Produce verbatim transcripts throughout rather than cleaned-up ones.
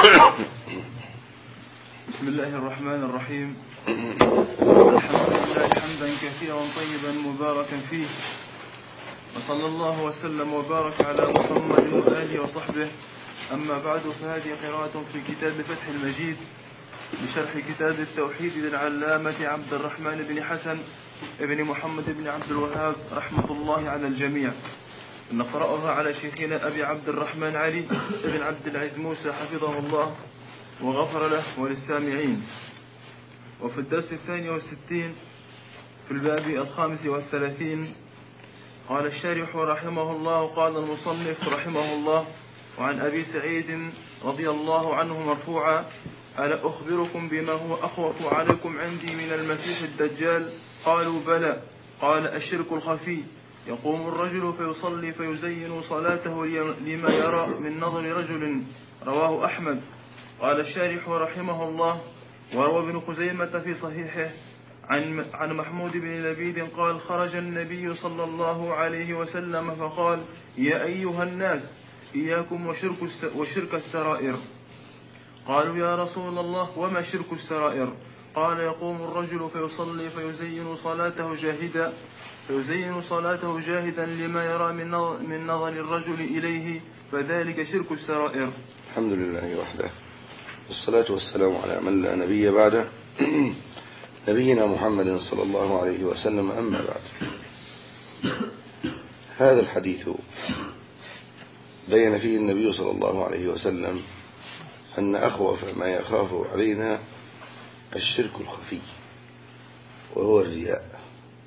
بسم الله الرحمن الرحيم. الحمد لله حمدا كثيرا طيبا مباركا فيه، وصلى الله وسلم وبارك على محمد وآله وصحبه. أما بعد، فهذه قراءة في كتاب فتح المجيد بشرح كتاب التوحيد للعلامة عبد الرحمن بن حسن ابن محمد بن عبد الوهاب رحمة الله على الجميع. نقرأها على شيخنا أبي عبد الرحمن علي بن عبد العزيز موسى حفظه الله وغفر له وللسامعين. وفي الدرس الثاني والستين في الباب الخامس والثلاثين قال الشارح رحمه الله: قال المصنف رحمه الله: وعن أبي سعيد رضي الله عنه مرفوعا: ألا أخبركم بما هو أخوف عليكم عندي من المسيح الدجال؟ قالوا بلى. قال: الشرك الخفي، يقوم الرجل فيصلي فيزين صلاته لما يرى من نظر رجل. رواه أحمد. قال الشارح رحمه الله: وروى ابن خزيمة في صحيحه عن عن محمود بن لبيد قال: خرج النبي صلى الله عليه وسلم فقال: يا أيها الناس، إياكم وشرك وشرك السرائر. قالوا: يا رسول الله، وما شرك السرائر؟ قال: يقوم الرجل فيصلي فيزين صلاته جاهدا فيزين صلاته جاهدا لما يرى من نظر الرجل إليه، فذلك شرك السرائر. الحمد لله وحده، والصلاة والسلام على من لا نبي بعده، نبينا محمد صلى الله عليه وسلم. أما بعد، هذا الحديث بين فيه النبي صلى الله عليه وسلم أن أخوف ما يخاف علينا الشرك الخفي، وهو الرياء.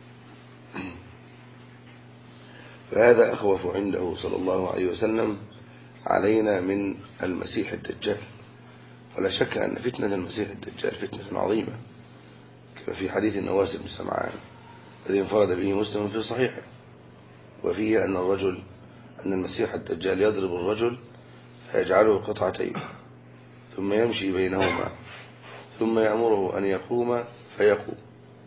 فهذا أخوف عنده صلى الله عليه وسلم علينا من المسيح الدجال. ولا شك أن فتنة المسيح الدجال فتنة عظيمة، كما في حديث النواس بن سمعان الذي انفرد به مسلم في صحيحه، وفيه أن الرجل أن المسيح الدجال يضرب الرجل فيجعله قطعتين، ثم يمشي بينهما، ثم يأمره أن يقوم فيقوم،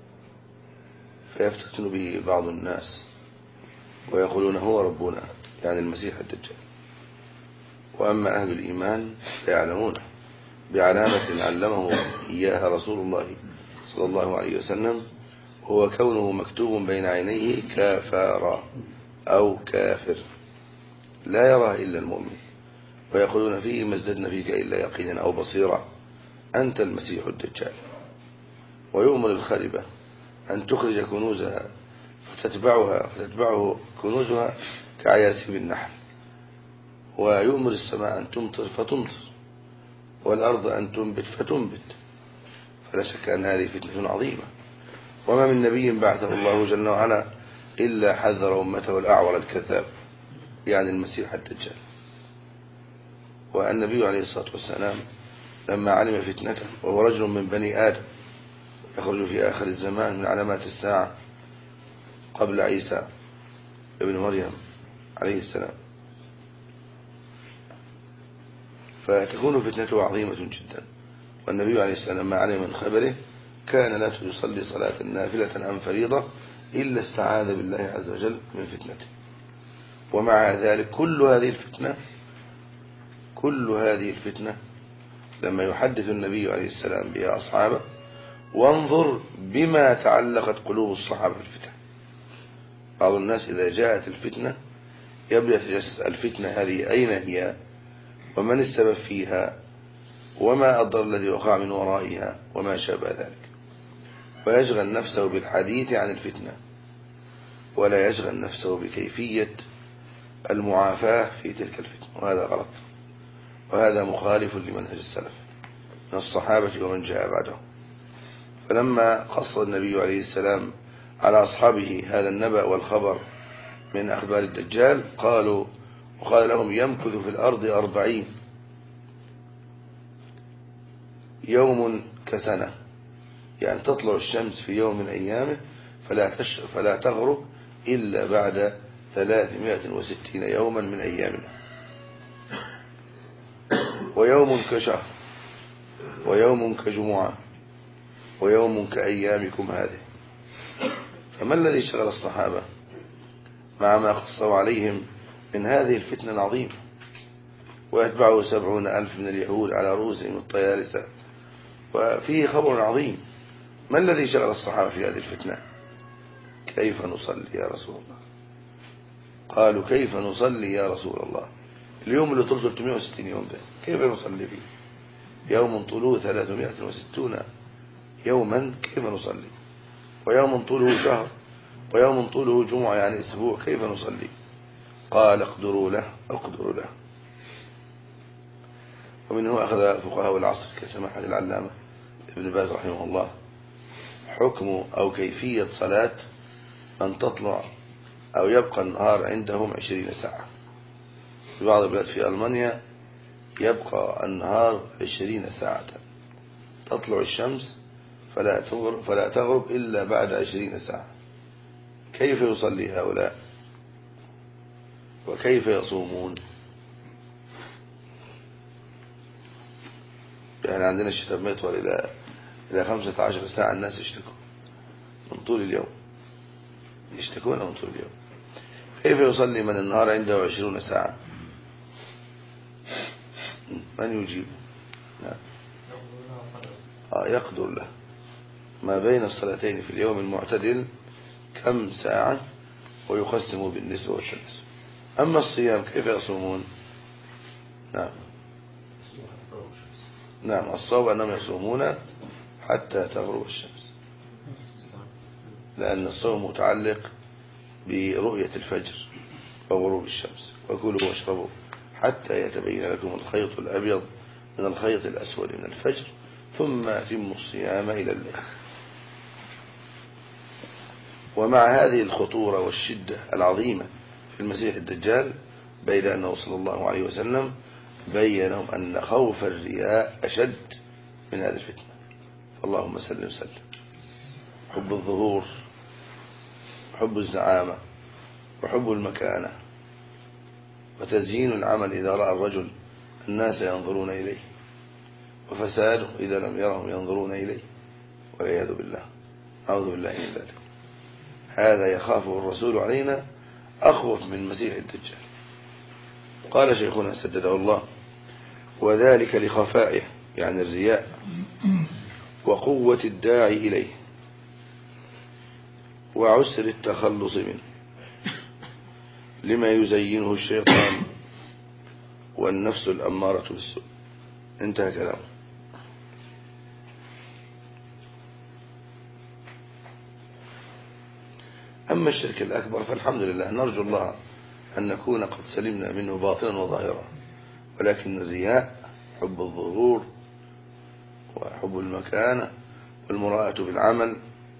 فيفتتن به بعض الناس ويقولون هو ربنا، يعني المسيح الدجال. وأما أهل الإيمان فيعلمونه بعلامة علمه إياها رسول الله صلى الله عليه وسلم، هو كونه مكتوب بين عينيه كافارا أو كافر، لا يراه إلا المؤمن. ويقولون فيه: ما ازددنا فيك إلا يقينا أو بصيرا، أنت المسيح الدجال. ويؤمر الخربة أن تخرج كنوزها فتتبعها فتتبعه كنوزها كعياسيب النحل. ويؤمر السماء أن تمطر فتمطر، والأرض أن تنبت فتنبت. فلا شك أن هذه فتنة عظيمة، وما من نبي بعثه الله جل وعلا إلا حذر أمته الأعور الكذاب، يعني المسيح الدجال. والنبي عليه الصلاة والسلام لما علم فتنته، وهو رجل من بني آدم يخرج في آخر الزمان من علامات الساعة قبل عيسى ابن مريم عليه السلام، فتكون فتنته عظيمة جدا. والنبي عليه السلام ما علم من خبره كان لا يصلي صلاة نافلة أم فريضة إلا استعاذ بالله عز وجل من فتنته. ومع ذلك كل هذه الفتنة كل هذه الفتنة لما يحدث النبي عليه السلام بها أصحابه، وانظر بما تعلقت قلوب الصحابة بالفتنة. بعض الناس إذا جاءت الفتنة يبدأ يتجسس: الفتنة هذه أين هي؟ ومن السبب فيها؟ وما الضرر الذي وقع من ورائها؟ وما شابه ذلك، ويشغل نفسه بالحديث عن الفتنة، ولا يشغل نفسه بكيفية المعافاة في تلك الفتنة. وهذا غلط، وهذا مخالف لمنهج السلف من الصحابة ومن جاء بعدهم. فلما قص النبي عليه السلام على أصحابه هذا النبأ والخبر من أخبار الدجال، قالوا وقال لهم: يمكث في الأرض أربعين يوم كسنة، يعني تطلع الشمس في يوم من أيامه فلا, فلا تغرب إلا بعد ثلاثمائة وستين يوما من أيامنا، ويوم كشهر، ويوم كجمعة، ويوم كأيامكم هذه. فما الذي شغل الصحابة مع ما قصوا عليهم من هذه الفتنة العظيمة؟ ويتبعه سبعون ألف من اليهود على رؤوسهم الطيالسة. وفيه خبر عظيم. ما الذي شغل الصحابة في هذه الفتنة؟ كيف نصلي يا رسول الله؟ قالوا كيف نصلي يا رسول الله؟ اليوم اللي طول ثلاثمائة وستين يوم ده كيف نصلي فيه؟ يوم طوله ثلاثمائة وستون يوما كيف نصلي؟ ويوم طوله شهر، ويوم طوله جمعة يعني أسبوع، كيف نصلي؟ قال اقدروا له اقدروا له. ومنه أخذ فقهاء العصر كسماحة العلامة ابن باز رحمه الله حكم أو كيفية صلاة من تطلع أو يبقى النهار عندهم عشرين ساعة. في بعض البلاد في ألمانيا يبقى النهار عشرين ساعة، تطلع الشمس فلا تغرب, فلا تغرب إلا بعد عشرين ساعة. كيف يصلي هؤلاء وكيف يصومون؟ يعني عندنا الشتاء بيطول إلى إلى خمسة عشر ساعة، الناس يشتكوا من طول اليوم، يشتكون من طول اليوم. كيف يصلي من النهار عنده عشرون ساعة؟ من يجيب؟ نعم. آه يقدر له. ما بين الصلاتين في اليوم المعتدل كم ساعة ويقسم بالنسبة والتناسب. أما الصيام كيف يصومون؟ نعم نعم الصواب أنهم يصومون حتى تغرب الشمس، لأن الصوم متعلق برؤية الفجر وغروب الشمس. وكلوا واشربوا حتى يتبين لكم الخيط الأبيض من الخيط الأسود من الفجر ثم أتموا الصيام إلى الليل. ومع هذه الخطورة والشدة العظيمة في المسيح الدجال، بين أنه صلى الله عليه وسلم بين لهم أن خوف الرياء أشد من هذه الفتنة. اللهم سلم سلم. حب الظهور، حب الزعامة، وحب المكانة، وتزيين العمل إذا رأى الرجل الناس ينظرون إليه، وفساده إذا لم يرهم ينظرون إليه، والعياذ بالله. أعوذ بالله من ذلك. هذا يخافه الرسول علينا أخوف من مسيح الدجال. قال شيخنا سدده الله: وذلك لخفائه، يعني الرياء، وقوة الداعي إليه، وعسر التخلص منه، لما يزينه الشيطان والنفس الأمارة بالسوء. انتهى كلامه. أما الشرك الأكبر فالحمد لله، نرجو الله أن نكون قد سلمنا منه باطنا وظاهرا، ولكن الرياء، حب الظهور وحب المكانة والمراءة بالعمل،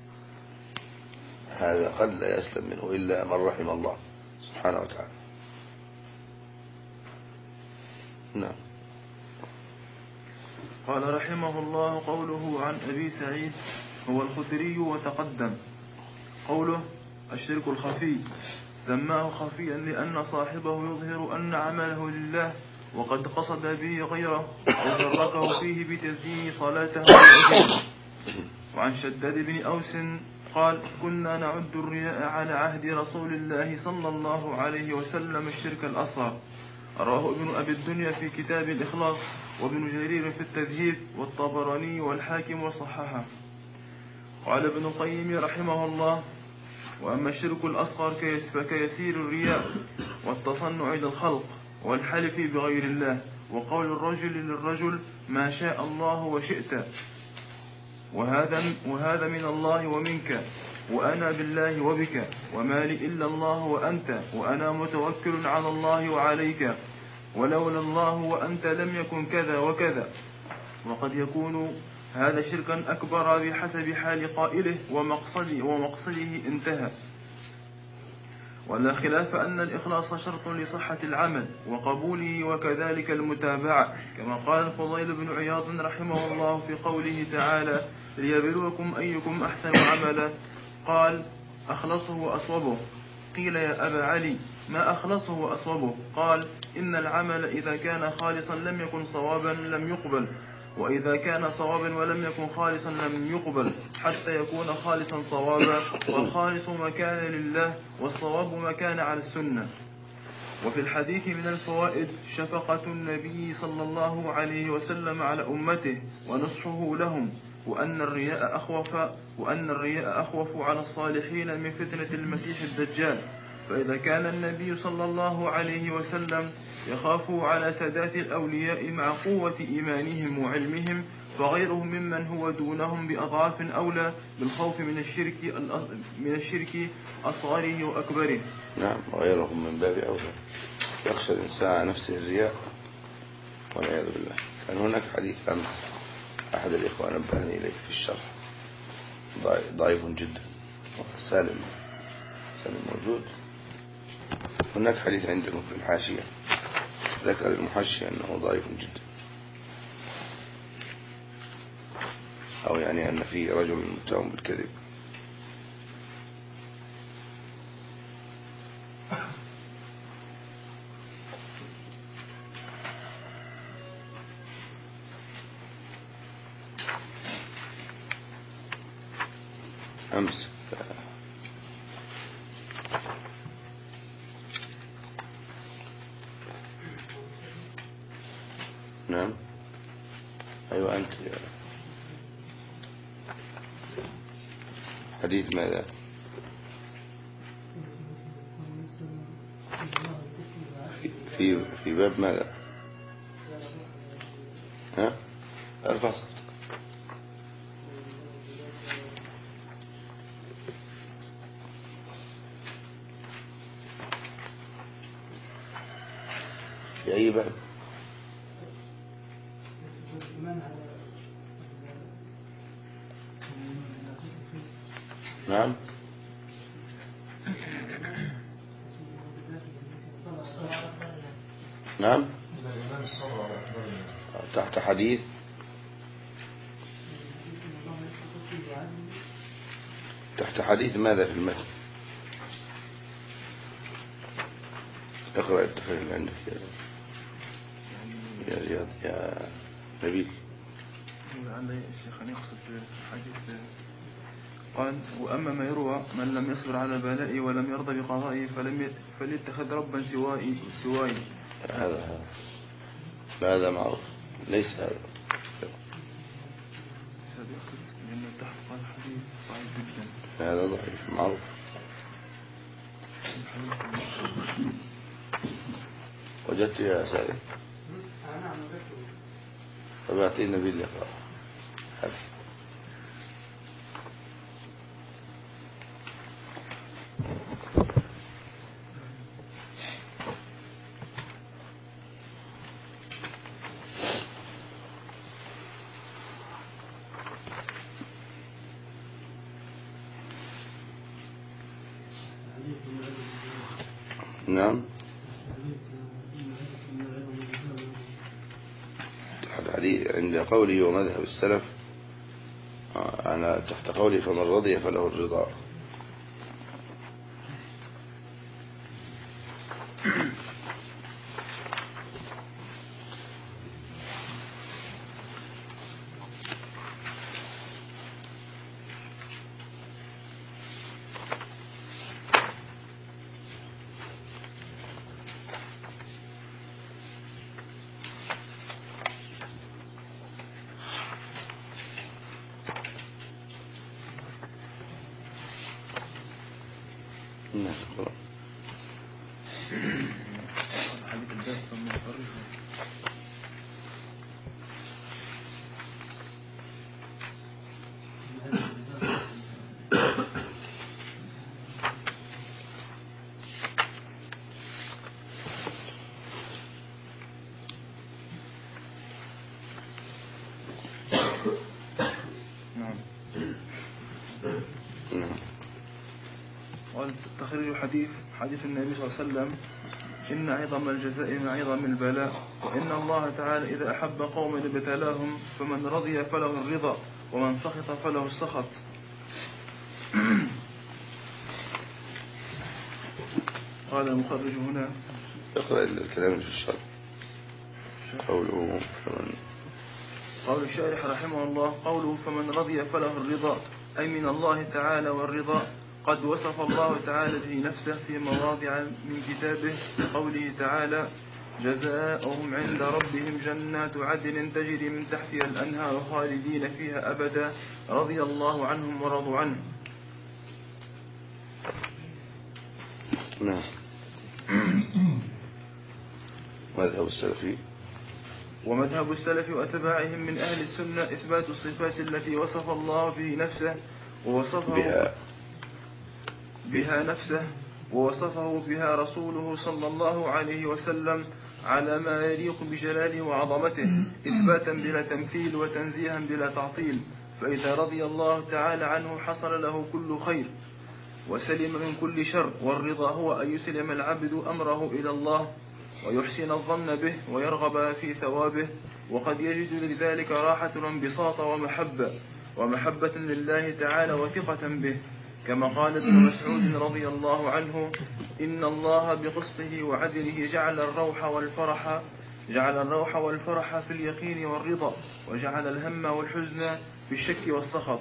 هذا قد لا يسلم منه إلا من رحم الله سبحانه وتعالى. نعم. قال رحمه الله: قوله عن أبي سعيد هو الخدري وتقدم. قوله الشرك الخفي، سماه خفيا لأن صاحبه يظهر أن عمله لله وقد قصد به غيره أو شركه فيه بتزيين صلاته وأجله. وعن شداد بن أوس قال: كنا نعد الرياء على عهد رسول الله صلى الله عليه وسلم الشرك الأصغر. رواه ابن أبي الدنيا في كتاب الإخلاص، وابن جرير في التذهيب، والطبراني والحاكم وصححه. قال ابن القيم رحمه الله: وأما الشرك الأصغر فكيسير الرياء والتصنع للخلق والحلف بغير الله وقول الرجل للرجل ما شاء الله وشئت، وهذا, وهذا من الله ومنك، وأنا بالله وبك، وما لي إلا الله وأنت، وأنا متوكل على الله وعليك، ولولا الله وأنت لم يكن كذا وكذا. وقد يكون هذا شركا أكبر بحسب حال قائله ومقصده, ومقصده انتهى. ولا خلاف أن الإخلاص شرط لصحة العمل وقبوله، وكذلك المتابعة، كما قال الفضيل بن عياض رحمه الله في قوله تعالى: ليبلوكم أيكم أحسن عملا. قال: أخلصه وأصوبه. قيل: يا أبا علي ما أخلصه وأصوبه؟ قال: إن العمل إذا كان خالصا لم يكن صوابا لم يقبل، وإذا كان صوابا ولم يكن خالصا لم يقبل، حتى يكون خالصا صوابا، والخالص ما كان لله والصواب ما كان على السنة. وفي الحديث من الفوائد شفقة النبي صلى الله عليه وسلم على أمته ونصحه لهم، وأن الرياء أخوف وأن الرياء أخوف على الصالحين من فتنة المسيح الدجال. فإذا كان النبي صلى الله عليه وسلم يخاف على سادات الأولياء مع قوة إيمانهم وعلمهم، فغيرهم ممن هو دونهم بأضعاف أولى بالخوف من الشرك من الشرك أصغره وأكبره. نعم، وغيرهم من باب أولى. يخشى الإنسان على نفسه الرياء والعياذ بالله. كان هناك حديث أمس أحد الإخوان نبهني إليه في الشرح، ضعيف جدا. سالم سالم موجود. هناك حديث عندكم في الحاشية ذكر المحشي أنه ضعيف جدا، أو يعني أن فيه رجل متهم بالكذب. أمس نعم. أيوة أنت حديث ماذا؟ في في باب ماذا؟ ها؟ الفصل. في أي باب؟ نعم. نعم. تحت حديث تحت حديث ماذا في المتن؟ اقرأ التفريغ اللي عندك يا رياض يا نبيل. لعل الشيخ أن يقصد حديث قال: وأما ما يروى من لم يصبر على البلاء ولم يرضى بقضائه فلم فليتخذ ربا سواي سواي هذا هذا معروف، ليس هذا لأن تحت قال حديث ضعيف جدا. هذا ضعيف معروف. وجدت يا سالم؟ نعم وجدته. فبعطينا باللقاء هذا. نعم. عند قوله ومذهب السلف أنا تحت قوله فمن رضي فله الرضا. تخريج حديث حديث النبي صلى الله عليه وسلم: إن عظم الجزاء من عظم البلاء، وإن الله تعالى إذا أحب قوما ابتلاهم، فمن رضي فله الرضا ومن سخط فله السخط. قال المخرج هنا: اقرأ الكلام في الشرح. قوله فمن قول الشارح رحمه الله: قوله فمن رضي فله الرضا أي من الله تعالى والرضا. قد وصف الله تعالى به نفسه في مواضع من كتابه بقوله تعالى: جزاؤهم عند ربهم جنات عدن تجري من تحتها الأنهار خالدين فيها أبدا رضي الله عنهم ورضوا عنه. نعم. مذهب السلفي ومذهب السلف وأتباعهم من أهل السنة إثبات الصفات التي وصف الله به نفسه ووصفه بها, بها نفسه ووصفه بها رسوله صلى الله عليه وسلم على ما يليق بجلاله وعظمته، إثباتا بلا تمثيل وتنزيها بلا تعطيل. فإذا رضي الله تعالى عنه حصل له كل خير وسلم من كل شر. والرضا هو أن يسلم العبد أمره إلى الله ويحسن الظن به ويرغب في ثوابه، وقد يجد لذلك راحة وانبساط ومحبة ومحبة لله تعالى وثقة به، كما قال ابن مسعود رضي الله عنه: إن الله بقسطه وعدله جعل الروح والفرح جعل الروح والفرح في اليقين والرضا، وجعل الهم والحزن في الشك والسخط.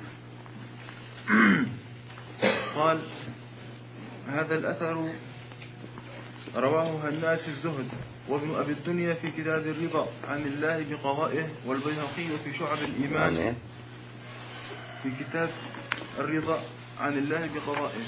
قال: هذا الأثر رواه هناد في الزهد وابن أبي الدنيا في كتاب الرضا عن الله بقضائه، والبيهقي في شعب الإيمان في كتاب الرضا عن الله بقضائه،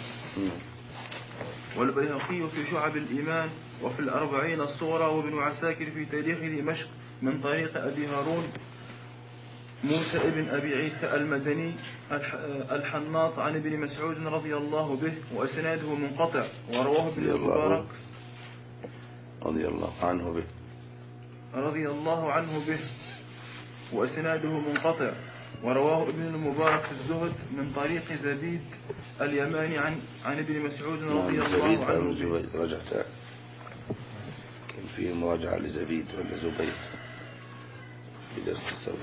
والبيهقي في شعب الإيمان وفي الأربعين الصغرى، وابن عساكر في تاريخ دمشق من طريق أبي هارون موسى ابن أبي عيسى المدني الحناط عن ابن مسعود رضي الله به وأسناده منقطع، ورواه ابن المبارك رضي الله عنه به رضي الله عنه به وأسناده منقطع، ورواه ابن المبارك في الزهد من طريق زبيد اليماني عن عن ابن مسعود رضي الله عنه به. رجعت كان فيه مراجعة لزبيد ولا زبيد في درس السابق.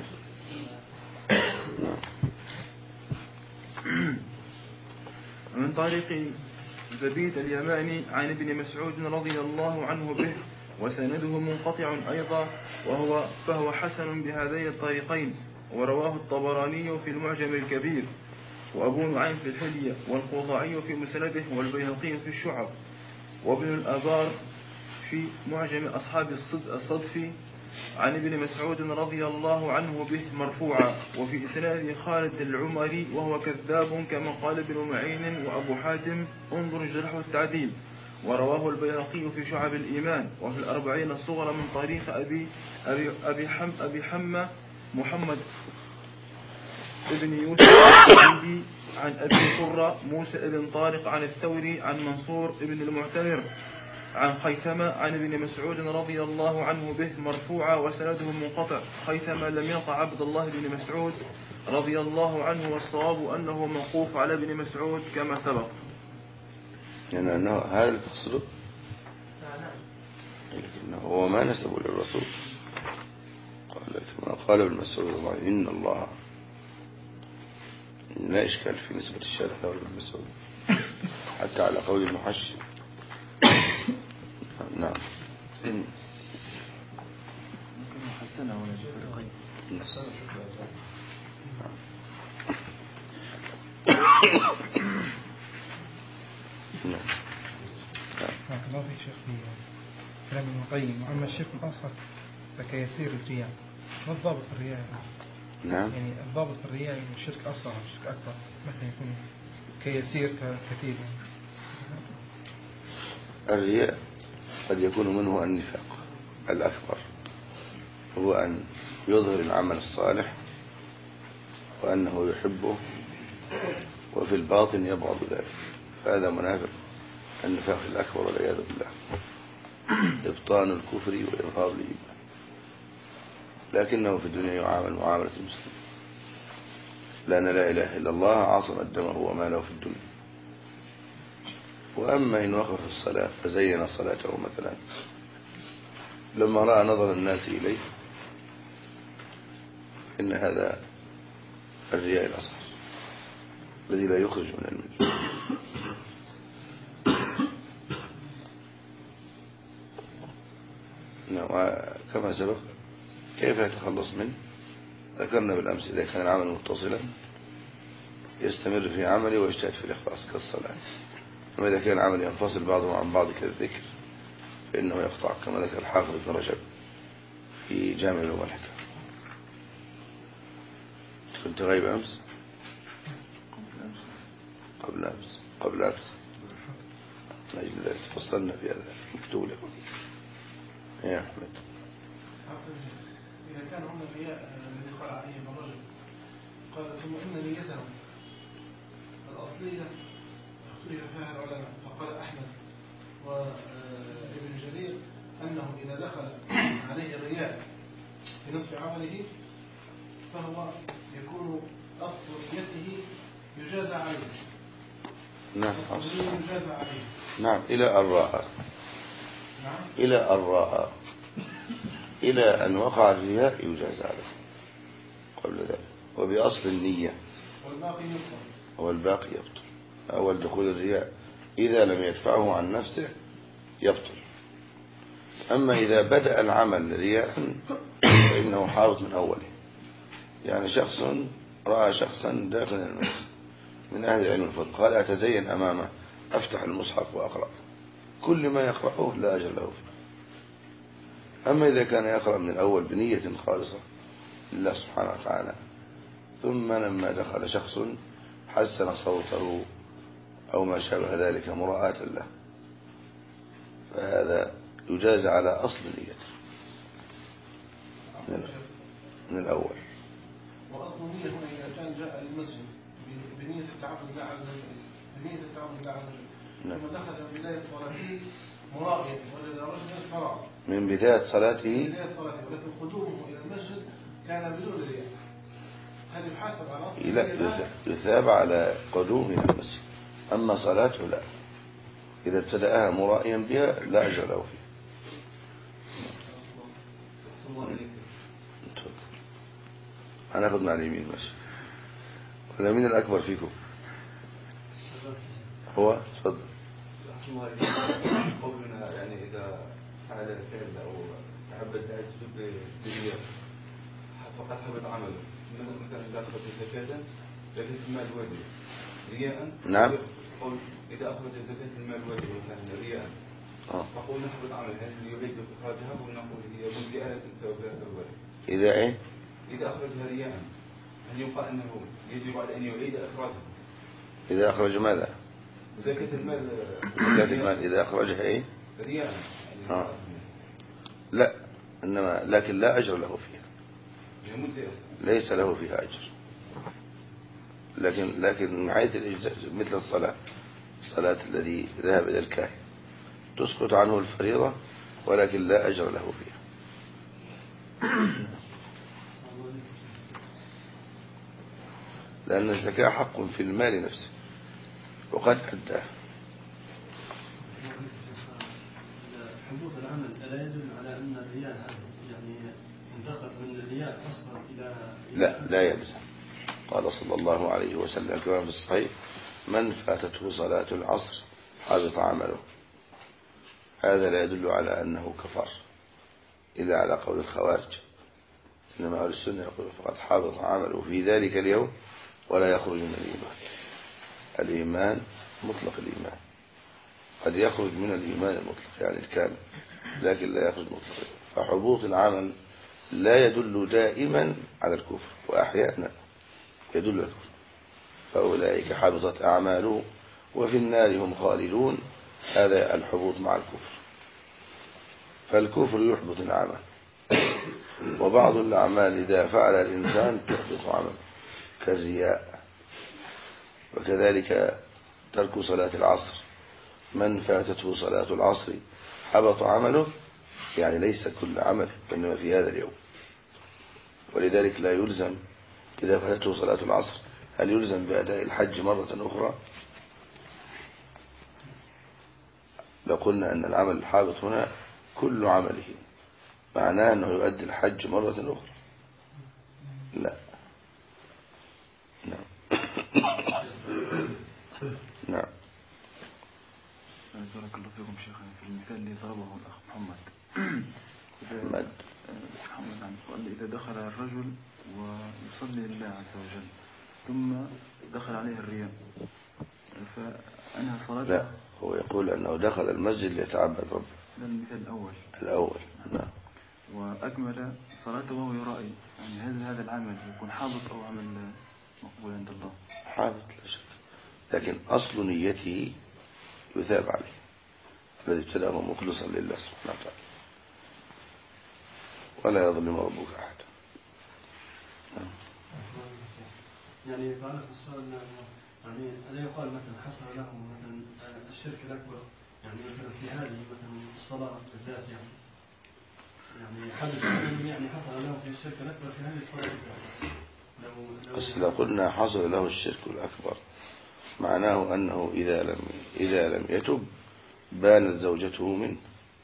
من طريق زبيد اليماني عن ابن مسعود رضي الله عنه به وسنده منقطع أيضا، وهو فهو حسن بهذين الطريقين. ورواه الطبراني في المعجم الكبير، وأبو نعيم في الحلية، والقضاعي في مسنده، والبيهقي في الشعب، وابن الآبار في معجم أصحاب الصدف عن ابن مسعود رضي الله عنه به مرفوعا، وفي إسناده خالد العمري وهو كذاب كما قال ابن معين وأبو حاتم انظر الجرح والتعديل. ورواه البيهقي في شعب الإيمان وفي الأربعين الصغرى من طريق أبي أبي أبي, حم أبي حمى محمد ابن يوسف عن أبي قرة موسى ابن طارق عن الثوري عن منصور ابن المعتمر عن خيثمة عن ابن مسعود رضي الله عنه به مرفوعا وسنده منقطع. خيثمة لم يقع عبد الله بن مسعود رضي الله عنه، والصواب أنه موقوف على ابن مسعود كما سبق. يعني أنه هذا اللي تقصده، لكنه هو ما نسبه للرسول. قال كما قال ابن مسعود إن الله، لا إشكال في نسبة الشارع لابن مسعود حتى على قول المحشي. نعم. ممكن يحسنها ولا فرقين. نعم. بارك الله فيك شيخ في كلام ابن القيم. وأما الشرك الأصغر فكيسير الرياء. ما الضابط في الرياء؟ نعم. يعني الضابط في الرياء يعني الشرك أصغر والشرك أكبر مثلا يكون كيسير ككثير. الرياء قد يكون منه النفاق الأكبر، هو أن يظهر العمل الصالح وأنه يحبه وفي الباطن يبغض ذلك، فهذا منافق النفاق الأكبر والعياذ بالله، إبطان الكفر وإظهار الإيمان، لكنه في الدنيا يعامل معاملة المسلم، لأن لا إله إلا الله عاصمت دمه وماله في الدنيا. وأما إن وقف في الصلاة فزين صلاته مثلا لما رأى نظر الناس إليه، إن هذا الرياء الأصغر الذي لا يخرج من الملة. كما سبق كيف يتخلص منه ذكرنا بالأمس إذا كان العمل متصلا يستمر في عمله ويجتهد في الإخلاص كالصلاة. أما إذا كان عمل ينفصل بعضه عن بعض كالذكر فإنه يقطع، كما ذكر الحافظ ابن رجب في جامع العلوم والحكم. كنت غيب أمس؟ قبل أمس قبل أمس نجل ذلك تفصلنا في هذا مكتوب لكم يا أحمد. إذا كان هم الرياء الذي قال عليه ابن رجب قال ثم إن نيته الأصلية اختلف فيها العلماء، فقال أحمد وابن جرير أنه إذا دخل عليه الرياء في نصف عمله فهو يكون أصل نيته يجازى عليه. نعم يجازى عليه. نعم إلى أن رأى نعم إلى أن رأى إلى أن وقع الرياء يجازى عليه قبل ذلك، وبأصل النية والباقي يبطل والباقي يبطل. أول دخول الرياء إذا لم يدفعه عن نفسه يبطل. أما إذا بدأ العمل رياء فإنه حاوط من أوله. يعني شخص رأى شخصا داخل المسجد من أهل العلم الفضل قال أتزين أمامه أفتح المصحف وأقرأ، كل ما يقرأه لا أجر له فيه. أما إذا كان يقرأ من الأول بنية خالصة لله سبحانه وتعالى، ثم لما دخل شخص حسن صوته أو ما شابه ذلك مراءة له، فهذا يجاز على أصل نيته من الأول. وأصل النية هنا إذا كان جاء للمسجد بنية التعبد لله عز وجل بنية التعبد لله عز وجل ثم دخل من بداية صلاته مراقيا وجد رجلا فرع من بداية صلاته من بداية صلاته ولكن قدومه إلى المسجد كان بدون رياء، هل يحاسب على أصل لا يثاب على قدومه إلى المسجد. أما صلاته لا، إذا ابتدأها مرائيا بها لا أجر له فيه. هناخد مع اليمين ماشي. ولا مين الأكبر فيكم؟ هو تفضل. قولنا يعني إذا فعل فعل أو تعبد السجود بالرياء فقد حبط عمله. مثلا إذا أخرج زكاة زكاة المال الواجب رياء. نعم. قول إذا أخرج زكاة المال الواجب مثلا رياء فقولنا حبط عمله، هل يعيد إخراجها ونقول هي مجزئة ثوابها ثوابها؟ إذا إيه؟ إذا أخرجها رياء هل يقال أنه يجب على أن يعيد إخراجها؟ إذا أخرج ماذا؟ زكاة المال. زكاة المال إذا أخرجها إيه؟ رياء يعني آه. لا، إنما لكن لا أجر له فيها، ليس له فيها أجر. لكن لكن من حيث الإجزاء مثل الصلاة، الصلاة الذي ذهب إلى الكاهن تسقط عنه الفريضة ولكن لا أجر له فيها. لأن الزكاة حق في المال نفسه وقد أداه. حبوط العمل لا يدل على أن الرياء يعني انتقل من الرياء أصلا إلى لا لا يلزم. قال صلى الله عليه وسلم كما في الصحيح من فاتته صلاة العصر حبط عمله. هذا لا يدل على أنه كفر إلا على قول الخوارج، إنما أهل السنة يقول فقد حبط عمله في ذلك اليوم ولا يخرج من الإيمان. الإيمان مطلق الإيمان قد يخرج من الإيمان المطلق يعني الكامل، لكن لا يخرج مطلق. فحبوط العمل لا يدل دائما على الكفر، وأحيانا يدل على الكفر. فأولئك حبطت أعماله وفي النار هم خالدون، هذا الحبوط مع الكفر. فالكفر يحبط العمل، وبعض الأعمال إذا فعل الإنسان تحبط عمله كالرياء. وكذلك ترك صلاة العصر، من فاتته صلاة العصر حبط عمله، يعني ليس كل عمل إنما في هذا اليوم. ولذلك لا يلزم إذا فاتته صلاة العصر هل يلزم بأداء الحج مرة أخرى؟ لو قلنا أن العمل الحابط هنا كل عمله معناه أنه يؤدي الحج مرة أخرى. لا. نعم. نعم. بارك الله فيكم شيخنا. في المثال اللي ضربه الأخ محمد محمد محمد عن قال إذا دخل الرجل ويصلي لله عز وجل ثم دخل عليه الرياء فأنهى صلاته؟ لا، هو يقول أنه دخل المسجد ليتعبد ربه. ده المثال الأول. الأول نعم. وأكمل صلاته وهو يرائي، يعني هل هذا العمل يكون حابط أو عمل مقبول عند الله؟ حابط لا شك، لكن أصل نيته يثاب عليه، الذي ابتدأه مخلصا لله سبحانه وتعالى، ولا يظلم ربك أحد. يعني تعرف السؤال، يعني ألا يقال مثلا حصل له مثلا الشرك الأكبر، يعني مثلا في هذه مثلا الصلاة بالذات، يعني يعني حدث يعني حصل له في الشرك الأكبر في هذه الصلاة بالذات. لو بس لو قلنا حصل له الشرك الأكبر معناه أنه إذا لم إذا لم يتب بانت زوجته منه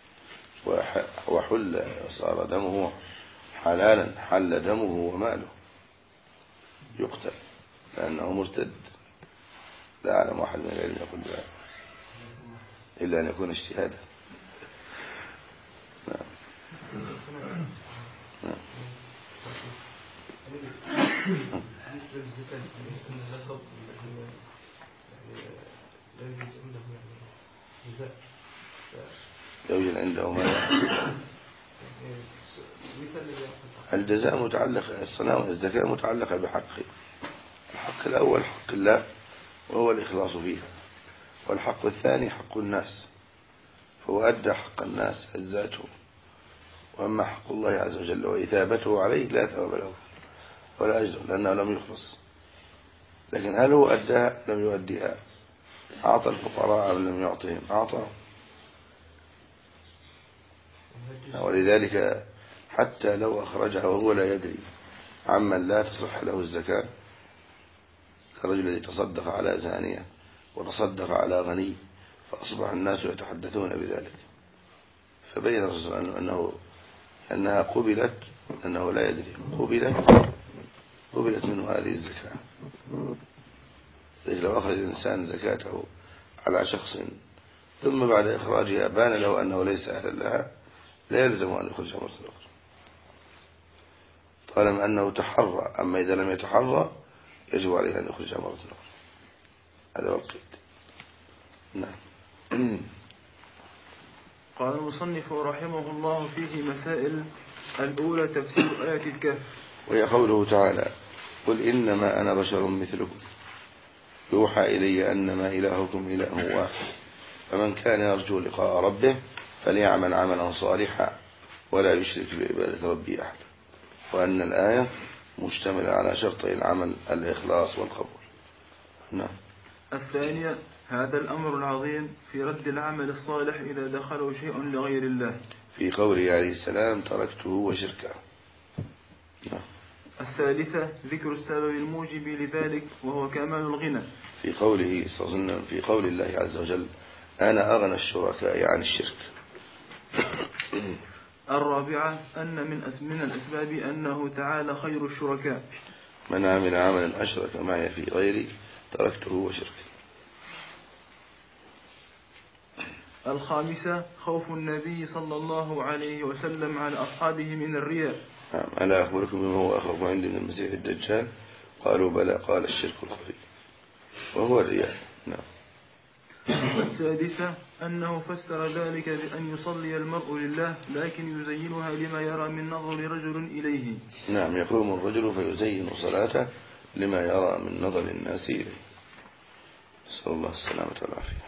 وحل صار دمه حلالا، حل دمه وماله، يقتل لأنه مرتد. لا أعلم واحد من العلم يقول ذلك إلا أن يكون اجتهادا. نعم. نعم. بالنسبة للزكاة أن اللقب يعني لا يوجد عنده يعني جزاء، يوجد عنده ما الجزاء متعلق، الصلاة والزكاة متعلقة بحقه. الحق الأول حق الله وهو الإخلاص فيها، والحق الثاني حق الناس، فهو أدى حق الناس أجزاته. وأما حق الله عز وجل وإثابته عليه لا ثواب له ولا أجر لأنه لم يخلص. لكن هل هو أداها؟ لم يؤديها. أعطى الفقراء أم لم يعطهم؟ أعطى. ولذلك حتى لو أخرجها وهو لا يدري عمن لا تصح له الزكاة، كالرجل الذي تصدق على زانية وتصدق على غني فأصبح الناس يتحدثون بذلك، فبين الرسول صلى الله عليه وسلم أنه أنها قبلت، أنه لا يدري، قبلت قبلت منه هذه الزكاة. لو أخرج الإنسان زكاته على شخص ثم بعد إخراجها بان له أنه ليس أهلا لها لا يلزم أن يخرجها مرة أخرى طالما أنه تحرى. أما إذا لم يتحرى يجب عليه أن يخرجها مرة أخرى. هذا هو القيد. نعم. قال المصنف رحمه الله فيه مسائل. الأولى تفسير آية الكهف، وهي قوله تعالى: قل إنما أنا بشر مثلكم يوحى إلي أنما إلهكم إله واحد فمن كان يرجو لقاء ربه فليعمل عملا صالحا ولا يشرك بعبادة ربه أحد. وأن الآية مشتملة على شرطي العمل الإخلاص والقبول. نعم. الثانية هذا الأمر العظيم في رد العمل الصالح إذا دخله شيء لغير الله، في قوله عليه السلام: تركته وشركه. نعم. الثالثة ذكر السبب الموجب لذلك وهو كمال الغنى، في قوله صلى الله عليه وسلم في قول الله عز وجل: أنا أغنى الشركاء عن الشرك. الرابعة أن من من الأسباب أنه تعالى خير الشركاء، من عمل عملا أشرك معي في غيري تركته وشركه. الخامسة خوف النبي صلى الله عليه وسلم على أصحابه من الرياء. نعم. ألا أخبركم بما هو أخوف عندي من المسيح الدجال؟ قالوا بلى، قال: الشرك الخفي وهو الرياء. نعم. السادسة أنه فسر ذلك بأن يصلي المرء لله لكن يزينها لما يرى من نظر رجل إليه. نعم. يقوم الرجل فيزين صلاته لما يرى من نظر الناس إليه. نسأل الله السلامة والعافية.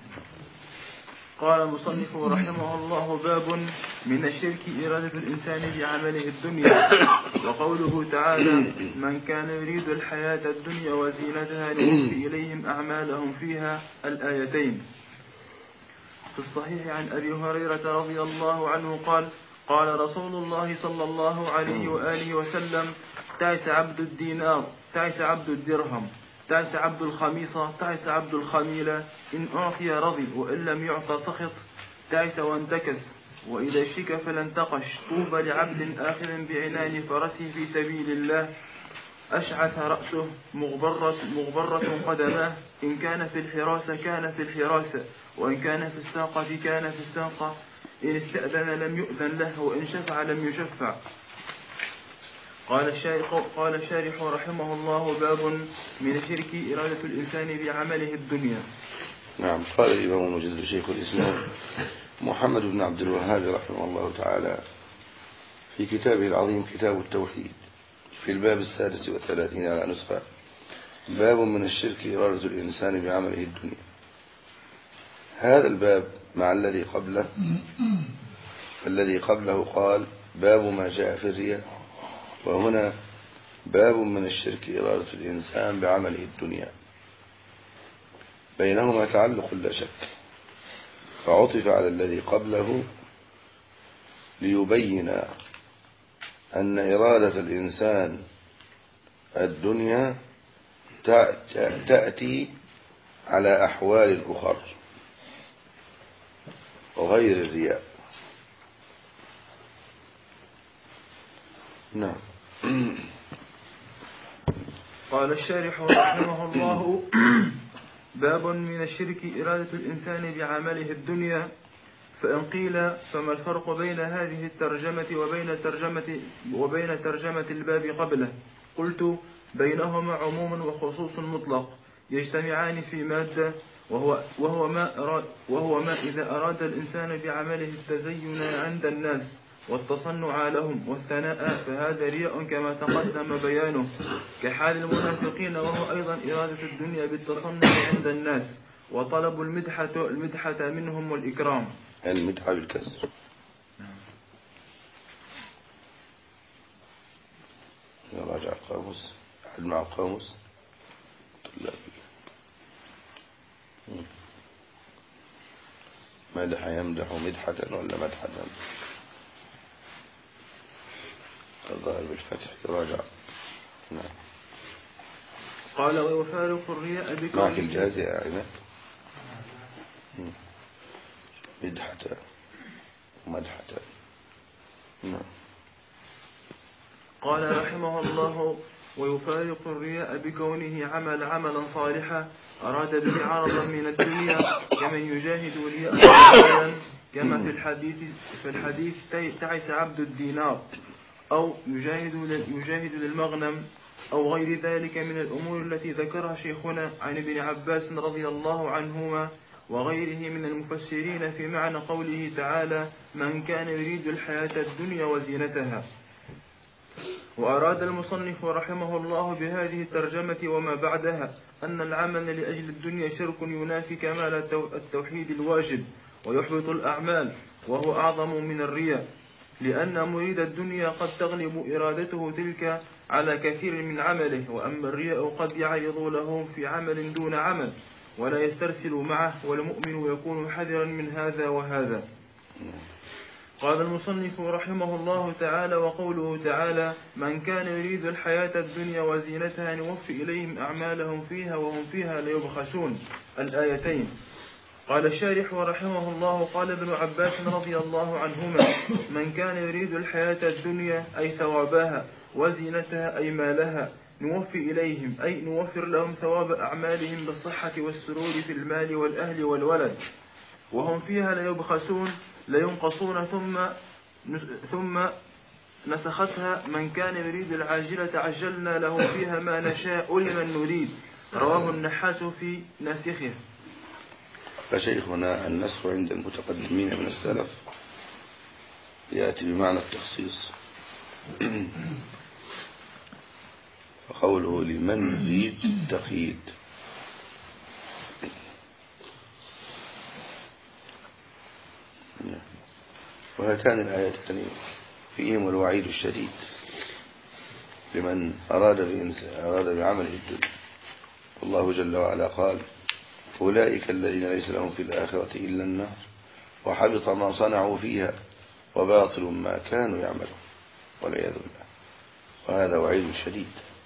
قال المصنف رحمه الله: باب من الشرك إرادة الإنسان بعمله الدنيا. وقوله تعالى: من كان يريد الحياة الدنيا وزينتها نوفي إليهم أعمالهم فيها، الآيتين. في الصحيح عن أبي هريرة رضي الله عنه قال: قال رسول الله صلى الله عليه وآله وسلم: تعس عبد الدينار، تعس عبد الدرهم، تعس عبد الخميصة، تعس عبد الخميلة، إن أعطي رضي وإن لم يعطى سخط، تعس وانتكس، وإذا شك فلانتقش. طوبى لعبد آخذ بعنان فرسه في سبيل الله، أشعث رأسه مغبرة, مغبرة قدماه، إن كان في الحراسة كان في الحراسة، وإن كان في الساقة كان في الساقة، إن استأذن لم يؤذن له، وإن شفع لم يشفع. قال الشارح, قال الشارح رحمه الله: باب من الشرك إرادة الإنسان بعمله الدنيا. نعم. قال الإمام المجدد شيخ الإسلام محمد بن عبد الوهاب رحمه الله تعالى في كتابه العظيم كتاب التوحيد في الباب السادس والثلاثين على نسخة: باب من الشرك إرادة الإنسان بعمله الدنيا. هذا الباب مع الذي قبله الذي قبله قال: باب ما جاء في الرياء، وهنا باب من الشرك إرادة الإنسان بعمله الدنيا، بينهما تعلق لا شك، فعطف على الذي قبله ليبين أن إرادة الإنسان الدنيا تأتي على أحوال أخرى غير الرياء. نعم. قال الشارح رحمه الله: باب من الشرك إرادة الإنسان بعمله الدنيا. فإن قيل: فما الفرق بين هذه الترجمة وبين ترجمة, وبين ترجمة الباب قبله؟ قلت: بينهما عموم وخصوص مطلق يجتمعان في مادة، وهو, وهو, ما أراد وهو ما إذا أراد الإنسان بعمله التزين عند الناس والتصنع لهم والثناء فهذا رياء كما تقدم بيانه، كحال المنافقين، وهو أيضا إرادة الدنيا بالتصنع عند الناس وطلب المدحة, المدحة منهم والإكرام. المدحة بالكسر. نراجع القاموس. أحد مع القاموس طلاب مدح يمدح مدحة ولا مدحة؟ الظاهر بالفتح. تراجع. نعم. قال: ويفارق الرياء بكونه. معك الجهاز يا عماد؟ مدحة ومدحة. نعم. قال رحمه الله: ويفارق الرياء بكونه عمل عملا صالحا أراد به عرضا من الدنيا، كمن يجاهد رياء كما في الحديث في الحديث تعس عبد الدينار، أو يجاهد يجاهد للمغنم، أو غير ذلك من الأمور التي ذكرها شيخنا عن ابن عباس رضي الله عنهما وغيره من المفسرين في معنى قوله تعالى: من كان يريد الحياة الدنيا وزينتها. وأراد المصنف رحمه الله بهذه الترجمة وما بعدها أن العمل لأجل الدنيا شرك ينافي كمال التوحيد الواجب ويحبط الأعمال، وهو أعظم من الرياء، لأن مريد الدنيا قد تغلب إرادته تلك على كثير من عمله، وأما الرياء قد يعرض له في عمل دون عمل ولا يسترسل معه، والمؤمن يكون حذرا من هذا وهذا. قال المصنف رحمه الله تعالى: وقوله تعالى: من كان يريد الحياة الدنيا وزينتها نوفي إليهم أعمالهم فيها وهم فيها ليبخسون، الآيتين. قال الشارح رحمه الله: قال ابن عباس رضي الله عنهما: من كان يريد الحياة الدنيا أي ثوابها، وزينتها أي مالها، نوفي إليهم أي نوفر لهم ثواب أعمالهم بالصحة والسرور في المال والأهل والولد، وهم فيها ليبخسون لينقصون، ثم ثم نسختها: من كان يريد العاجلة عجلنا له فيها ما نشاء لمن نريد. رواه النحاس في ناسخه. فشيخنا النسخ عند المتقدمين من السلف يأتي بمعنى التخصيص، وقوله لمن يريد تقييد. وهاتان الآيتان فيهم الوعيد الشديد لمن أراد أراد بعمله الدنيا. الله جل وعلا قال: أولئك الذين ليس لهم في الآخرة إلا النار وحبط ما صنعوا فيها وباطل ما كانوا يعملون، والعياذ بالله. وهذا وعيد شديد.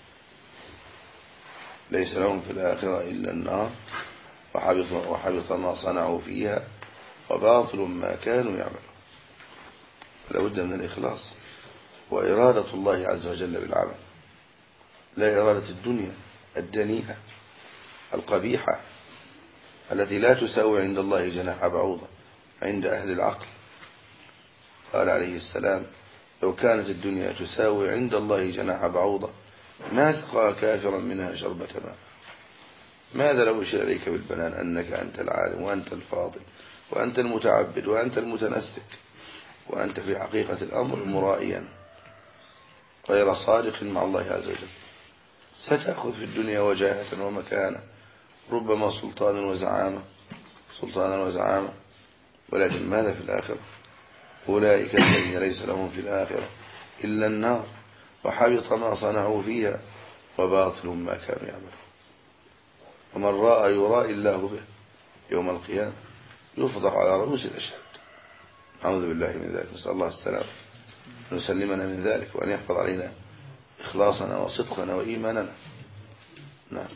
ليس لهم في الآخرة إلا النار وحبط, وحبط ما صنعوا فيها وباطل ما كانوا يعملون. لابد من الإخلاص وإرادة الله عز وجل بالعمل، لا إرادة الدنيا الدنيئة القبيحة التي لا تساوي عند الله جناح بعوضة عند أهل العقل. قال عليه السلام: لو كانت الدنيا تساوي عند الله جناح بعوضة ما سقى كافرا منها شربة ماء. ماذا لو أشير إليك بالبنان أنك أنت العالم وأنت الفاضل وأنت المتعبد وأنت المتنسك، وأنت في حقيقة الأمر مرائيا غير صادق مع الله عز وجل، ستأخذ في الدنيا وجاهة ومكانة، ربما سلطان وزعامة سلطانا وزعامة، ولكن ماذا في الآخرة؟ أولئك الذين ليس لهم في الآخرة إلا النار وحبط ما صنعوا فيها وباطل ما كانوا يعملون. ومن رأى يرى الله به يوم القيامة يفضح على رؤوس الأشهاد. أعوذ بالله من ذلك، نسأل الله السلام أن يسلمنا من ذلك وأن يحفظ علينا إخلاصنا وصدقنا وإيماننا. نعم.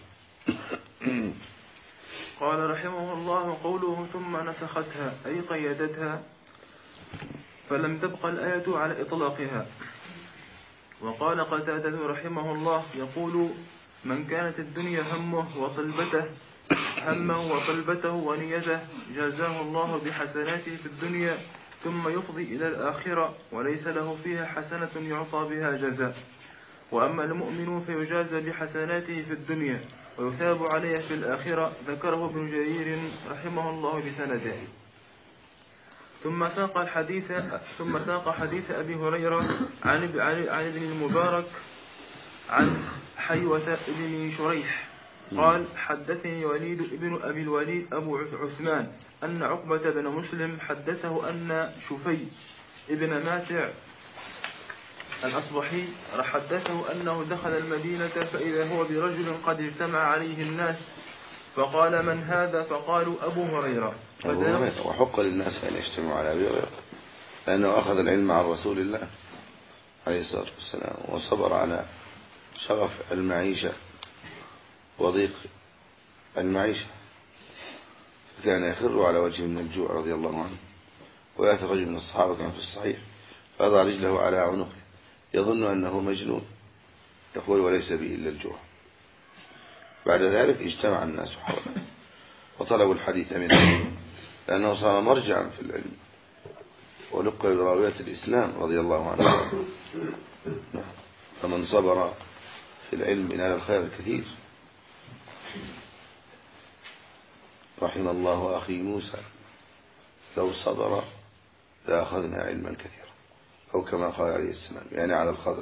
قال رحمه الله: قوله ثم نسختها أي قيدتها فلم تبق الآية على إطلاقها. وقال قتادة رحمه الله يقول: من كانت الدنيا همه وطلبته همه وطلبته ونيته جازاه الله بحسناته في الدنيا ثم يفضي إلى الآخرة وليس له فيها حسنة يعطى بها جزاء. وأما المؤمن فيجازى بحسناته في الدنيا ويثاب عليها في الآخرة. ذكره ابن جرير رحمه الله بسنده. ثم ساق الحديث ثم ساق حديث أبي هريرة عن عن ابن المبارك عن حيوة ابن شريح قال: حدثني وليد ابن أبي الوليد أبو عثمان أن عقبة بن مسلم حدثه أن شفي ابن ماتع الأصبحي حدثه أنه دخل المدينة فإذا هو برجل قد اجتمع عليه الناس فقال: من هذا؟ فقالوا: أبو هريرة. وحق للناس أن يجتمعوا على أبي هريرة لأنه أخذ العلم عن رسول الله عليه الصلاة والسلام وصبر على شغف المعيشة وضيق المعيشة، كان يخر على وجهه من الجوع رضي الله عنه. ويأتي رجل من الصحابة كان في الصحيح فضع رجله على عنقه يظن أنه مجنون يقول: وليس به إلا الجوع. بعد ذلك اجتمع الناس حوله وطلبوا الحديث منه لأنه صار مرجعا في العلم ولقى براوية الإسلام رضي الله عنه. فمن صبر في العلم نال الخير الكثير. رحم الله أخي موسى لو صبر لأخذنا علما كثيرا، أو كما قال عليه السلام يعني على الخضر.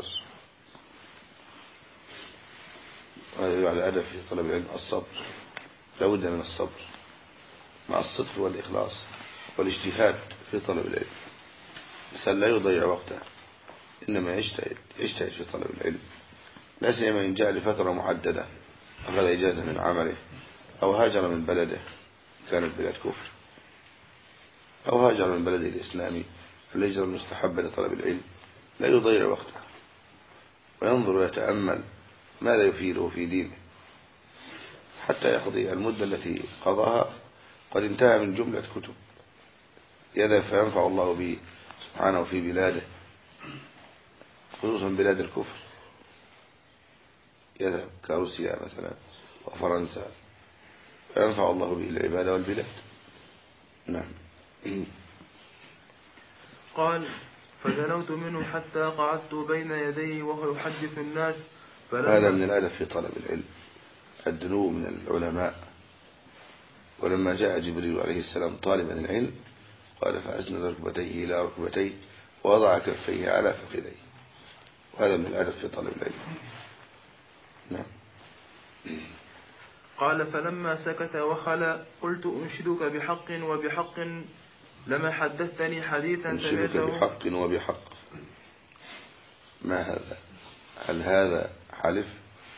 وهذا على الأدب في طلب العلم الصبر، لا بد من الصبر مع الصدق والإخلاص والاجتهاد في طلب العلم. الإنسان لا يضيع وقته إنما يجتهد يجتهد في طلب العلم، لا سيما إن جاء لفترة محددة أخذ إجازة من عمله أو هاجر من بلده كانت بلاد كفر أو هاجر من بلده الإسلامي. الهجرة المستحبة لطلب العلم لا يضيع وقته وينظر ويتأمل ماذا يفيده في دينه حتى يقضي المدة التي قضاها قد انتهى من جملة كتب يذهب فينفع الله به سبحانه في بلاده، خصوصا بلاد الكفر، يذهب كروسيا مثلا وفرنسا فينفع الله به العبادة والبلاد. نعم. قال: فدنوت منه حتى قعدت بين يديه وهو يحدث الناس. هذا من الأدب في طلب العلم، الدنو من العلماء. ولما جاء جبريل عليه السلام طالبا العلم قال: فأسند ركبتيه إلى ركبتيه ووضع كفيه على فخذيه. وهذا من الأدب في طلب العلم. نعم. قال: فلما سكت وخلى قلت: أنشدك بحق وبحق لما حدثتني حديثا أنشدك سمعته. بحق وبحق، ما هذا؟ هل هذا حلف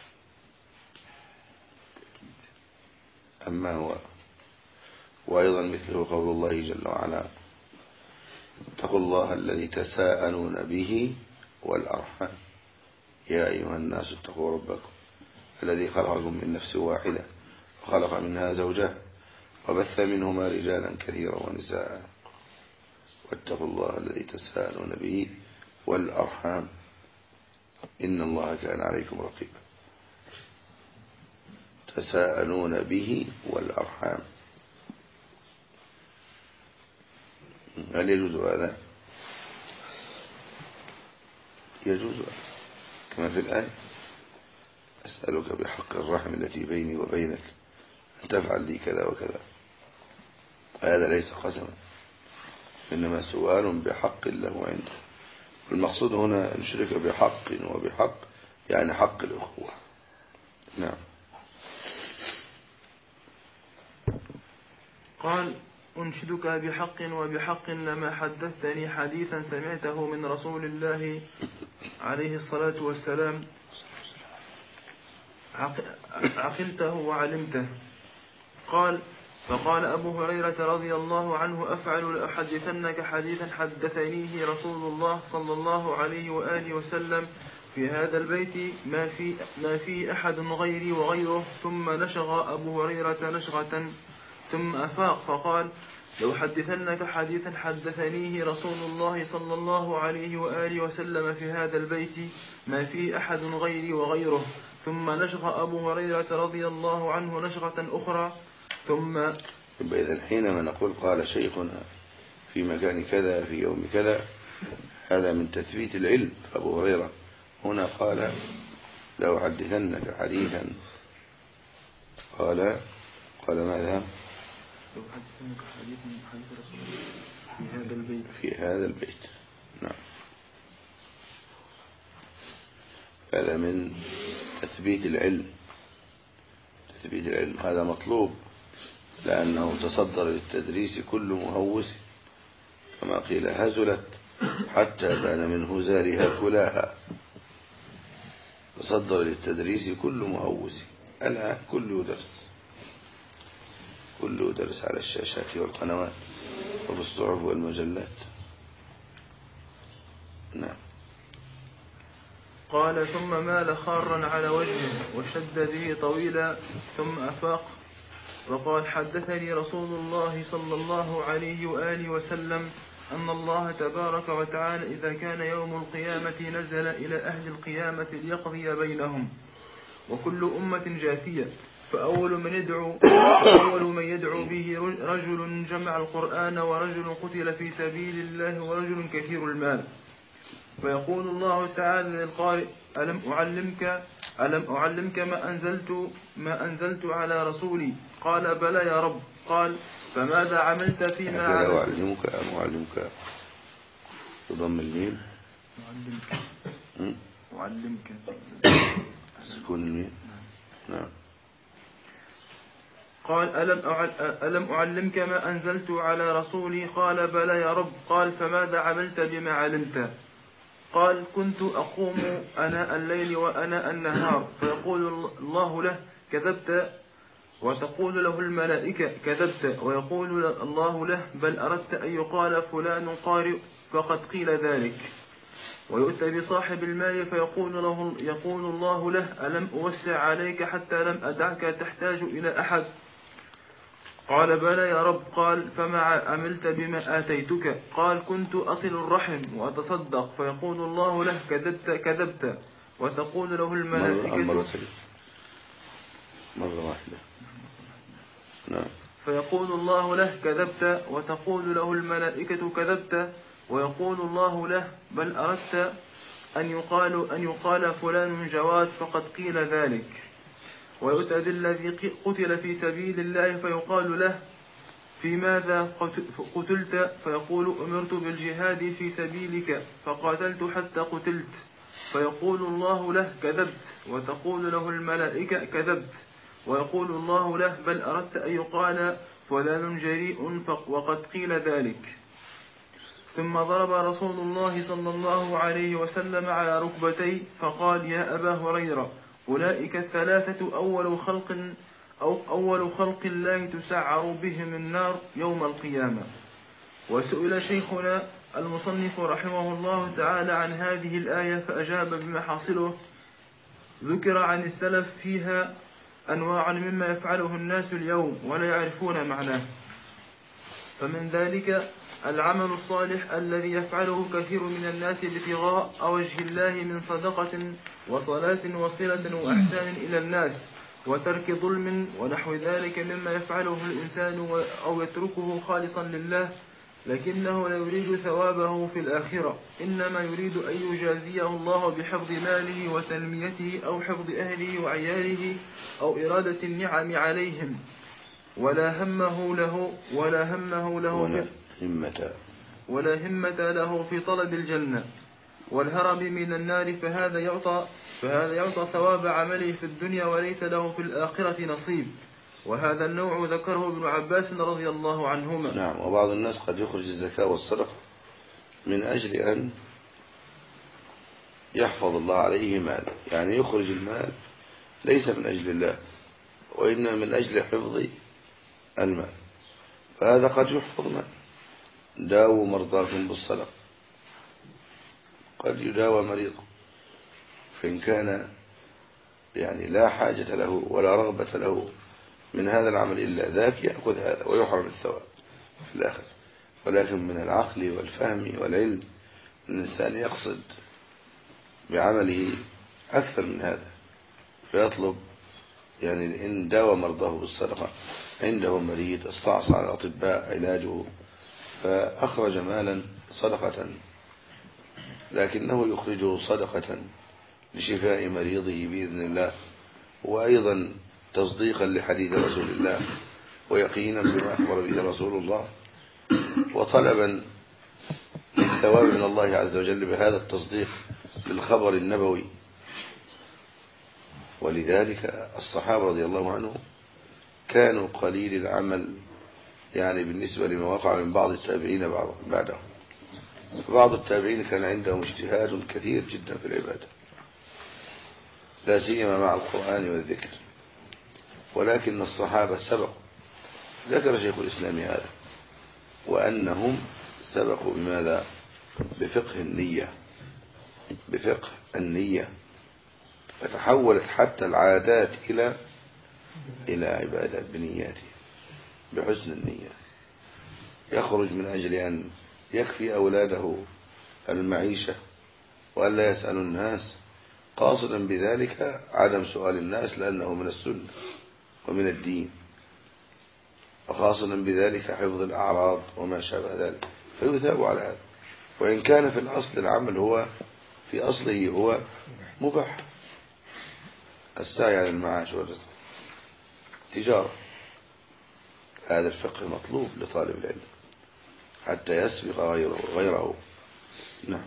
أما هو؟ وأيضا مثله قول الله جل وعلا: اتقوا الله الذي تساءلون به والأرحام يا أيها الناس اتقوا ربكم الذي خلقكم من نفس واحدة وخلق منها زوجها وبث منهما رجالا كثيرا ونساء واتقوا الله الذي تساءلون به والأرحام إن الله كان عليكم رقيبا. تساءلون به والأرحام، هل يجوز هذا؟ يجوز كما في الآية أسألك بحق الرحم التي بيني وبينك أن تفعل لي كذا وكذا. هذا ليس قسما، إنما سؤال بحق له عنده. المقصود هنا أن شرك بحق وبحق يعني حق الأخوة. نعم. قال أنشدك بحق وبحق لما حدثتني حديثا سمعته من رسول الله عليه الصلاة والسلام عقلته وعلمته. قال فقال أبو هريرة رضي الله عنه أفعل لأحدثنك حديثا حدثنيه رسول الله صلى الله عليه وآله وسلم في هذا البيت ما في ما في أحد غيري وغيره. ثم نشغ أبو هريرة نشغة ثم أفاق فقال لو حدثنك حديثا حدثنيه رسول الله صلى الله عليه وآله وسلم في هذا البيت ما فيه أحد غيري وغيره. ثم نشغ أبو هريرة رضي الله عنه نشغة أخرى ثم إذا حينما نقول قال شيخنا في مكان كذا في يوم كذا هذا من تثبيت العلم. أبو هريرة هنا قال لو حدثنك حديثا قال قال ماذا لو حدثنك حديثا حديث رسول الله في هذا البيت في هذا البيت. نعم. هذا من تثبيت العلم. تثبيت العلم هذا مطلوب لأنه تصدر للتدريس كل مهوس كما قيل هزلت حتى بان من هزارها كلاها. تصدر للتدريس كل مهوس. الآن كله درس كله درس على الشاشات والقنوات وفي الصحف والمجلات. نعم. قال ثم مال خارا على وجهه وشد به طويلا ثم أفاق وقال حدثني رسول الله صلى الله عليه وآله وسلم أن الله تبارك وتعالى إذا كان يوم القيامة نزل إلى أهل القيامة ليقضي بينهم وكل أمة جاثية فأول من يدعو أول من يدعو به رجل جمع القرآن ورجل قتل في سبيل الله ورجل كثير المال. فيقول الله تعالى للقارئ ألم أعلمك ألم أعلمك ما أنزلت ما أنزلت على رسولي؟ قال بلى يا رب. قال فماذا عملت فيما علمت؟ أعلمك أم أعلمك تضم الميم أعلمك أعلمك سكون الميم. نعم. قال ألم ألم أعلمك ما أنزلت على رسولي؟ قال بلى يا رب. قال فماذا عملت بما علمت؟ قال كنت أقوم أناء الليل وأناء النهار فيقول الله له كذبت وتقول له الملائكة كذبت ويقول الله له بل أردت أن يقال فلان قارئ فقد قيل ذلك. ويؤتى بصاحب المال فيقول له يقول الله له ألم أوسع عليك حتى لم أدعك تحتاج إلى أحد؟ قال بلى يا رب. قال فما عملت بما آتيتك؟ قال كنت أصل الرحم وأتصدق فيقول الله له كذبت كذبت وتقول له الملائكة مرة, مرة واحدة. نعم. فيقول الله له كذبت وتقول له الملائكة كذبت ويقول الله له بل أردت أن يقال أن يقال فلان جواد فقد قيل ذلك. ويؤتى بالذي قتل في سبيل الله فيقال له في ماذا قتلت؟ فيقول أمرت بالجهاد في سبيلك فقاتلت حتى قتلت. فيقول الله له كذبت وتقول له الملائكة كذبت ويقول الله له بل أردت أن يقال فلان جريء وقد قيل ذلك. ثم ضرب رسول الله صلى الله عليه وسلم على ركبتيه فقال يا أبا هريرة أولئك الثلاثة أول خلق أو أول خلق الله تسعر بهم النار يوم القيامة. وسئل شيخنا المصنف رحمه الله تعالى عن هذه الآية فأجاب بما حاصله ذكر عن السلف فيها أنواع مما يفعله الناس اليوم ولا يعرفون معناه. فمن ذلك العمل الصالح الذي يفعله كثير من الناس ابتغاء وجه الله من صدقة وصلاة وصلة وإحسان إلى الناس وترك ظلم ونحو ذلك مما يفعله الإنسان أو يتركه خالصا لله لكنه لا يريد ثوابه في الآخرة، إنما يريد أن يجازيه الله بحفظ ماله وتنميته أو حفظ أهله وعياله أو إرادة النعم عليهم، ولا همه له ولا همه له ولا في همة ولا همة له في طلب الجنة والهرب من النار، فهذا يعطى فهذا يعطى ثواب عمله في الدنيا وليس له في الآخرة نصيب. وهذا النوع ذكره ابن عباس رضي الله عنهما. نعم. وبعض الناس قد يخرج الزكاة والصدقة من أجل أن يحفظ الله عليه مال، يعني يخرج المال ليس من أجل الله وإنما من أجل حفظ المال، فهذا قد يحفظ مال. داووا مرضاكم بالصدقة، قد يداوى مريضا، فإن كان يعني لا حاجة له ولا رغبة له من هذا العمل إلا ذاك يأخذ هذا ويحرم الثواب في الآخر. ولكن من العقل والفهم والعلم الإنسان يقصد بعمله أكثر من هذا، فيطلب يعني إن داوى مرضاه بالصدقة، عنده مريض استعصى على الأطباء علاجه فأخرج مالا صدقة، لكنه يخرجه صدقة لشفاء مريضه بإذن الله، وأيضا تصديقا لحديث رسول الله ويقينا بما أخبر به رسول الله، وطلبا للثواب من الله عز وجل بهذا التصديق للخبر النبوي. ولذلك الصحابة رضي الله عنهم كانوا قليل العمل، يعني بالنسبة لما وقع من بعض التابعين بعدهم. بعض التابعين كان عندهم اجتهاد كثير جدا في العبادة، لا سيما مع القرآن والذكر، ولكن الصحابة سبقوا. ذكر شيخ الإسلام هذا، وأنهم سبقوا بماذا؟ بفقه النية، بفقه النية، فتحولت حتى العادات إلى إلى عبادات بنياته، بحسن النية. يخرج من أجل أن يكفي أولاده المعيشة وألا يسأل الناس، قاصدا بذلك عدم سؤال الناس لأنه من السنة ومن الدين، وخاصدا بذلك حفظ الأعراض وما شابه ذلك، فيثاب على هذا. وإن كان في الأصل العمل هو في أصله هو مباح، السعي على المعاش والرزق تجارة. هذا الفقه مطلوب لطالب العلم حتى يسبق غيره, غيره. نعم.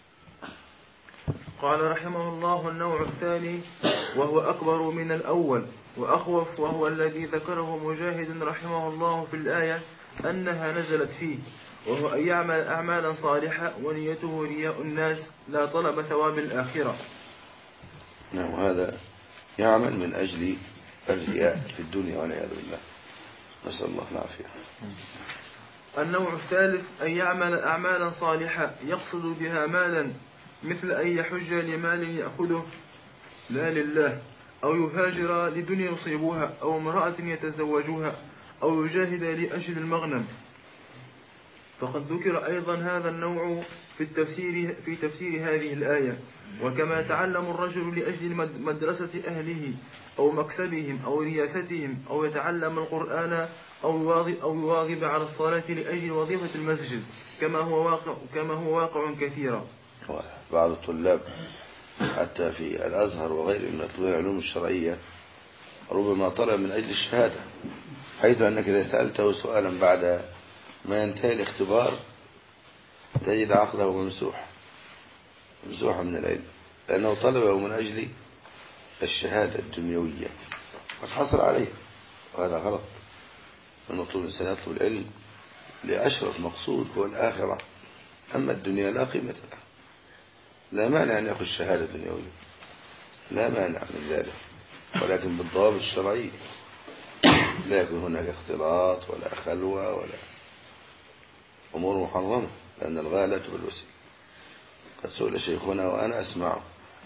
قال رحمه الله: النوع الثاني وهو أكبر من الأول وأخوف، وهو الذي ذكره مجاهد رحمه الله في الآية أنها نزلت فيه، وهو أن يعمل أعمالا صالحة ونيته رياء الناس لا طلب ثواب الآخرة. نعم. هذا يعمل من أجل الرياء في الدنيا والعياذ بالله، نسأل الله العافية. النوع الثالث أن يعمل أعمالا صالحة يقصد بها مالا، مثل أن يحج لمال يأخذه لا لله، أو يهاجر لدنيا يصيبها، أو امرأة يتزوجها، أو يجاهد لأجل المغنم. فقد ذكر أيضا هذا النوع في التفسير في تفسير هذه الآية. وكما يتعلم الرجل لأجل مدرسة أهله أو مكسبهم أو رياستهم، أو يتعلم القرآن أو يواظب, أو يواظب على الصلاة لأجل وظيفة المسجد، كما هو واقع, كما هو واقع كثيرا. بعض الطلاب حتى في الأزهر وغيره من طلاب العلوم الشرعية ربما طلب من أجل الشهادة، حيث أنك إذا سألته سؤالا بعد ما ينتهي الاختبار تجد عقله ممسوح ممسوحا من العلم، لأنه طلبه من أجل الشهادة الدنيوية قد حصل عليه، وهذا غلط. المطلوب الإنسان يطلب العلم لأشرف مقصود هو الآخرة، أما الدنيا لا قيمة لها. لا مانع أن يأخذ شهادة دنيوية، لا مانع من ذلك، ولكن بالضوابط الشرعية، لا يكون هناك اختلاط ولا خلوة ولا أمور محرمة، لأن الغاية لا تبقى الوسيلة. قد سئل شيخنا وأنا أسمعه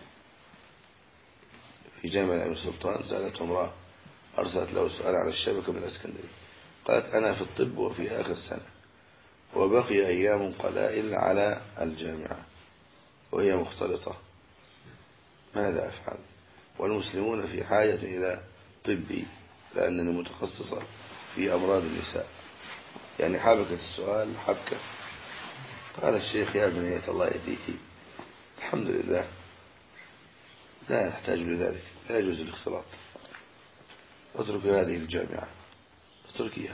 في جامع الأمير السلطان، سألته امرأة أرسلت له سؤال على الشبكة من الإسكندرية، قالت: أنا في الطب وفي آخر سنة وبقي أيام قلائل على الجامعة وهي مختلطة، ماذا أفعل؟ والمسلمون في حاجة إلى طبي لأنني متخصصة في أمراض النساء. يعني حبكة السؤال حبكة. قال الشيخ يا بنية الله يهديك، الحمد لله لا نحتاج لذلك، لا يجوز الاختلاط، اترك هذه الجامعة اتركيها،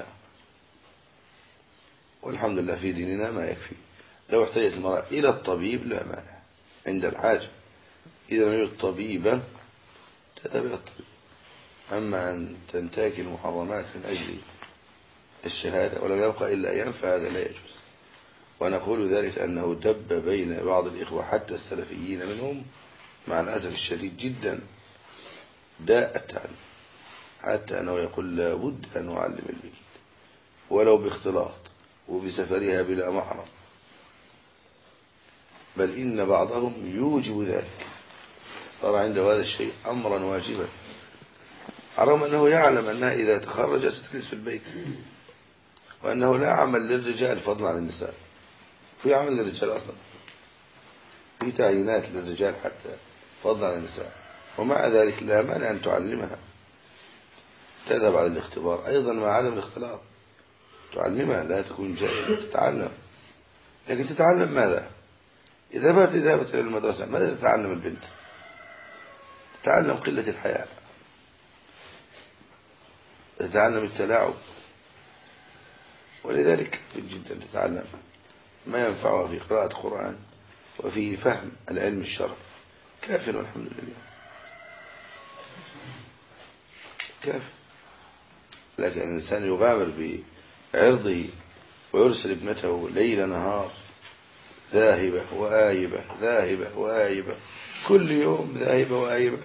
والحمد لله في ديننا ما يكفي. لو احتاجت المرأة إلى الطبيب لا مانع عند الحاجة، إذا لم يوجد طبيبة تذهب إلى الطبيب. أما أن تنتهك المحرمات من أجل الشهادة ولم يبقى إلا أيام فهذا لا يجوز. ونقول ذلك أنه دب بين بعض الإخوة حتى السلفيين منهم مع الأسف الشديد جدا داء التعليم، حتى أنه يقول لابد أن نعلم البنت ولو باختلاط وبسفرها بلا محرم، بل إن بعضهم يوجب ذلك، صار عنده هذا الشيء أمرا واجبا، رغم أنه يعلم أنها إذا تخرج ستجلس في البيت، وأنه لا عمل للرجال فضلا عن النساء، في عمل للرجال أصلا، في تعيينات للرجال حتى فضلا عن النساء، ومع ذلك لا مانع أن تعلمها، تذهب على الاختبار أيضا مع عدم الاختلاط، تعلمها لا تكون جاهلة، تتعلم. لكن تتعلم ماذا؟ إذا بات ذهبت إلى المدرسة ماذا تتعلم البنت؟ تتعلم قلة الحياء، تتعلم التلاعب، ولذلك جدا تتعلم ما ينفعها في قراءة القرآن وفي فهم العلم الشرعي، كاف والحمد لله كاف. لكن الإنسان يغامر بعرضه ويرسل ابنته ليل نهار ذاهبة وآيبة ذاهبة وآيبة كل يوم ذاهبة وآيبة.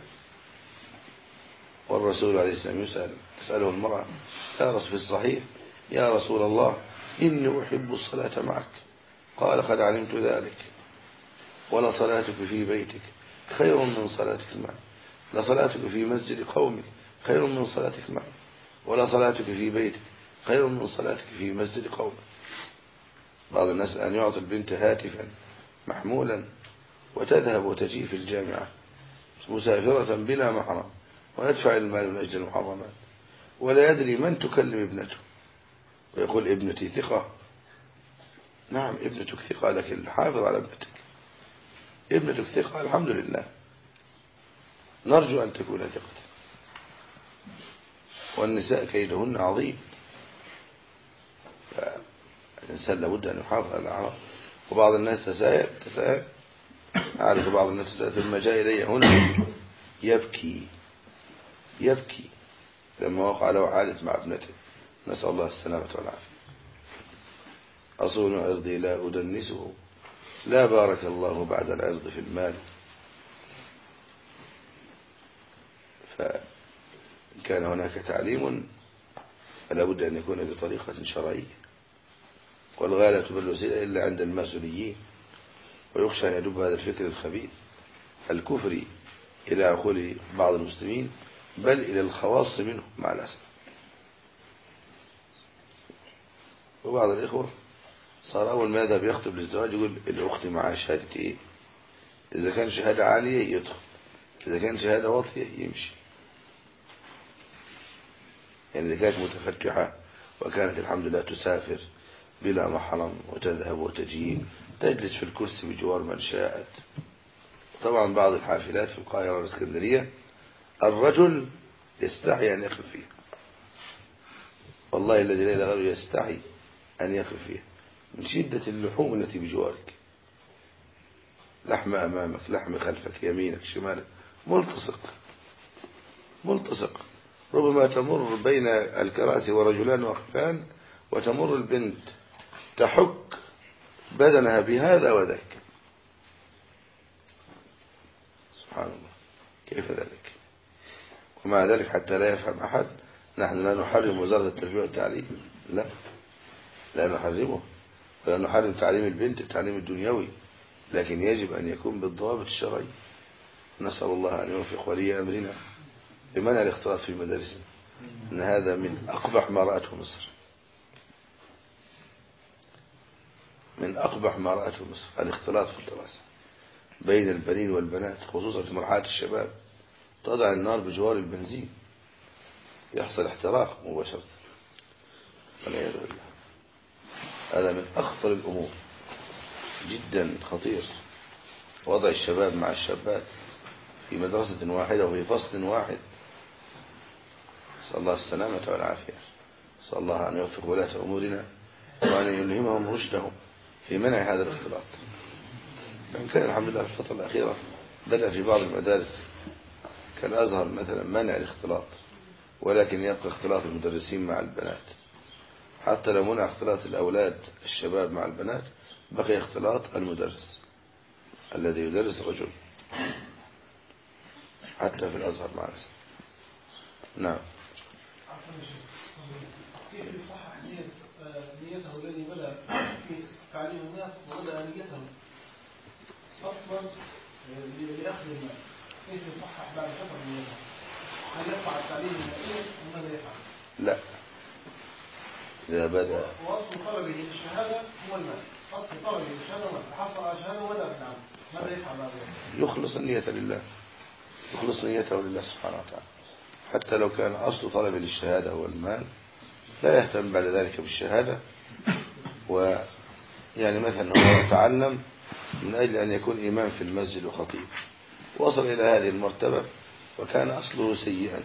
والرسول عليه السلام يسأل تسأله المرأة يا رسول في الصحيح يا رسول الله إني أحب الصلاة معك، قال قد علمت ذلك، ولا صلاتك في بيتك خير من صلاتك معي، لصلاتك في مسجد قومك خير من صلاتك معي، ولا صلاتك في بيتك خير من صلاتك في مسجد قومك. بعض الناس أن يعطي البنت هاتفا محمولا وتذهب وتجي في الجامعة مسافرة بلا محرم، ويدفع المال من أجل المحرمات، ولا يدري من تكلم ابنته، ويقول ابنتي ثقة. نعم ابنتك ثقة، لكن حافظ على ابنتك، ابنتك ثقة الحمد لله، نرجو أن تكون ثقة. والنساء كيدهن عظيم، فالإنسان لابد أن يحافظ على الأعراض. وبعض الناس تساهل تساهل أعرف بعض الناس تساهل ثم جاء إلي هنا يبكي يبكي لما وقع له حادث مع ابنته، نسأل الله السلامة والعافية. أصون عرضي لا أدنسه، لا بارك الله بعد العرض في المال. فكان هناك تعليم فلا بد أن يكون بطريقة شرعية، والغاية لا تبل وسيلة إلا عند المسؤوليين، ويخشى أن يدب هذا الفكر الخبيث الكفري إلى عقول بعض المسلمين، بل إلى الخواص منهم مع الأسف. وبعض الإخوة صار أول ما يذهب يخطب للزواج يقول الأخت معها شهادة إيه، إذا كان شهادة عالية يدخل، إذا كان شهادة واطية يمشي. يعني إذا كانت متفتحة وكانت الحمد لله تسافر بلا محرم وتذهب وتجي تجلس في الكرسي بجوار من شاءت. طبعا بعض الحافلات في القاهرة والاسكندرية الرجل يستحي أن يقف فيها، والله الذي لا إله غيره يستحي أن يقف فيها من شدة اللحوم التي بجوارك، لحم أمامك لحم خلفك يمينك شمالك، ملتصق ملتصق. ربما تمر بين الكراسي ورجلان واقفان وتمر البنت تحك بدنها بهذا وذاك، سبحان الله كيف ذلك. ومع ذلك حتى لا يفهم أحد نحن لا نحرم وزارة التربية والتعليم، لا لا نحرمه، ولا نحرم تعليم البنت التعليم الدنيوي، لكن يجب أن يكون بالضوابط الشرعي. نسأل الله أن يوفق ولي أمرنا لمنع الاختلاط في مدارسنا، أن هذا من أقبح ما رأته مصر، من أقبح ما رأته مصر الاختلاط في الدراسة بين البنين والبنات، خصوصا في مرحلة الشباب. تضع النار بجوار البنزين يحصل احتراق مباشرة، والعياذ بالله. هذا من أخطر الأمور جدا، خطير. وضع الشباب مع الشابات في مدرسة واحدة وفي فصل واحد، نسأل الله السلامة والعافية. نسأل الله أن يوفق ولاة أمورنا وأن يلهمهم رشدهم في منع هذا الاختلاط. لأن كان الحمد لله في الفترة الأخيرة بدأ في بعض المدارس كالأزهر مثلا منع الاختلاط، ولكن يبقى اختلاط المدرسين مع البنات. حتى لو منع اختلاط الأولاد الشباب مع البنات بقي اختلاط المدرس الذي يدرس رجل حتى في الأزهر مع الأسف. نعم. كيف يصحح نيته الذي بدأ في تعليم الناس وبدأ نيته أصلا لأخذ المال؟ كيف يصحح بعد فترة نيته؟ هل يرفع التعليم المالي وماذا يفعل؟ لا، إذا بدأ وأصل طلبه للشهادة هو المال. أصل طلبه للشهادة هو تحصل على الشهادة وبدأ في العمل، ماذا يفعل بعد ذلك؟ يخلص النية لله، يخلص نيته لله سبحانه وتعالى. حتى لو كان أصل طلبه للشهادة هو المال لا يهتم بعد ذلك بالشهادة. ويعني مثلا هو يتعلم من أجل أن يكون إمام في المسجد وخطيب، وصل إلى هذه المرتبة وكان أصله سيئا.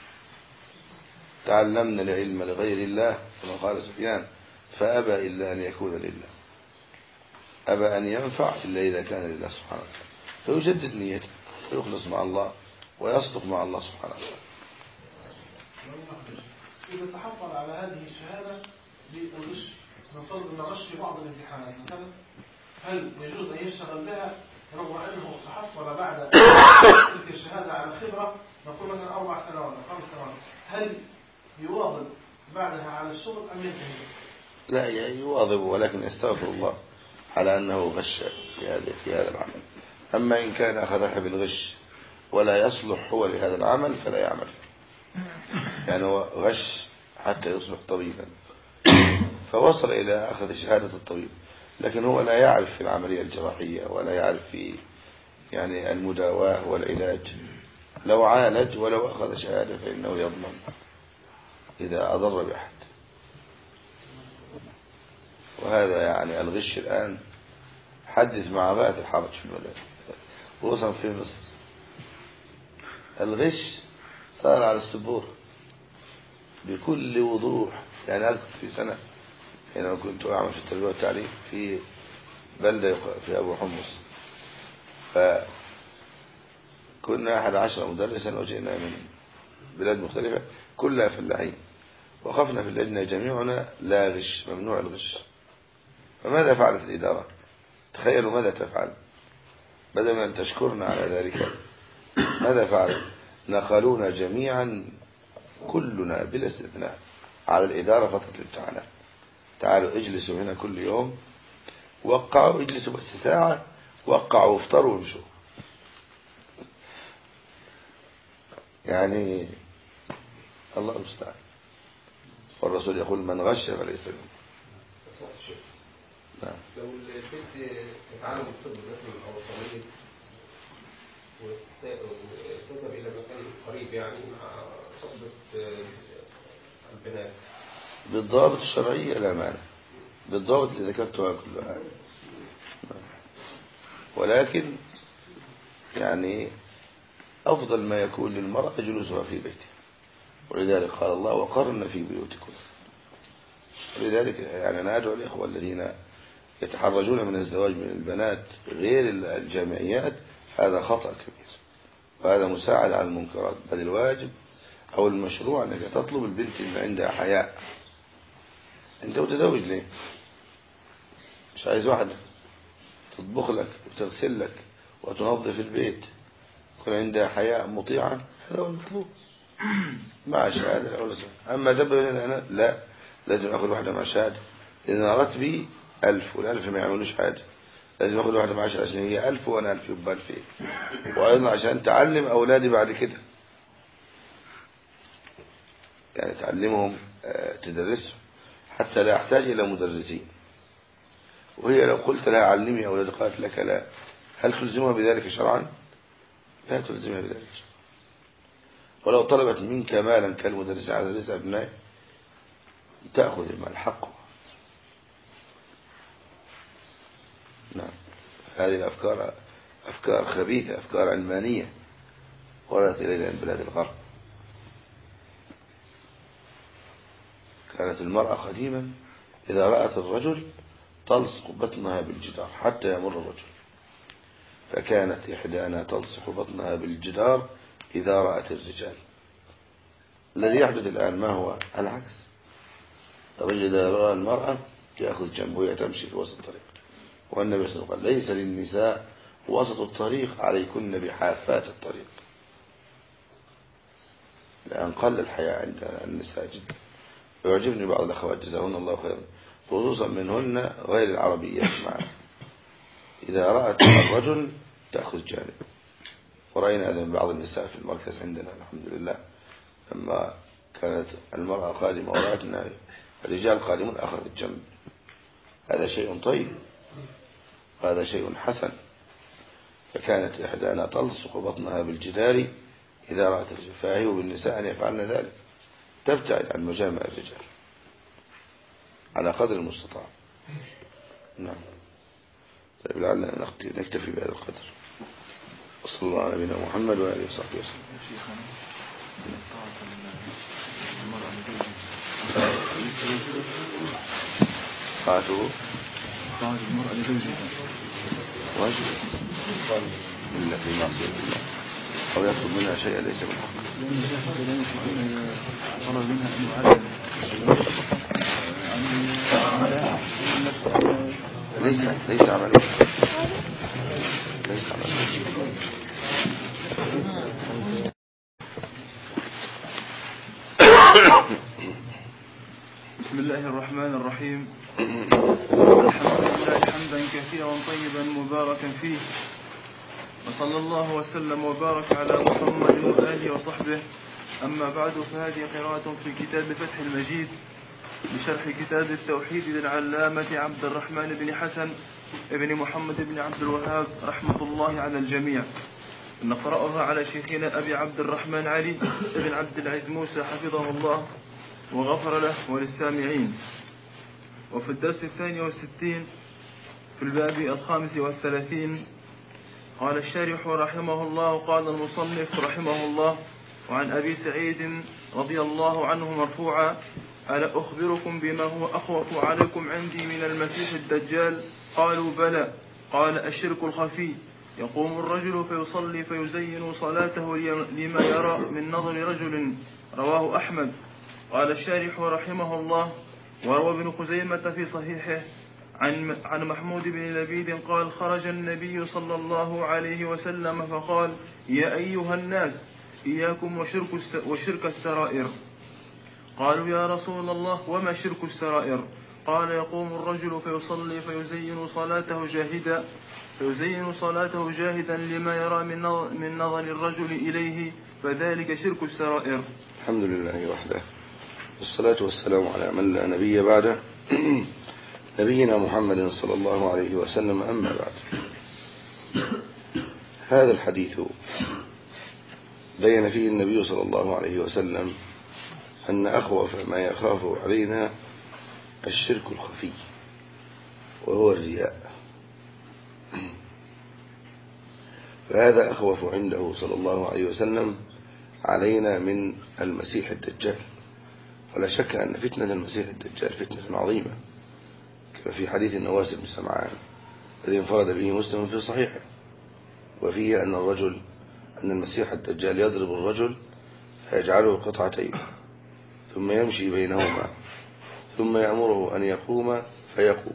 تعلمنا العلم لغير الله كما قال سفيان فأبى إلا أن يكون لله، أبى أن ينفع إلا إذا كان لله سبحانه وتعالى. فيجدد نيته ويخلص مع الله ويصدق مع الله سبحانه وتعالى. إذا تحصل على هذه الشهادة بالغش، نفترض أن غش في بعض الامتحانات مثلا، هل يجوز أن يشتغل بها رغم أنه تحصل بعد تلك الشهادة على خبرة نقول مثلا أربع سنوات أو خمس سنوات، هل يواظب بعدها على الشغل أم ينتهي؟ لا، يواظب ولكن يستغفر الله على أنه غش في هذا في هذا العمل. أما إن كان أخذها بالغش ولا يصلح هو لهذا العمل فلا يعمل فيه. يعني هو غش حتى يصبح طبيبا فوصل إلى أخذ شهادة الطبيب، لكن هو لا يعرف في العملية الجراحية ولا يعرف في يعني المداواة والعلاج. لو عالج ولو أخذ شهادة فإنه يضمن إذا أضر بأحد. وهذا يعني الغش الآن حدث مع غاية الحرج في المدارس، خصوصا في مصر. الغش صار على السبور بكل وضوح. يعني أذكر في سنة حينما كنت أعمل في التربية والتعليم في بلدة في أبو حمص، فكنا أحد عشر مدرسا وجئنا من بلاد مختلفة كلها فلاحين، وقفنا في اللجنة جميعنا لا غش، ممنوع الغش. فماذا فعلت الإدارة؟ تخيلوا ماذا تفعل بدل من أن تشكرنا على ذلك. ماذا فعل؟ نقلونا جميعا كلنا بلا استثناء على الإدارة فترة الامتحانات. تعالوا اجلسوا هنا كل يوم، وقعوا، اجلسوا بس ساعة، وقعوا وافطروا وامشوا. يعني الله المستعان. والرسول يقول من غش فليس منه. نعم. لو البنت تتعلم الطب الرسمي او الطبيب وتذهب الى مكان قريب يعني مع صحبة البنات بالضوابط الشرعية لا مانع، بالضوابط اللي ذكرتها كلها، ولكن يعني أفضل ما يكون للمرأة جلوسها في بيتها. ولذلك قال الله وقرن في بيوتكم. ولذلك يعني أنا أدعو الإخوة الذين يتحرجون من الزواج من البنات غير الجامعيات، هذا خطأ كبير وهذا مساعد على المنكرات. بل الواجب أو المشروع أنك تطلب البنت اللي عندها حياء. أنت متزوج ليه؟ مش عايز واحدة تطبخ لك وتغسل لك وتنظف البيت يكون عندها حياء مطيعة؟ هذا هو المطلوب مع شهادة أو لسه. أما دبل أنا لا، لازم أخذ واحدة مع شهادة، لأن راتبي ألف والألف ما يعملوش حاجة. لازم أخذ واحدة مع شهادة عشان هي ألف وأنا ألف يبقى ألفين، وأيضا عشان تعلم أولادي بعد كده، يعني تعلمهم تدرسهم حتى لا أحتاج إلى مدرسين. وهي لو قلت لها علمي أولادي قالت لك لا، هل تلزمها بذلك شرعا؟ لا تلزمها بذلك شرعا. ولو طلبت منك مالا كالمدرس على رزق أبنائي تأخذ المال حقه، نعم. هذه الأفكار أفكار خبيثة، أفكار علمانية وردت إلينا من بلاد الغرب. كانت المرأة قديما إذا رأت الرجل تلصق بطنها بالجدار حتى يمر الرجل، فكانت إحدانا تلصق بطنها بالجدار إذا رأت الرجال. الذي يحدث الآن ما هو العكس، الرجل إذا رأى المرأة يأخذ جنبه وهي تمشي في وسط الطريق، والنبي صلى الله عليه وسلم قال: ليس للنساء وسط الطريق، عليكن بحافات الطريق. لأن قل الحياء عند النساء جدا. ويعجبني بعض الأخوات جزاهن الله خيرا خصوصا منهن غير العربيات معنا، إذا رأت الرجل تأخذ جانب. ورأينا هذا من بعض النساء في المركز عندنا الحمد لله، لما كانت المرأة قادمة ورأتنا الرجال قادمون أخذت جنب. هذا شيء طيب، هذا شيء حسن. فكانت إحدانا تلصق بطنها بالجدار إذا رأت الرجال، فهي بالنساء أن يفعلن ذلك، تبتعد عن مجامع الرجال على قدر المستطاع. نعم. طيب لعلنا نكتفي بهذا القدر. وصلى الله على نبينا محمد وآله وصحبه وسلم. طاعته طاعة المرأة لزوجها واجب إلا في معصية الله أو يطلب منها شيئا ليس بالحق. طلب منها أن يعلم ليس ليس عملية ليس عملية. بسم الله الرحمن الرحيم. الحمد لله حمدا كثيرا طيبا مباركا فيه، وصلى الله وسلم وبارك على محمد وآله وصحبه. أما بعد، فهذه قراءة في كتاب فتح المجيد بشرح كتاب التوحيد للعلامة عبد الرحمن بن حسن ابن محمد بن عبد الوهاب رحمة الله على الجميع. نقرأها على شيخنا أبي عبد الرحمن علي بن عبد العزيز موسى حفظه الله وغفر له وللسامعين. وفي الدرس الثاني والستين في الباب الخامس والثلاثين قال الشارح رحمه الله: قال المصنف رحمه الله: وعن أبي سعيد رضي الله عنه مرفوعا: ألا أخبركم بما هو أخوف عليكم عندي من المسيح الدجال؟ قالوا بلى. قال: الشرك الخفي، يقوم الرجل فيصلي فيزين صلاته لما يرى من نظر رجل. رواه أحمد. قال الشارح رحمه الله: وروى ابن خزيمة في صحيحه عن عن محمود بن لبيد قال: خرج النبي صلى الله عليه وسلم فقال: يا أيها الناس، إياكم وشرك وشرك السرائر. قالوا: يا رسول الله، وما شرك السرائر؟ قال: يقوم الرجل فيصلي فيزين صلاته جاهدا فيزين صلاته جاهدا لما يرى من نظر الرجل إليه، فذلك شرك السرائر. الحمد لله وحده، والصلاة والسلام على من لا نبي بعده، نبينا محمد صلى الله عليه وسلم. أما بعد، هذا الحديث بين فيه النبي صلى الله عليه وسلم أن أخوف ما يخاف علينا الشرك الخفي، وهو الرياء. فهذا أخوف عنده صلى الله عليه وسلم علينا من المسيح الدجال. ولا شك أن فتنة المسيح الدجال فتنة عظيمة، كما في حديث النواس بن سمعان الذي انفرد به مسلم في صحيحه، وفيه أن الرجل أن المسيح الدجال يضرب الرجل فيجعله قطعتين ثم يمشي بينهما ثم يأمره أن يقوم فيقوم،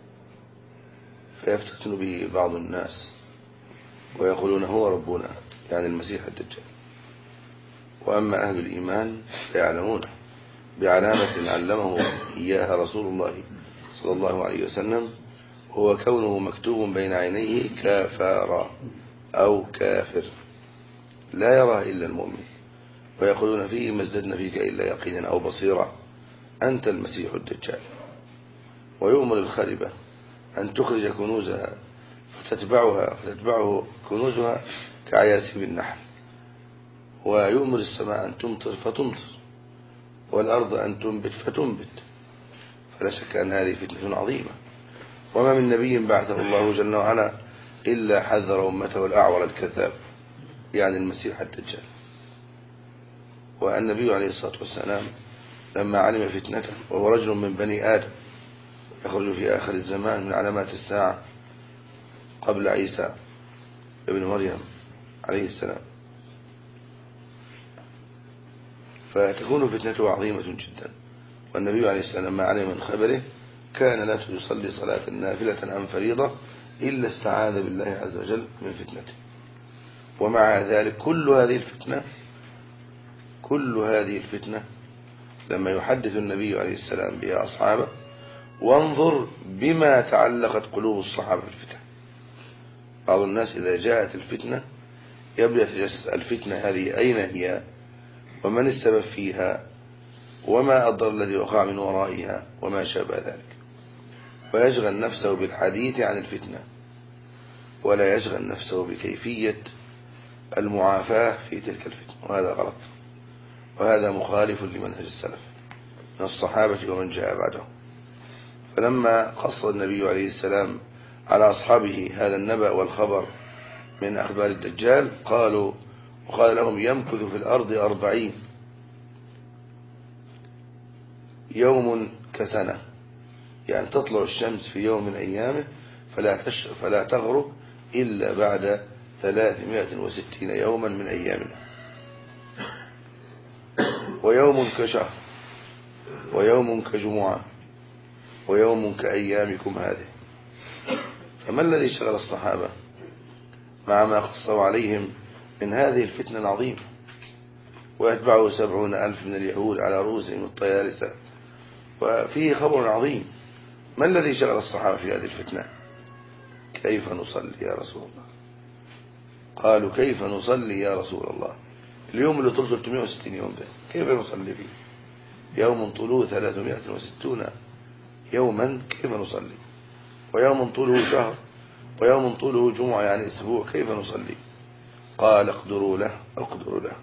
فيفتتن به بعض الناس ويقولون هو ربنا، يعني المسيح الدجال. وأما أهل الإيمان فيعلمونه بعلامة علمه إياها رسول الله صلى الله عليه وسلم، هو كونه مكتوب بين عينيه كافارا أو كافر، لا يراه إلا المؤمن، ويقولون فيه ما ازددنا فيك إلا يقينا أو بصيرا، أنت المسيح الدجال. ويؤمر الخربة أن تخرج كنوزها فتتبعها فتتبعه كنوزها كعياسيب النحل، ويؤمر السماء أن تمطر فتمطر، والأرض أن تنبت فتنبت. فلا شك أن هذه فتنة عظيمة، وما من نبي بعثه الله جل وعلا إلا حذر أمته الأعور الكذاب، يعني المسيح الدجال. والنبي عليه الصلاة والسلام لما علم فتنته، وهو رجل من بني آدم يخرج في آخر الزمان من علامات الساعة قبل عيسى ابن مريم عليه السلام، فتكون فتنته عظيمة جدا. والنبي عليه السلام لما علم من خبره كان لا يصلي صلاة نافلة عن فريضة إلا استعاذ بالله عز وجل من فتنته. ومع ذلك كل هذه الفتنة كل هذه الفتنة لما يحدث النبي عليه السلام بها أصحابه، وانظر بما تعلقت قلوب الصحابة بالفتنة. بعض الناس إذا جاءت الفتنة يبدأ يتجسس الفتنة هذه أين هي، ومن السبب فيها، وما الضرر الذي وقع من ورائها، وما شابه ذلك، ويشغل نفسه بالحديث عن الفتنة ولا يشغل نفسه بكيفية المعافاة في تلك الفتنة، وهذا غلط، وهذا مخالف لمنهج السلف من الصحابة ومن جاء بعدهم. فلما قص النبي عليه السلام على أصحابه هذا النبأ والخبر من أخبار الدجال، قالوا وقال لهم يمكث في الأرض أربعين يوم كسنة، يعني تطلع الشمس في يوم من أيامه فلا, فلا تغرب إلا بعد ثلاثمائة وستين يوما من أيامنا، ويوم كشهر، ويوم كجمعة، ويوم كأيامكم هذه. فما الذي شغل الصحابة مع ما قصوا عليهم من هذه الفتنة العظيمة؟ ويتبعه سبعون ألف من اليهود على رؤوسهم الطيالسة، وفيه خبر عظيم. ما الذي شغل الصحابة في هذه الفتنة؟ كيف نصلي يا رسول الله؟ قالوا كيف نصلي يا رسول الله؟ اليوم اللي طول ثلاثمائة وستين يوم ده كيف نصلي فيه؟ يوم طوله ثلاثمائة وستين يوما كيف نصلي؟ ويوم طوله شهر، ويوم طوله جمعة يعني أسبوع، كيف نصلي؟ قال اقدروا له اقدروا له.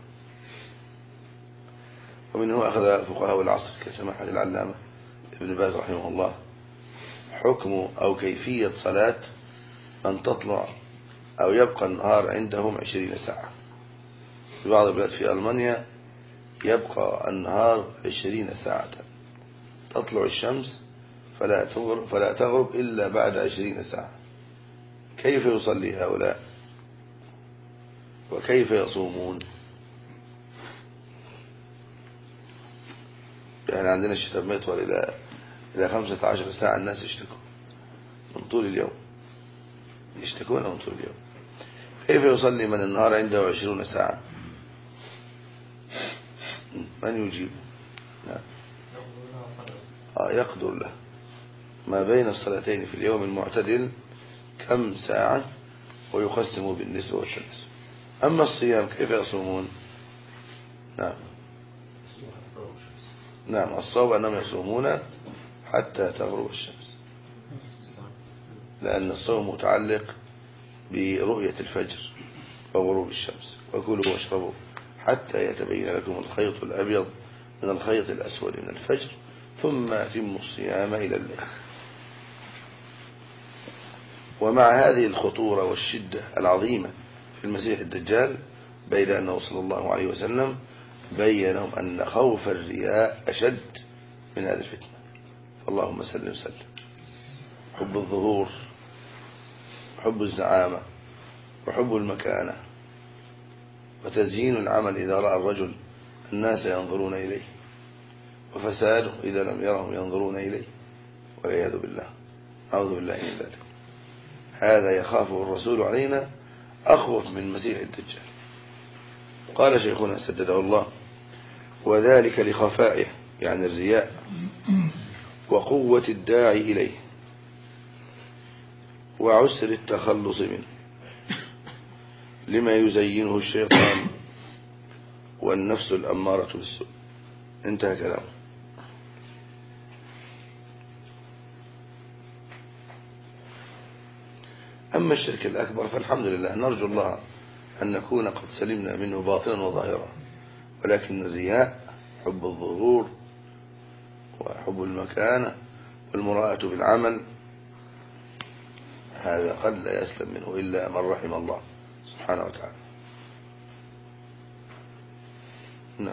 ومنه أخذ فقهاء العصر كسماحة العلامة ابن باز رحمه الله حكم أو كيفية صلاة من تطلع أو يبقى النهار عندهم عشرين ساعة. في بعض البلاد في ألمانيا يبقى النهار عشرين ساعة، تطلع الشمس فلا تغرب, فلا تغرب إلا بعد عشرين ساعة. كيف يصلي هؤلاء وكيف يصومون؟ يعني عندنا الشتاء بيطول إلى إلى خمسة عشر ساعة، الناس يشتكوا من طول اليوم، يشتكون من طول اليوم. كيف يصلي من النهار عنده عشرون ساعة؟ من يجيب؟ نعم. آه يقدر له. ما بين الصلاتين في اليوم المعتدل كم ساعة، ويقسم بالنسبة والتناسب. أما الصيام كيف يصومون؟ نعم نعم الصواب أنهم يصومون حتى تغرب الشمس، لأن الصوم متعلق برؤية الفجر وغروب الشمس. وكلوا واشربوا حتى يتبين لكم الخيط الأبيض من الخيط الأسود من الفجر ثم أتموا الصيام إلى الليل. ومع هذه الخطورة والشدة العظيمة في المسيح الدجال، بين أنه صلى الله عليه وسلم بينهم أن خوف الرياء أشد من هذه الفتنة. اللهم سلم سلم. حب الظهور، حب الزعامة، وحب المكانة، وتزيين العمل إذا رأى الرجل الناس ينظرون إليه، وفساده إذا لم يرهم ينظرون إليه، والعياذ بالله، أعوذ بالله من ذلك. هذا يخافه الرسول علينا أخوف من مسيح الدجال. قال شيخنا سدده الله: وذلك لخفائه، يعني الرياء، وقوة الداعي إليه، وعسر التخلص منه، لما يزينه الشيطان والنفس الأمارة بالسوء. انتهى كلامه. أما الشرك الأكبر فالحمد لله، نرجو الله أن نكون قد سلمنا منه باطنا وظاهرا، ولكن الرياء، حب الظهور، وحب المكانة، والمراءة بالعمل، هذا قد لا يسلم منه إلا من رحم الله سبحانه وتعالى. نعم.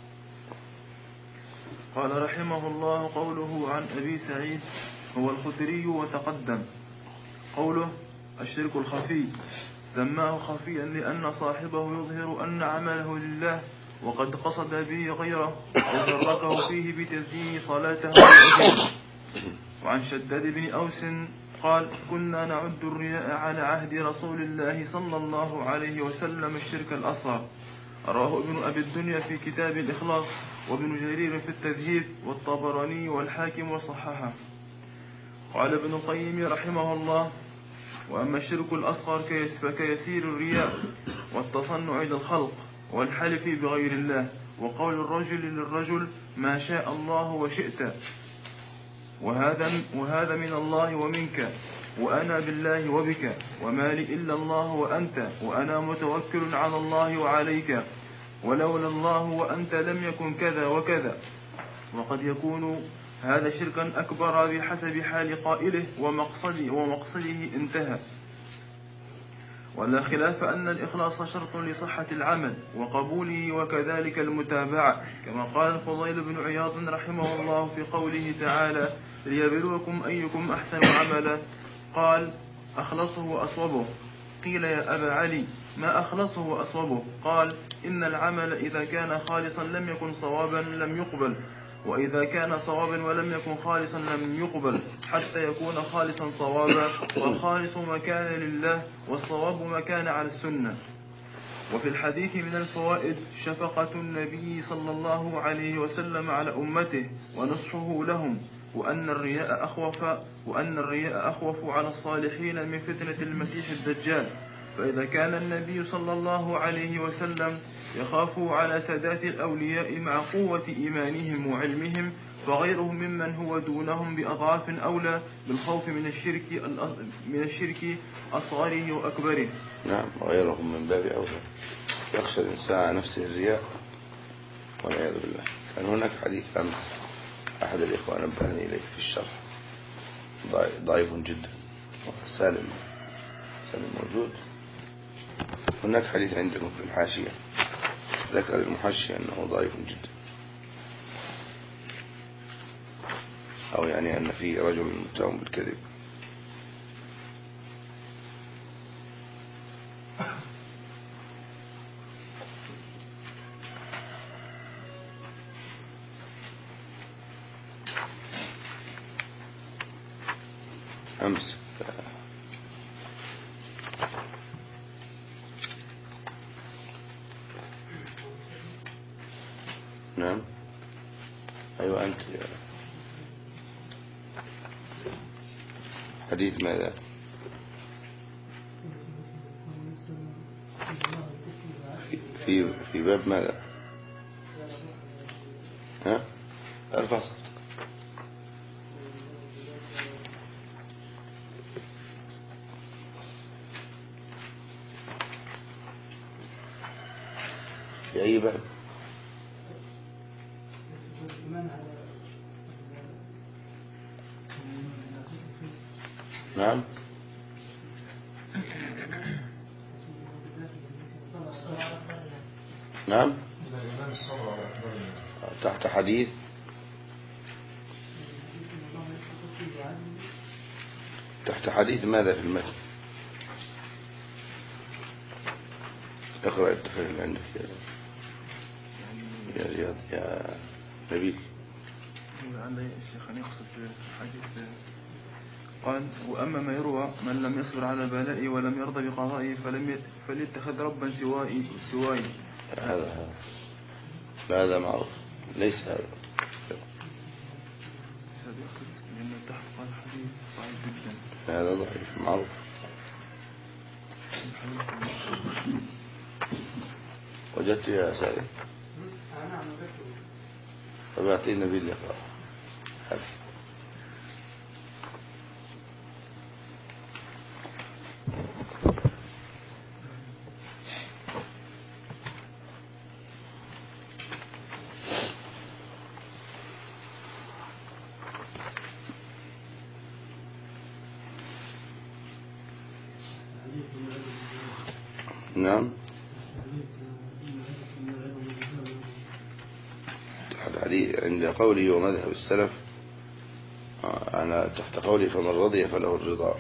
قال رحمه الله: قوله عن أبي سعيد هو الخدري وتقدم. قوله الشرك الخفي سماه خفيا لأن صاحبه يظهر أن عمله لله وقد قصد به غيره أو شركه فيه بتزيين صلاته وأجله. وعن شداد بن أوس قال: كنا نعد الرياء على عهد رسول الله صلى الله عليه وسلم الشرك الأصغر. رواه ابن أبي الدنيا في كتاب الإخلاص، وابن جرير في التذهيب، والطبراني والحاكم وصححه. قال ابن القيم رحمه الله: وأما الشرك الأصغر فكيسير الرياء والتصنع للخلق والحلف بغير الله وقول الرجل للرجل ما شاء الله وشئت، وهذا, وهذا من الله ومنك، وأنا بالله وبك، وما لي إلا الله وأنت، وأنا متوكل على الله وعليك، ولولا الله وأنت لم يكن كذا وكذا. وقد يكون هذا شركا أكبر بحسب حال قائله ومقصده, ومقصده انتهى. ولا خلاف أن الإخلاص شرط لصحة العمل وقبوله، وكذلك المتابعة، كما قال الفضيل بن عياض رحمه الله في قوله تعالى: ليبلوكم أيكم أحسن عملا. قال: أخلصه وأصوبه. قيل: يا أبا علي ما أخلصه وأصوبه؟ قال: إن العمل إذا كان خالصا لم يكن صوابا لم يقبل، وإذا كان صوابا ولم يكن خالصا لم يقبل، حتى يكون خالصا صوابا، والخالص ما كان لله والصواب ما كان على السنة. وفي الحديث من الفوائد شفقة النبي صلى الله عليه وسلم على أمته ونصحه لهم، وأن الرياء أخوف وأن الرياء أخوف على الصالحين من فتنة المسيح الدجال. فإذا كان النبي صلى الله عليه وسلم يخاف على سادات الأولياء مع قوة إيمانهم وعلمهم، فغيرهم ممن هو دونهم بأضعاف أولى بالخوف من الشرك من الشرك أصغره وأكبره. نعم، وغيرهم من باب أولى. يخشى الإنسان على نفسه الرياء والعياذ بالله. كان هناك حديث أمس أحد الإخوان نبهني إليه في الشرح، ضعيف جدا. سالم سالم موجود. هناك حديث عندكم في الحاشية ذكر المحشي أنه ضعيف جدا، أو يعني أن فيه رجل متهم بالكذب. أمس نعم. أيوة أنت حديث ماذا؟ في في باب ماذا؟ ها؟ ارفع صوتك. في أي باب؟ نعم. نعم. تحت حديث تحت حديث ماذا في المتن؟ اقرأ التفسير اللي عندك يا رياض يا نبيل. لعل الشيخ أن يقصد حديث قال: وأما ما يروى من لم يصبر على البلاء ولم يرضى بقضائه فلم فليتخذ ربا سواي سواي هذا لا هذا معروف، ليس هذا لأن تحت قال حديث ضعيف جدا. هذا ضعيف معروف. وجدت يا سالم؟ نعم وجدته. فبعطينا باللقاء هذا. نعم. علي عند قوله ومذهب السلف أنا تحت قولي فمن رضي فله الرضا.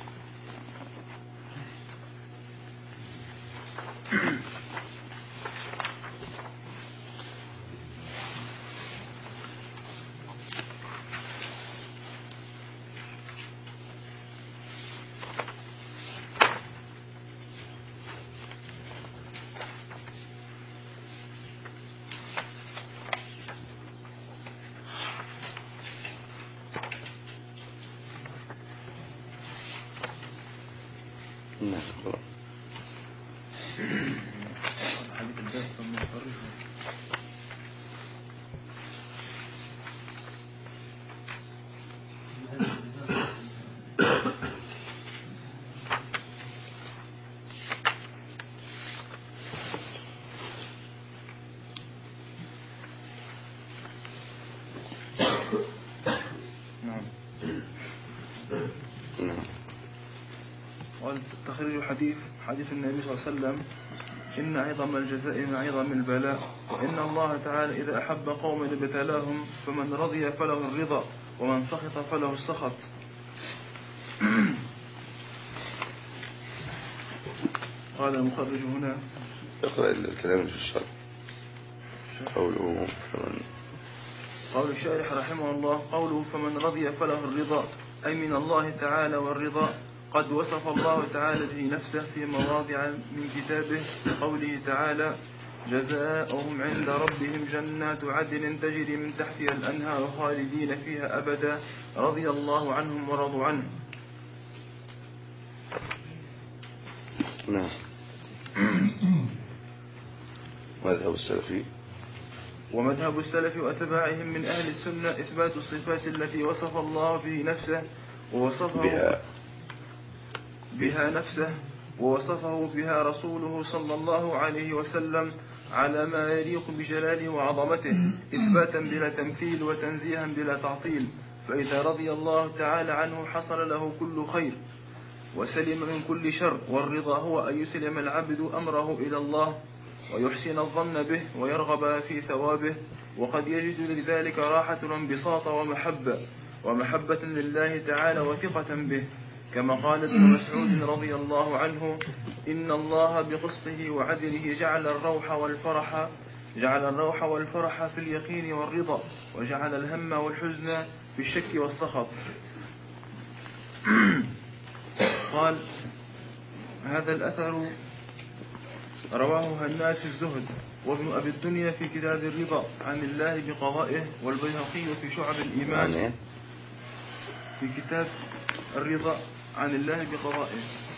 تخريج حديث حديث النبي صلى الله عليه وسلم إن عظم الجزاء من عظم البلاء إن الله تعالى إذا أحب قوما ابتلاهم فمن رضي فله الرضا ومن سخط فله السخط. قال المخرج هنا اقرأ الكلام في الشرح. قوله فمن قول الشارح رحمه الله قوله فمن رضي فله الرضا أي من الله تعالى، والرضا قد وصف الله تعالى به نفسه في مواضع من كتابه بقوله تعالى جزاؤهم عند ربهم جنات عدن تجري من تحتها الأنهار خالدين فيها أبدا رضي الله عنهم ورضوا عنه. نعم. مذهب السلفي ومذهب السلف وأتباعهم من أهل السنة إثبات الصفات التي وصف الله به نفسه ووصفه بها بها نفسه ووصفه بها رسوله صلى الله عليه وسلم على ما يليق بجلاله وعظمته إثباتا بلا تمثيل وتنزيها بلا تعطيل. فإذا رضي الله تعالى عنه حصل له كل خير وسلم من كل شر. والرضا هو أن يسلم العبد أمره إلى الله ويحسن الظن به ويرغب في ثوابه، وقد يجد لذلك راحة وانبساط ومحبة ومحبة لله تعالى وثقة به، كما قال ابن مسعود رضي الله عنه إن الله بقسطه وعدله جعل الروح والفرح جعل الروح والفرح في اليقين والرضا، وجعل الهم والحزن في الشك والسخط. قال هذا الأثر رواه هناس الزهد وابن أبي الدنيا في كتاب الرضا عن الله بقضائه، والبيهقي في شعب الإيمان في كتاب الرضا عن الله بقضائه،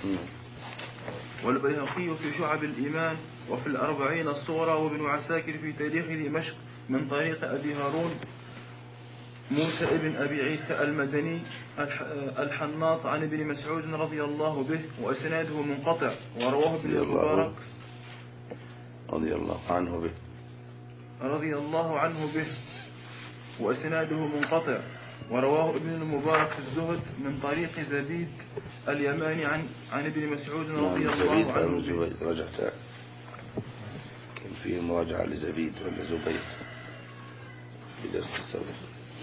والبيهقي في شعب الإيمان وفي الأربعين الصغرى، وابن عساكر في تاريخ دمشق من طريق أبي هارون موسى ابن أبي عيسى المدني الحناط عن ابن مسعود رضي الله به وأسناده منقطع، ورواه ابن المبارك رضي الله عنه به رضي الله عنه به وأسناده منقطع، ورواه ابن المبارك في الزهد من طريق زبيد اليماني عن عن ابن مسعود رضي الله عنه به. رجعت كان في مراجعة لزبيد ولا زبيد في درس السابق.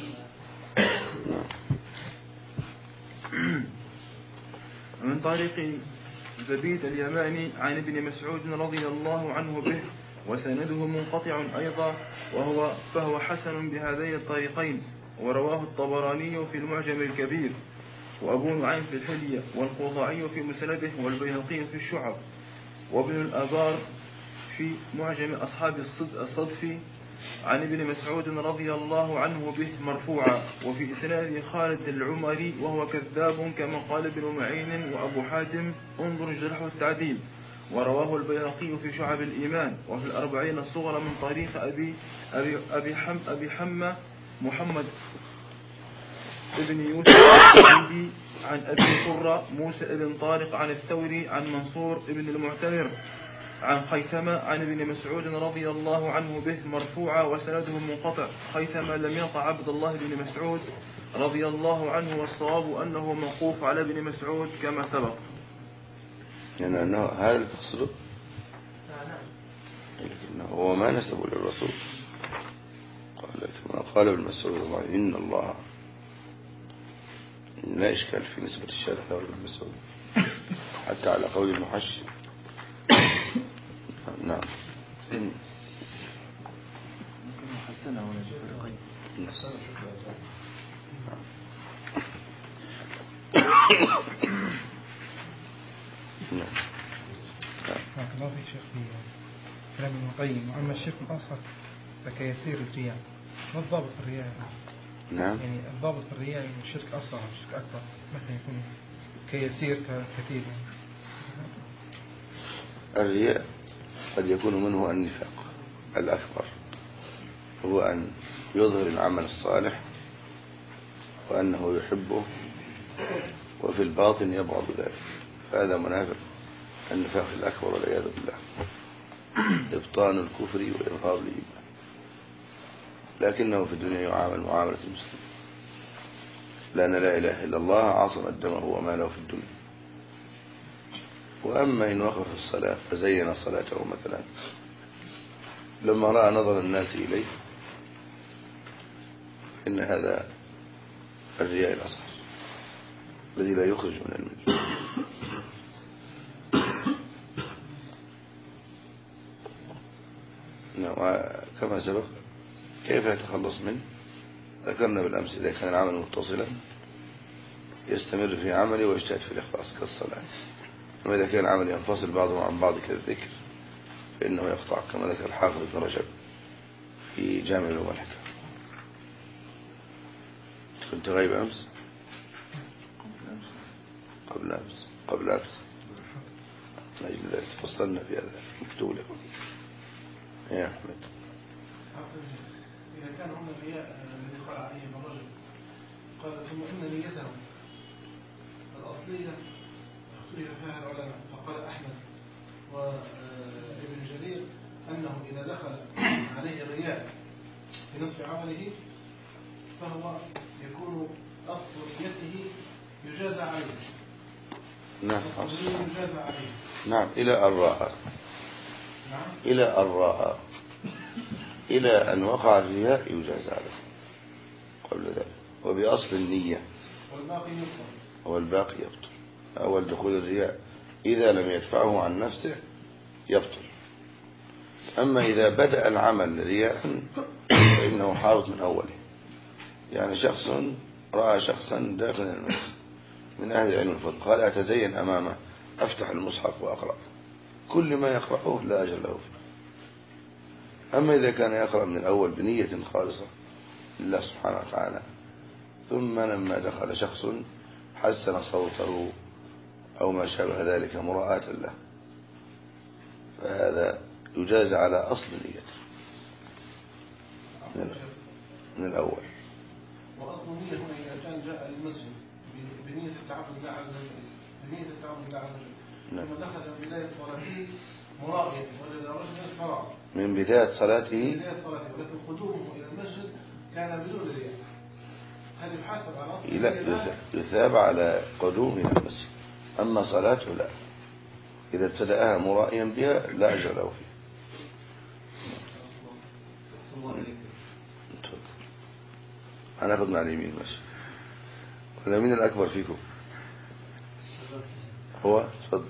من طريق زبيد اليماني عن ابن مسعود رضي الله عنه به وسنده منقطع أيضا، وهو فهو حسن بهذين الطريقين. ورواه الطبراني في المعجم الكبير، وأبو نعيم في الحلية، والقضاعي في مسنده، والبيهقي في الشعب، وابن الأبار في معجم أصحاب الصدف عن ابن مسعود رضي الله عنه به مرفوعا، وفي إسناده خالد العمري وهو كذاب كما قال ابن معين وأبو حاتم انظر الجرح والتعديل. ورواه البيهقي في شعب الإيمان وفي الأربعين الصغرى من طريق أبي أبي أبي حم أبي حمى محمد ابن يوسف عن أبي قرة موسى ابن طارق عن الثوري عن منصور ابن المعتمر عن خيثمة عن ابن مسعود رضي الله عنه به مرفوعا وسنده منقطع. خيثمة لم يقع عبد الله بن مسعود رضي الله عنه، والصواب أنه موقوف على ابن مسعود كما سبق. يعني أنه هذا اللي تقصده هو ما نسبه للرسول. قال كما قال ابن مسعود إن الله، لا إشكال في نسبة الشارع له ابن مسعود حتى على قول المحشي. نعم حسنه ولا جفرقين. بارك الله فيك شيخ في كلام ابن القيم. وأما الشرك الأصغر فكيسير الرياء. ما الضابط في الرياء؟ نعم. يعني الضابط في الرياء يعني الشرك أصغر والشرك أكبر مثلا يكون كيسير ككثير. الرياء قد يكون منه النفاق الأكبر، هو أن يظهر العمل الصالح وأنه يحبه وفي الباطن يبغض ذلك، فهذا منافق النفاق الأكبر والعياذ بالله، إبطان الكفر وإظهار الإيمان، لكنه في الدنيا يعامل معاملة المسلم، لأن لا إله إلا الله عصمت دمه وماله في الدنيا. وأما إن وقف في الصلاة فزين صلاته مثلا لما رأى نظر الناس إليه، إن هذا الرياء الأصغر الذي لا يخرج من الملة. كما سبق كيف يتخلص منه ذكرنا بالأمس. إذا كان العمل متصلا يستمر في عمله ويجتهد في الإخلاص كالصلاة، أما إذا كان العمل ينفصل بعضه عن بعض كالذكر فإنه يقطع، كما ذكر الحافظ ابن رجب في جامع العلوم والحكم. كنت غيب أمس قبل أمس قبل أمس نجل ذلك فصلنا في هذا مكتوب لكم يا أحمد. إذا كان هم الرياء الذي قال عليه ابن رجب قال ثم إن نيتهم الأصلية اختلف فيها العلماء، فقال أحمد وابن جرير أنه إذا دخل عليه الرياء في نصف عمله فهو يكون أصل نيته يجازى عليه. نعم يجازى عليه. نعم إلى أن رأى نعم إلى أن رأى إلى أن وقع فيها يجازى عليه قبل ذلك. وبأصل النية والباقي يبطل والباقي يبطل. أول دخول الرياء إذا لم يدفعه عن نفسه يبطل. أما إذا بدأ العمل رياء فإنه حاوط من أوله. يعني شخص رأى شخصا داخل المسجد من أهل العلم الفضل قال أتزين أمامه أفتح المصحف وأقرأ، كل ما يقرأه لا أجر له فيه. أما إذا كان يقرأ من الأول بنية خالصة لله سبحانه وتعالى، ثم لما دخل شخص حسن صوته أو ما شابه ذلك مراءة له، فهذا يجاز على أصل نيته من الأول. وأصل النية هنا إذا كان جاء للمسجد بنية التعبد لله عز وجل بنية التعبد لله عز وجل ثم دخل من بداية صلاته مراقيا وجد رجلا فرع من بداية صلاته من بداية صلاته، ولكن قدومه إلى المسجد كان بدون رياء، هل يحاسب على أصل لا يثاب على قدوم إلى المسجد. أما صلاته لا، إذا ابتدأها مرائيا بها لا أجر له فيها. هناخد مع اليمين ماشي. ولا مين الأكبر فيكم؟ هو تفضل.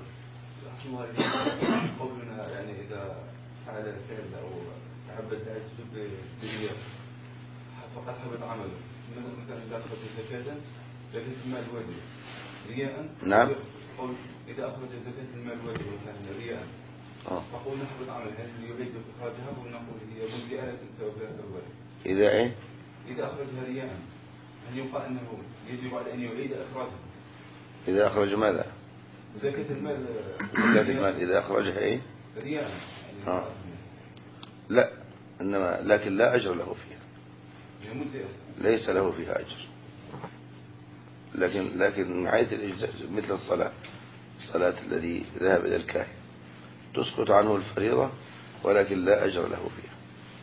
قولنا يعني إذا فعل الفعل أو تعبد السجود بالرياء فقد حبط عمله، مثلا إذا أخرج زكاة لكن في المال الواجب رياء. نعم. قول إذا أخرج زكاة المال الواجب مثلا رياء فقول نحبط عمله، هل يعيد إخراجها ونقول هي مجزئة ثوابها ثوابها؟ إذا إيه؟ إذا أخرجها رياء هل يقال أنه يجب على أن يعيد إخراجها؟ إذا أخرج ماذا؟ زكاة المال. زكاة المال إذا أخرجها إيه؟ رياء. آه. لا، إنما لكن لا أجر له فيها، ليس له فيها أجر، لكن لكن من حيث الإجزاء مثل الصلاة، الصلاة الذي ذهب إلى الكاهن تسقط عنه الفريضة ولكن لا أجر له فيها.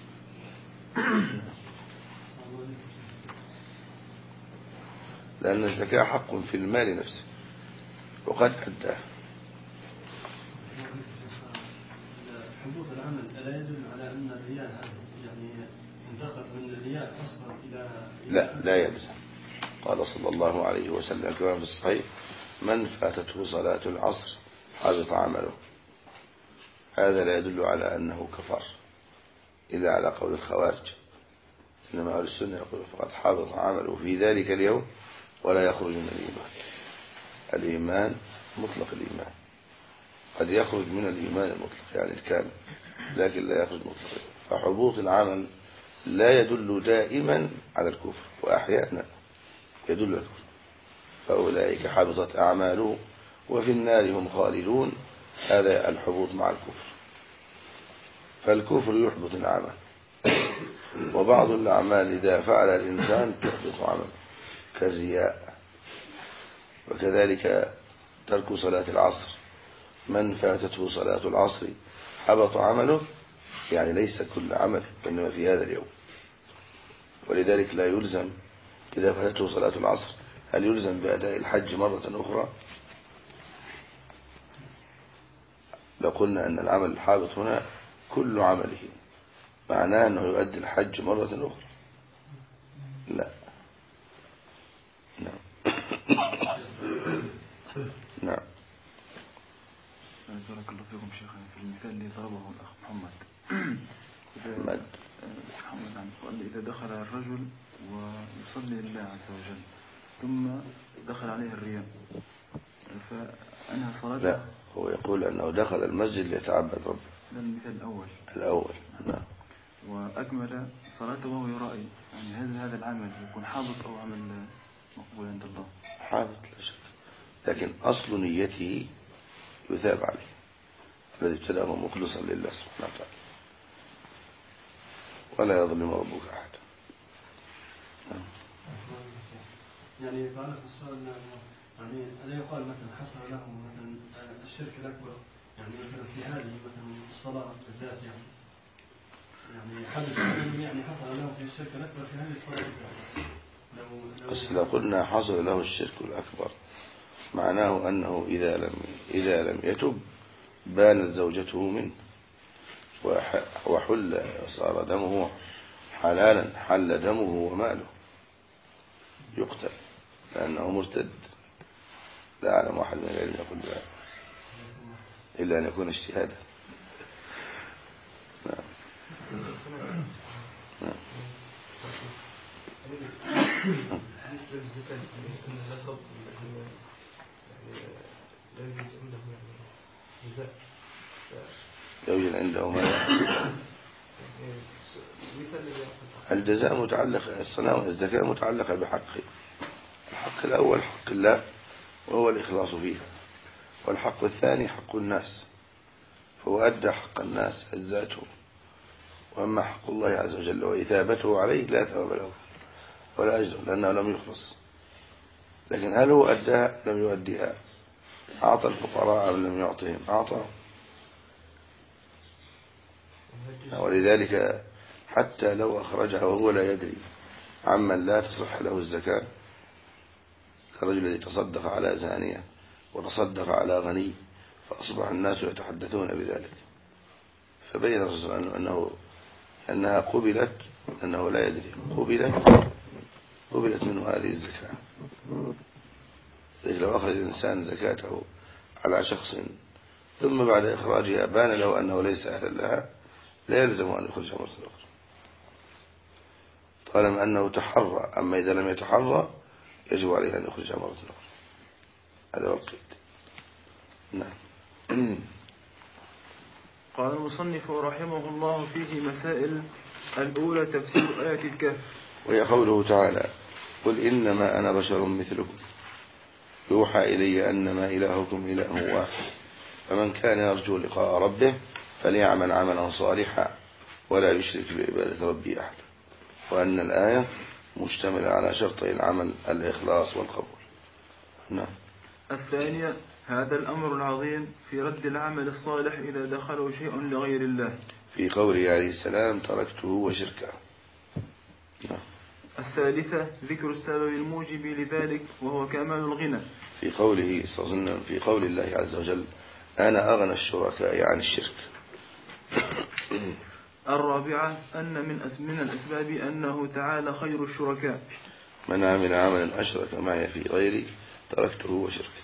لأن الزكاة حق في المال نفسه وقد أداه. حدوث العمل ألا يدل على الرياء يعني انتقل من الرياء أصلا إلى لا لا يلزم. قال صلى الله عليه وسلم كما في الصحيح: من فاتته صلاة العصر حبط عمله. هذا لا يدل على أنه كفر إلا على قول الخوارج، إنما أهل السنة يقول فقد حبط عمله في ذلك اليوم ولا يخرج من الإيمان. الإيمان مطلق الإيمان قد يخرج من الإيمان المطلق يعني الكامل، لكن لا يخرج مطلق. فحبوط العمل لا يدل دائما على الكفر، وأحيانا يدل على الكفر. فأولئك حبطت أعمالهم وفي النار هم خالدون. هذا الحبوط مع الكفر. فالكفر يحبط العمل، وبعض الأعمال إذا فعل الإنسان تحبط عمله كالرياء. وكذلك ترك صلاة العصر، من فاتته صلاة العصر حبط عمله، يعني ليس كل عمل إنما في هذا اليوم. ولذلك لا يلزم إذا فاتته صلاة العصر هل يلزم بأداء الحج مرة أخرى؟ لو قلنا أن العمل الحابط هنا كل عمله، معناه أنه يؤدي الحج مرة أخرى؟ لا. نعم. نعم. بارك الله فيكم شيخنا. في المثال اللي ضربه الأخ محمد محمد محمد عن قال: إذا دخل الرجل ويصلي لله عز وجل ثم دخل عليه الرياء فأنهى صلاته. لا، هو يقول أنه دخل المسجد ليتعبد ربه. ده المثال الأول. الأول نعم. وأكمل صلاته وهو يرائي، يعني هذا هذا العمل يكون حابط أو عمل مقبول عند الله؟ حابط لا شك، لكن أصل نيته يثاب عليه، الذي ابتدأه مخلصا لله سبحانه وتعالى، ولا يظلم ربك أحد. يعني تعالى في السؤال، يعني ألا يقال مثلا حصل له مثلا الشرك الأكبر، يعني مثلا في هذه مثلا الصلاة بالذات، يعني يعني حدث يعني حصل له في الشرك الأكبر في هذه الصلاة بالذات. لو بس لو قلنا حصل له الشرك الأكبر معناه أنه إذا لم إذا لم يتب بانت زوجته منه وحل صار دمه حلالا، حل دمه وماله، يقتل لأنه مرتد. لا أعلم واحد من العلم يقول لا إلا أن يكون اجتهادا. نعم. نعم. بالنسبة للزكاة أنها لا تضر، يعني لا يوجد عنده يعني جزاء، يوجد عنده ما الجزاء متعلق، الصلاة الزكاة متعلقة بحقه. الحق الأول حق الله وهو الإخلاص فيها، والحق الثاني حق الناس، فهو أدى حق الناس أجزاته. وأما حق الله عز وجل وإثابته عليه لا ثواب له ولا أجر لأنه لم يخلص. لكن هل هو أداها؟ لم يؤديها. أعطى الفقراء أم لم يعطهم؟ أعطى. ولذلك حتى لو أخرجها وهو لا يدري عمن لا تصح له الزكاة، كالرجل الذي تصدق على زانية وتصدق على غني فأصبح الناس يتحدثون بذلك، فبين الرسول صلى الله عليه وسلم أنه أنها قبلت، أنه لا يدري، قبلت قبلت منه هذه الزكاة. لو أخرج الإنسان زكاته على شخص ثم بعد إخراجها بان له أنه ليس أهلا لها لا يلزم أن يخرجها مرة أخرى طالما أنه تحرى. أما إذا لم يتحرى يجب عليه أن يخرجها مرة أخرى. هذا هو القيد. نعم. قال المصنف رحمه الله فيه مسائل. الأولى تفسير آية الكهف، وهي قوله تعالى: قل إنما أنا بشر مثلكم يوحى إلي أنما إلهكم إله واحد فمن كان يرجو لقاء ربه فليعمل عملا صالحا ولا يشرك بعبادة ربه أحد. وأن الآية مشتملة على شرطي العمل الإخلاص والقبول. نعم. الثانية هذا الأمر العظيم في رد العمل الصالح إذا دخله شيء لغير الله، في قوله عليه السلام: تركته وشركه. نعم. الثالثة ذكر السبب الموجب لذلك وهو كمال الغنى، في قوله صلى الله عليه وسلم في قول الله عز وجل: أنا أغنى الشركاء عن الشرك. الرابعة أن من من الأسباب أنه تعالى خير الشركاء. من عمل عملا أشرك معي في غيري تركته وشركه.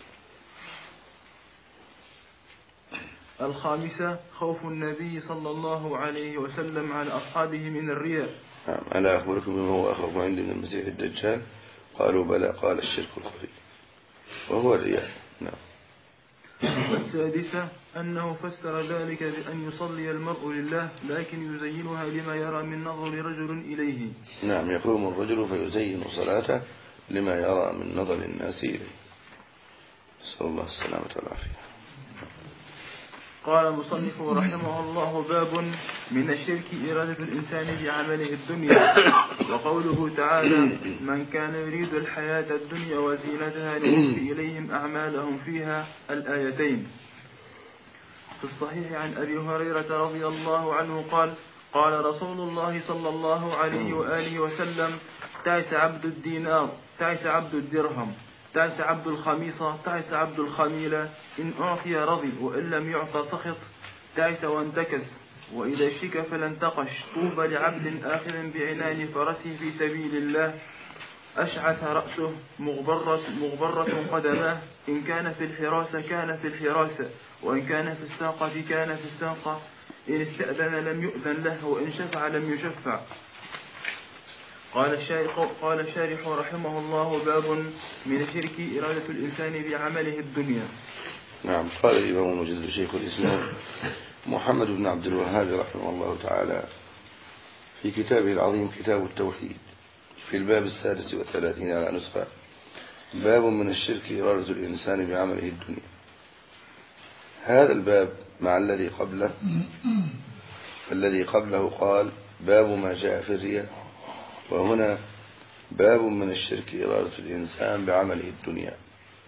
الخامسة خوف النبي صلى الله عليه وسلم على أصحابه من الرياء. نعم. ألا أخبركم بما هو أخوف عندي من المسيح الدجال؟ قالوا بلى قال الشرك الخفي وهو الرياء. نعم. السادسة أنه فسر ذلك بأن يصلي المرء لله لكن يزينها لما يرى من نظر رجل إليه. نعم. يقوم الرجل فيزين صلاته لما يرى من نظر الناس إليه. نسأل الله السلامة والعافية. قال المصنف رحمه الله: باب من الشرك إرادة الإنسان بعمله الدنيا. وقوله تعالى: من كان يريد الحياة الدنيا وزينتها نوفي إليهم أعمالهم فيها، الآيتين. في الصحيح عن أبي هريرة رضي الله عنه قال: قال رسول الله صلى الله عليه وآله وسلم: تعس عبد الدينار، تعس عبد الدرهم، تعس عبد الخميصة، تعس عبد الخميلة، إن أعطي رضي وإن لم يعطى سخط، تعس وانتكس، وإذا شك فلانتقش، طوبى لعبد آخذ بعنان فرسه في سبيل الله، أشعث رأسه مغبرة, مغبرة قدماه، إن كان في الحراسة كان في الحراسة، وإن كان في الساقة كان في الساقة، إن استأذن لم يؤذن له، وإن شفع لم يشفع. قال الشارح, قال الشارح رحمه الله: باب من الشرك إرادة الإنسان بعمله الدنيا. نعم. قال الإمام المجدد شيخ الإسلام محمد بن عبد الوهاب رحمه الله تعالى في كتابه العظيم كتاب التوحيد في الباب السادس والثلاثين على نسخة: باب من الشرك إرادة الإنسان بعمله الدنيا. هذا الباب مع الذي قبله الذي قبله قال: باب ما جاء في الرياء، وهنا باب من الشرك إرادة الإنسان بعمله الدنيا،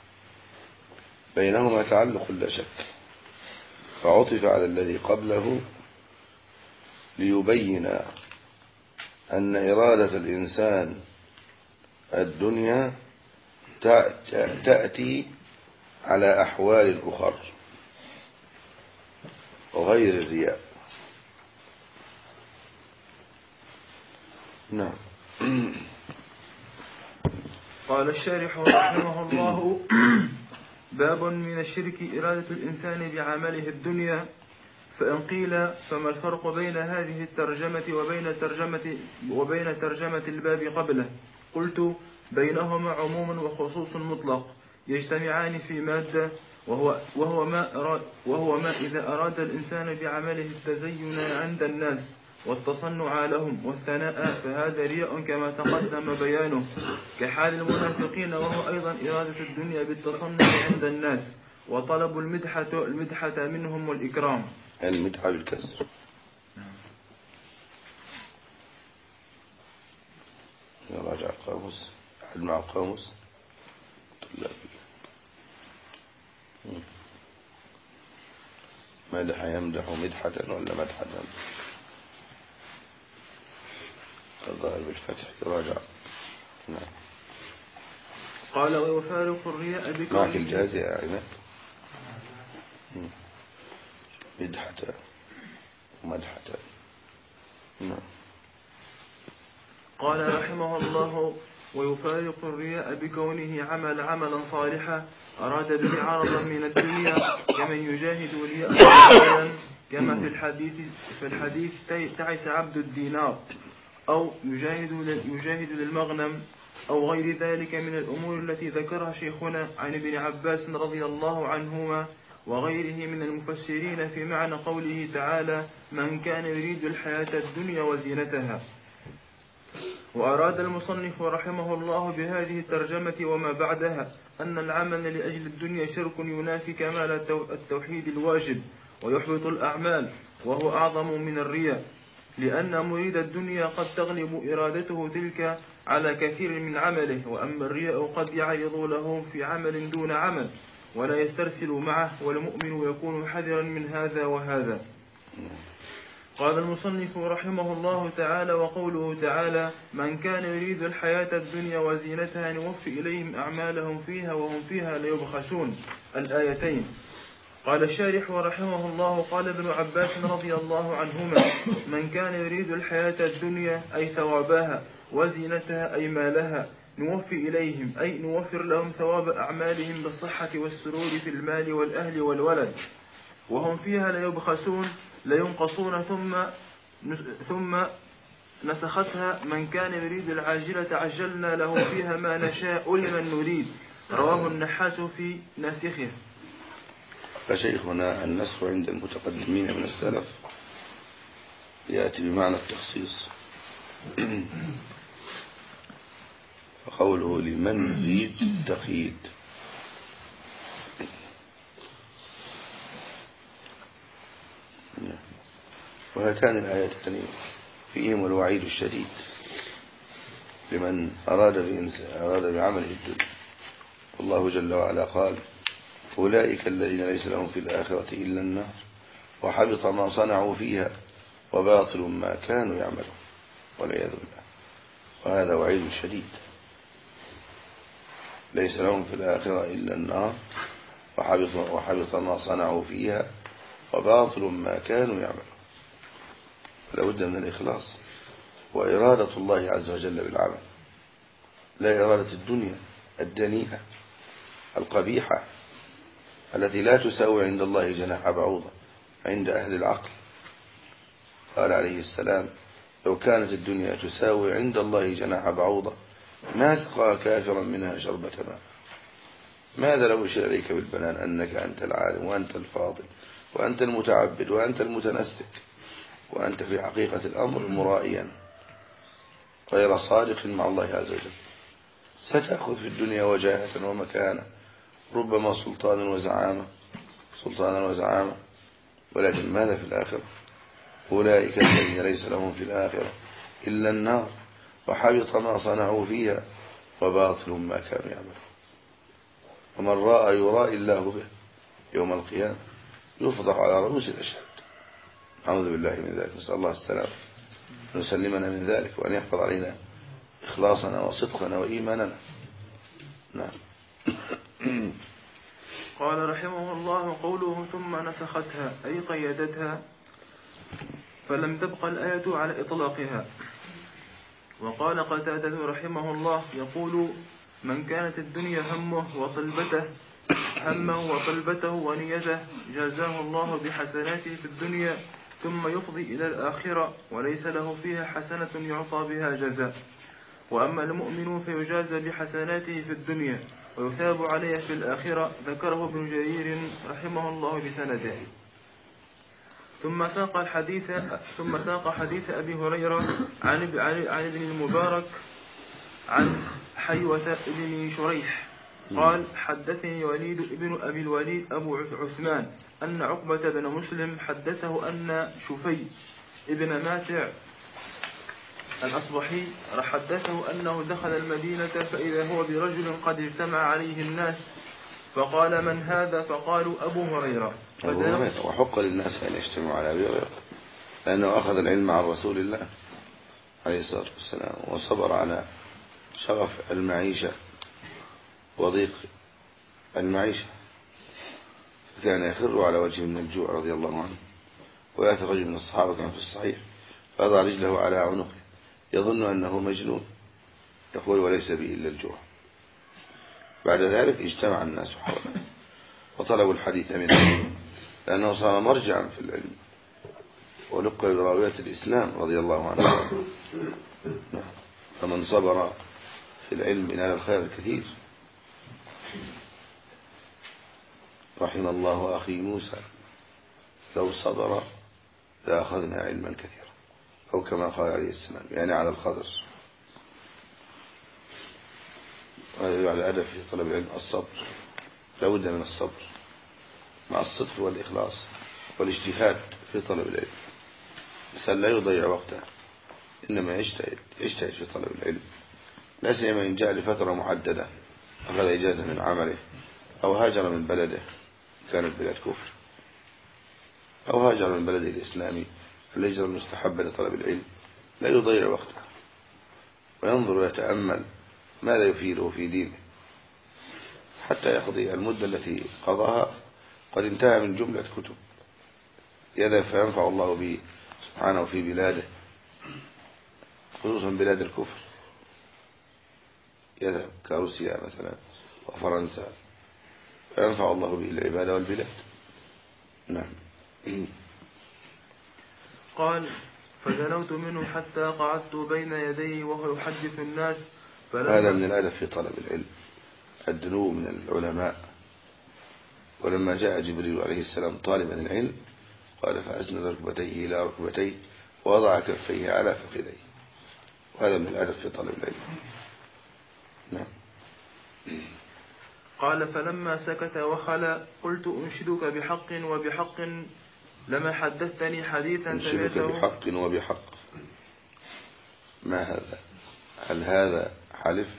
بينهما تعلق لا شك، فعطف على الذي قبله ليبين أن إرادة الإنسان الدنيا تأتي على أحوال أخر غير الرياء. نعم. قال الشارح رحمه الله: باب من الشرك إرادة الإنسان بعمله الدنيا. فإن قيل فما الفرق بين هذه الترجمة وبين ترجمة, وبين ترجمة الباب قبله؟ قلت: بينهما عموم وخصوص مطلق يجتمعان في مادة، وهو, وهو, ما أراد وهو ما إذا أراد الإنسان بعمله التزين عند الناس والتصنع لهم والثناء فهذا رياء كما تقدم بيانه، كحال المنافقين، وهو أيضا إرادة الدنيا بالتصنع عند الناس وطلب المدحة, المدحة منهم والإكرام. المدحة بالكسر. نراجع القاموس. أحد مع القاموس طلابي. مدح يمدح مدحة ولا مدحة؟ الظاهر بالفتح. تراجع. نعم. قال: ويفارق الرياء بكونه. معك الجهاز يا عماد؟ مدحة ومدحة. نعم. قال رحمه الله: ويفارق الرياء بكونه عمل عملا صالحا أراد به عرضا من الدنيا، كمن يجاهد رياء كما في الحديث في الحديث تعس عبد الدينار، أو يجاهد يجاهد للمغنم، أو غير ذلك من الأمور التي ذكرها شيخنا عن ابن عباس رضي الله عنهما وغيره من المفسرين في معنى قوله تعالى: من كان يريد الحياة الدنيا وزينتها. وأراد المصنف رحمه الله بهذه الترجمة وما بعدها أن العمل لأجل الدنيا شرك ينافي كمال التوحيد الواجب ويحبط الأعمال، وهو أعظم من الرياء، لأن مريد الدنيا قد تغلب إرادته تلك على كثير من عمله، وأما الرياء قد يعرض له في عمل دون عمل ولا يسترسل معه، والمؤمن يكون حذرا من هذا وهذا. قال المصنف رحمه الله تعالى: وقوله تعالى: من كان يريد الحياة الدنيا وزينتها نوفي إليهم أعمالهم فيها وهم فيها ليبخسون، الآيتين. قال الشارح رحمه الله: قال ابن عباس رضي الله عنهما: من كان يريد الحياة الدنيا أي ثوابها وزينتها أي مالها نوفي إليهم أي نوفر لهم ثواب أعمالهم بالصحة والسرور في المال والأهل والولد، وهم فيها ليبخسون لينقصون ثم ثم نسختها. من كان يريد العاجلة عجلنا له فيها ما نشاء لمن نريد. رواه النحاس في ناسخه. فشيخنا النسخ عند المتقدمين من السلف يأتي بمعنى التخصيص، فقوله لمن يريد تقييد. وهاتان الآيتان فيهم الوعيد الشديد لمن أراد أراد بعمله الدنيا. والله جل وعلا قال: أولئك الذين ليس لهم في الآخرة إلا النار وحبط ما صنعوا فيها وباطل ما كانوا يعملون والعياذ بالله. وهذا وعيد شديد. ليس لهم في الآخرة إلا النار وحبط, وحبط ما صنعوا فيها وباطل ما كانوا يعملون. لابد من الإخلاص وإرادة الله عز وجل بالعمل، لا إرادة الدنيا الدنيئة القبيحة التي لا تساوي عند الله جناح بعوضة عند أهل العقل. قال عليه السلام: لو كانت الدنيا تساوي عند الله جناح بعوضة ما سقى كافرا منها شربة ماء. ماذا لو أشير إليك بالبنان أنك أنت العالم وأنت الفاضل وأنت المتعبد وأنت المتنسك، وأنت في حقيقة الأمر مرائيا غير صادق مع الله عز وجل، ستأخذ في الدنيا وجاهة ومكانة، ربما سلطان وزعامة سلطانا وزعامة، ولكن ماذا في الآخرة؟ أولئك الذين ليس لهم في الآخرة إلا النار وحبط ما صنعوا فيها وباطل ما كانوا يعملون. ومن رأى يرائي الله به يوم القيامة يفضح على رؤوس الأشهاد. أعوذ بالله من ذلك، نسأل الله السلام، نسلمنا من ذلك، وأن يحفظ علينا إخلاصنا وصدقنا وإيماننا. نعم. قال رحمه الله: قوله ثم نسختها أي قيدتها فلم تبق الآية على إطلاقها. وقال قتادة رحمه الله يقول: من كانت الدنيا همه وطلبته همه وطلبته ونيته جازاه الله بحسناته في الدنيا ثم يفضي إلى الآخرة وليس له فيها حسنة يعطى بها جزاء. وأما المؤمن فيجازى بحسناته في الدنيا ويثاب عليها في الآخرة. ذكره ابن جرير رحمه الله بسنده. ثم ساق الحديث ثم ساق حديث أبي هريرة عن عن ابن المبارك عن حيوة بن شريح قال: حدثني وليد ابن أبي الوليد أبو عثمان أن عقبة بن مسلم حدثه أن شفي ابن ماتع الأصبحي حدثه أنه دخل المدينة فإذا هو برجل قد اجتمع عليه الناس فقال: من هذا؟ فقالوا: أبو هريرة. وحق للناس أن يجتمعوا على أبي هريرة لأنه أخذ العلم عن رسول الله عليه الصلاة والسلام وصبر على شغف المعيشة وضيق المعيشة، كان يخر على وجهه من الجوع رضي الله عنه. ويأتي رجل من الصحابة كان في الصحيح فضع رجله على عنقه يظن أنه مجنون يقول: وليس به إلا الجوع. بعد ذلك اجتمع الناس حوله وطلبوا الحديث منه لأنه صار مرجعا في العلم ولقى براوية الإسلام رضي الله عنه. فمن صبر في العلم نال الخير الكثير. رحم الله أخي موسى لو صبر لأخذنا علما كثيرا، أو كما قال عليه السلام يعني على الخضر. وهذا على الأدب في طلب العلم الصبر، لا بد من الصبر مع الصدق والإخلاص والاجتهاد في طلب العلم. الإنسان لا يضيع وقته، إنما يجتهد يجتهد في طلب العلم، لا سيما إن جاء لفترة محددة أخذ إجازة من عمله أو هاجر من بلده كانت بلاد كفر، أو هاجر من بلده الإسلامي. الهجرة المستحبة لطلب العلم لا يضيع وقته وينظر ويتأمل ماذا يفيده في دينه حتى يقضي المدة التي قضاها قد انتهى من جملة كتب يذهب فينفع الله به سبحانه في بلاده، خصوصا بلاد الكفر، يذهب كروسيا مثلا وفرنسا، فينفع الله به العباد والبلاد. نعم. قال فدنوت منه حتى قعدت بين يديه وهو يحدث الناس. هذا من الأدب في طلب العلم، الدنو من العلماء. ولما جاء جبريل عليه السلام طالبا العلم قال فأسند ركبتيه إلى ركبتيه ووضع كفيه على فخذيه، وهذا من الأدب في طلب العلم. نعم. قال فلما سكت وخلى قلت أنشدك بحق وبحق لما حدثتني حديثا أنشدك سمعته. بحق وبحق، ما هذا؟ هل هذا حلف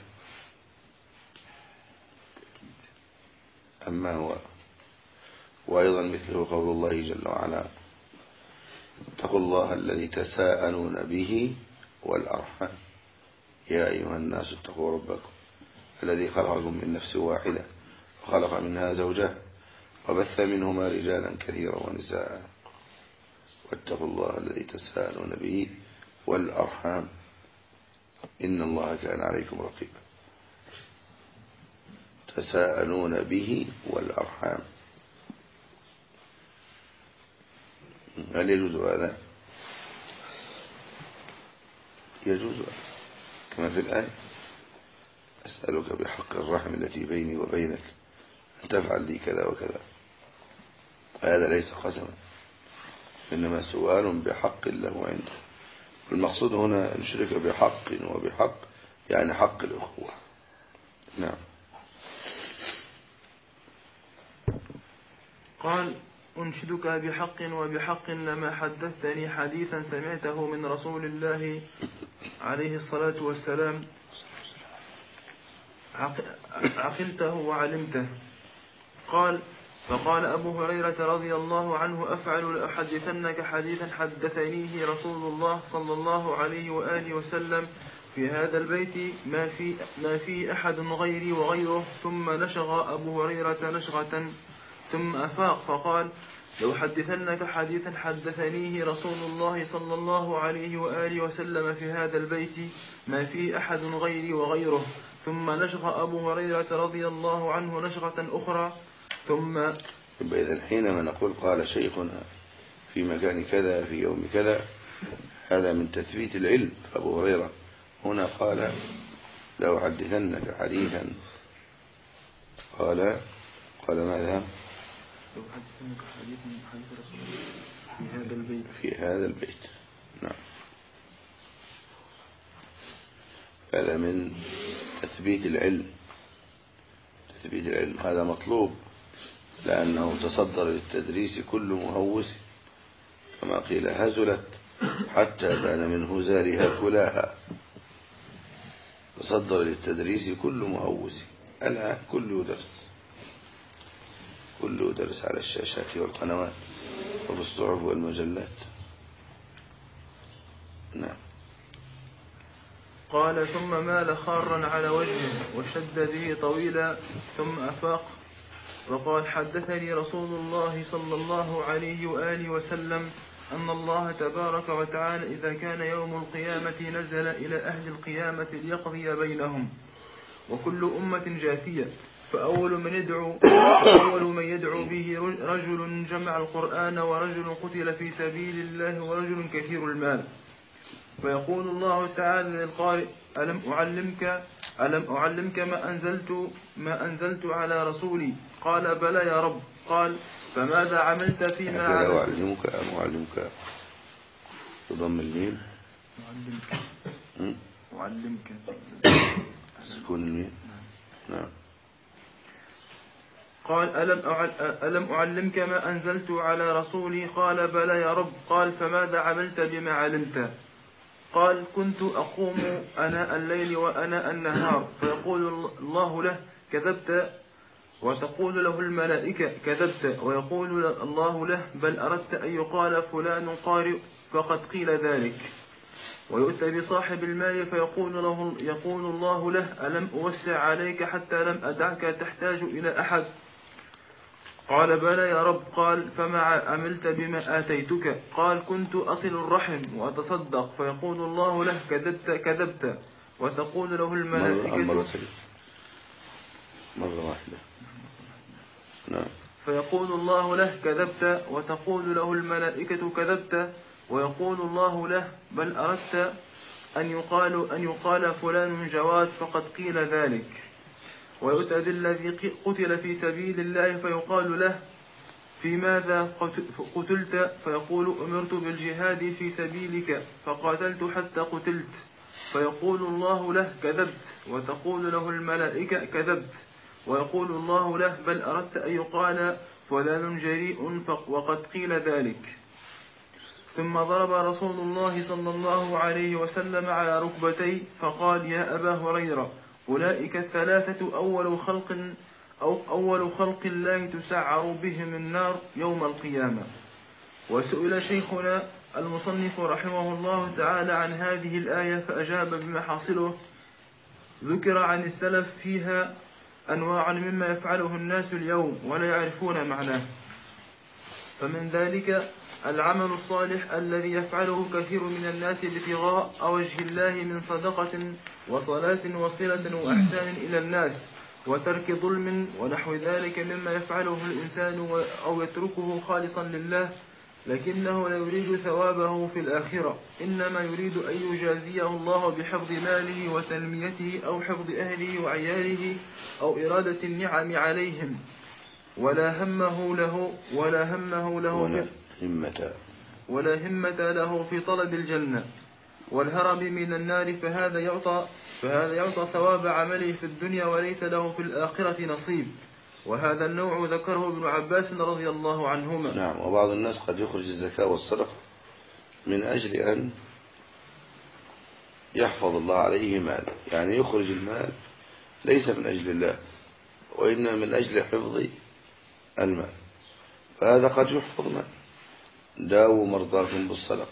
أما هو؟ وأيضا مثله قول الله جل وعلا اتقوا الله الذي تساءلون به والأرحام يا أيها الناس اتقوا ربكم الذي خلقكم من نفس واحدة وخلق منها زوجها وبث منهما رجالا كثيرا ونساء واتقوا الله الذي تساءلون به والأرحام إن الله كان عليكم رقيبا. تساءلون به والأرحام، هل يجوز هذا؟ يجوز كما في الآية أسألك بحق الرحم التي بيني وبينك أن تفعل لي كذا وكذا. هذا ليس قسما، إنما سؤال بحق له عنده. المقصود هنا أن نشرك بحق وبحق يعني حق الأخوة. نعم. قال أنشدك بحق وبحق لما حدثتني حديثا سمعته من رسول الله عليه الصلاة والسلام عقلته وعلمته. قال فقال أبو هريرة رضي الله عنه أفعل لأحدثنك حديثا حدثنيه رسول الله صلى الله عليه وآله وسلم في هذا البيت ما في ما في أحد غيري وغيره. ثم نشغ أبو هريرة نشغة ثم أفاق فقال لو حدثنك حديثا حدثنيه رسول الله صلى الله عليه وآله وسلم في هذا البيت ما في أحد غيري وغيره. ثم نشغ أبو هريرة رضي الله عنه نشغة أخرى ثم إذا حينما نقول قال شيخنا في مكان كذا في يوم كذا هذا من تثبيت العلم. أبو هريرة هنا قال لو حدثنك حديثا قال قال ماذا؟ لو حدثنك حديثا حديث رسول الله في هذا البيت في هذا البيت. نعم. هذا من تثبيت العلم. تثبيت العلم هذا مطلوب لأنه تصدر للتدريس كل مهوس كما قيل هزلت حتى بان من هزالها كلاها. تصدر للتدريس كل مهوس. الآن كله درس، كله درس على الشاشات والقنوات وفي الصحف والمجلات. نعم. قال ثم مال خارا على وجهه وشد به طويلا ثم أفاق وقال حدثني رسول الله صلى الله عليه وآله وسلم أن الله تبارك وتعالى إذا كان يوم القيامة نزل إلى أهل القيامة ليقضي بينهم وكل أمة جاثية فأول من يدعو أول من يدعو به رجل جمع القرآن ورجل قتل في سبيل الله ورجل كثير المال. فيقول الله تعالى للقارئ ألم أعلمك ألم أعلمك ما أنزلت ما أنزلت على رسولي؟ قال بلى يا رب. قال فماذا عملت فيما علمت؟ أعلمك أم أعلمك تضم الميم أعلمك أعلمك سكون الميم. نعم. قال ألم ألم أعلمك ما أنزلت على رسولي؟ قال بلى يا رب. قال فماذا عملت بما علمت؟ قال كنت أقوم أناء الليل وأناء النهار فيقول الله له كذبت وتقول له الملائكة كذبت ويقول الله له بل أردت أن يقال فلان قارئ فقد قيل ذلك. ويؤتى بصاحب المال فيقول له يقول الله له ألم أوسع عليك حتى لم أدعك تحتاج إلى أحد؟ قال بلى يا رب. قال فما عملت بما آتيتك؟ قال كنت أصل الرحم وأتصدق. فيقول الله له كذبت كذبت. وتقول له الملائكة مرة, مرة واحدة. نعم. فيقول الله له كذبت. وتقول له الملائكة كذبت. ويقول الله له بل أردت أن يقال, أن يقال فلان جواد فقد قيل ذلك. ويؤتى بالذي قتل في سبيل الله فيقال له في ماذا قتلت؟ فيقول أمرت بالجهاد في سبيلك فقاتلت حتى قتلت. فيقول الله له كذبت. وتقول له الملائكة كذبت. ويقول الله له بل أردت أن يقال فلان جريء وقد قيل ذلك. ثم ضرب رسول الله صلى الله عليه وسلم على ركبتيه فقال يا أبا هريرة أولئك الثلاثة أول خلق أو أول خلق الله تسعر بهم النار يوم القيامة. وسئل شيخنا المصنف رحمه الله تعالى عن هذه الآية فأجاب بمحاصله. ذكر عن السلف فيها أنواع مما يفعله الناس اليوم ولا يعرفون معناه. فمن ذلك العمل الصالح الذي يفعله كثير من الناس ابتغاء وجه الله من صدقة وصلاة وصلة وإحسان إلى الناس وترك ظلم ونحو ذلك مما يفعله الإنسان أو يتركه خالصا لله، لكنه لا يريد ثوابه في الآخرة، إنما يريد أن يجازيه الله بحفظ ماله وتنميته أو حفظ أهله وعياله أو إرادة النعم عليهم، ولا همه له ولا همه له ولا في همة ولا همة له في طلب الجنة والهرب من النار، فهذا يعطى فهذا يعطى ثواب عمله في الدنيا وليس له في الآخرة نصيب. وهذا النوع ذكره ابن عباس رضي الله عنهما. نعم. وبعض الناس قد يخرج الزكاة والصدقة من أجل أن يحفظ الله عليه مال، يعني يخرج المال ليس من أجل الله وإنما من أجل حفظ المال، فهذا قد يحفظ مال. داووا مرضاكم بالصدقة،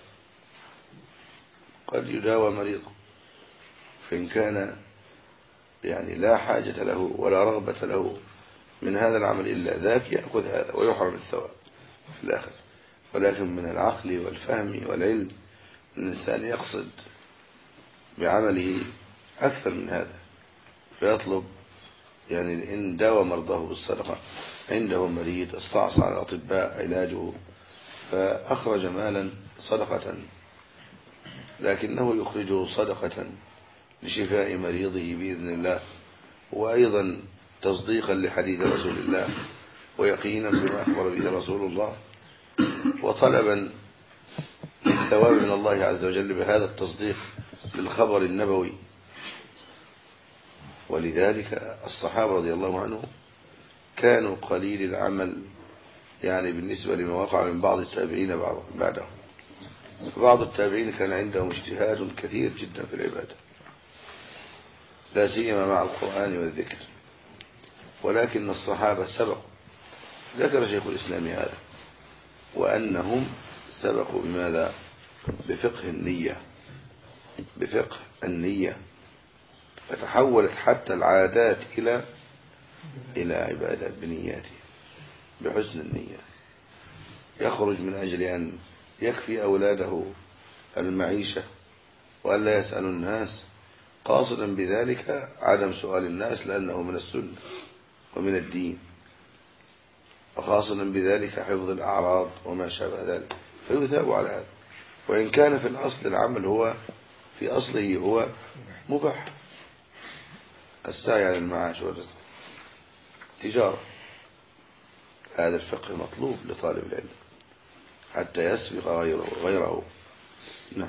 قد يداوى مريضه، فإن كان يعني لا حاجة له ولا رغبة له من هذا العمل إلا ذاك يأخذ هذا ويحرم الثواب في الآخر. ولكن من العقل والفهم والعلم الإنسان يقصد بعمله أكثر من هذا، فيطلب يعني إن داوى مرضاه بالصدقة، عنده مريض استعصى على الأطباء علاجه فأخرج مالا صدقة، لكنه يخرجه صدقة لشفاء مريضه بإذن الله، وأيضا تصديقا لحديث رسول الله ويقينا بما أخبر به رسول الله، وطلبا للثواب من الله عز وجل بهذا التصديق للخبر النبوي. ولذلك الصحابة رضي الله عنهم كانوا قليل العمل يعني بالنسبة لما وقع من بعض التابعين بعدهم. بعض التابعين كان عندهم اجتهاد كثير جدا في العبادة لا سيما مع القرآن والذكر، ولكن الصحابة سبقوا. ذكر شيخ الإسلام هذا، وأنهم سبقوا بماذا؟ بفقه النية، بفقه النية، فتحولت حتى العادات إلى إلى عبادات بنياته بحسن النية. يخرج من أجل أن يكفي أولاده المعيشة وألا يسأل الناس، قاصدا بذلك عدم سؤال الناس لأنه من السنة ومن الدين، وخاصدا بذلك حفظ الأعراض وما شابه ذلك، فيثاب على هذا. وإن كان في الأصل العمل هو في أصله هو مباح، السعي على المعاش والرزق تجارة. هذا الفقه مطلوب لطالب العلم حتى يسبق غيره, غيره. نعم.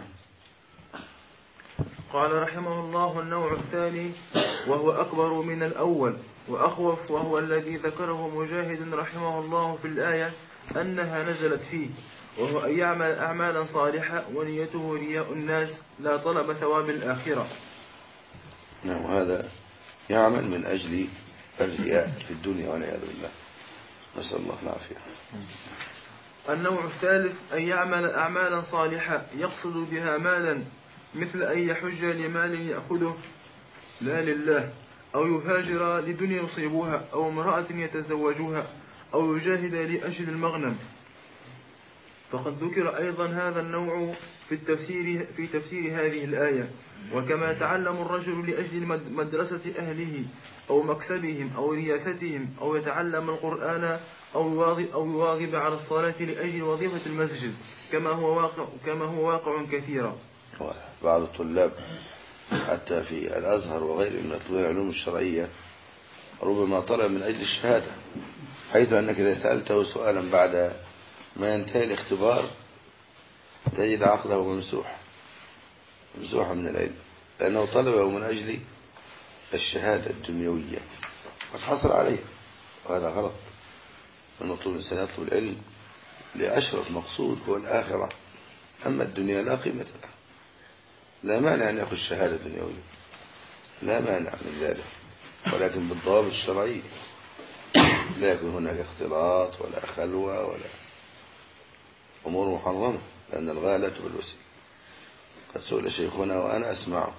قال رحمه الله النوع الثاني وهو أكبر من الأول وأخوف، وهو الذي ذكره مجاهد رحمه الله في الآية أنها نزلت فيه، وهو أن يعمل أعمالا صالحة ونيته رياء الناس لا طلب ثواب الآخرة. نعم. هذا يعمل من أجل الرياء في الدنيا والعياذ بالله، نسأل الله العافية. النوع الثالث أن يعمل أعمالا صالحة يقصد بها مالا، مثل أن يحج لمال يأخذه لا لله، أو يهاجر لدنيا يصيبها، أو امرأة يتزوجها، أو يجاهد لأجل المغنم. فقد ذكر أيضا هذا النوع في التفسير في تفسير هذه الآية. وكما يتعلم الرجل لأجل مدرسة أهله أو مكسبهم أو رياستهم، أو يتعلم القرآن أو يواظب على الصلاة لأجل وظيفة المسجد، كما هو واقع كما هو واقع كثيرا. بعض الطلاب حتى في الأزهر وغيره من العلوم الشرعية ربما طلب من أجل الشهادة، حيث أنك إذا سألته سؤالا بعد ما ينتهي الاختبار تجد عقله ممسوح ممسوحا من العلم، لأنه طلبه من أجل الشهادة الدنيوية قد حصل عليه، وهذا غلط. المطلوب الإنسان يطلب العلم لأشرف مقصود هو الآخرة، أما الدنيا لا قيمة لها. لا مانع أن يأخذ شهادة دنيوية، لا مانع من ذلك، ولكن بالضوابط الشرعية، لا يكون هناك اختلاط ولا خلوة ولا أمور محرمة، لأن الغاية لا تبقى الوسيلة. قد سئل شيخنا وأنا أسمعه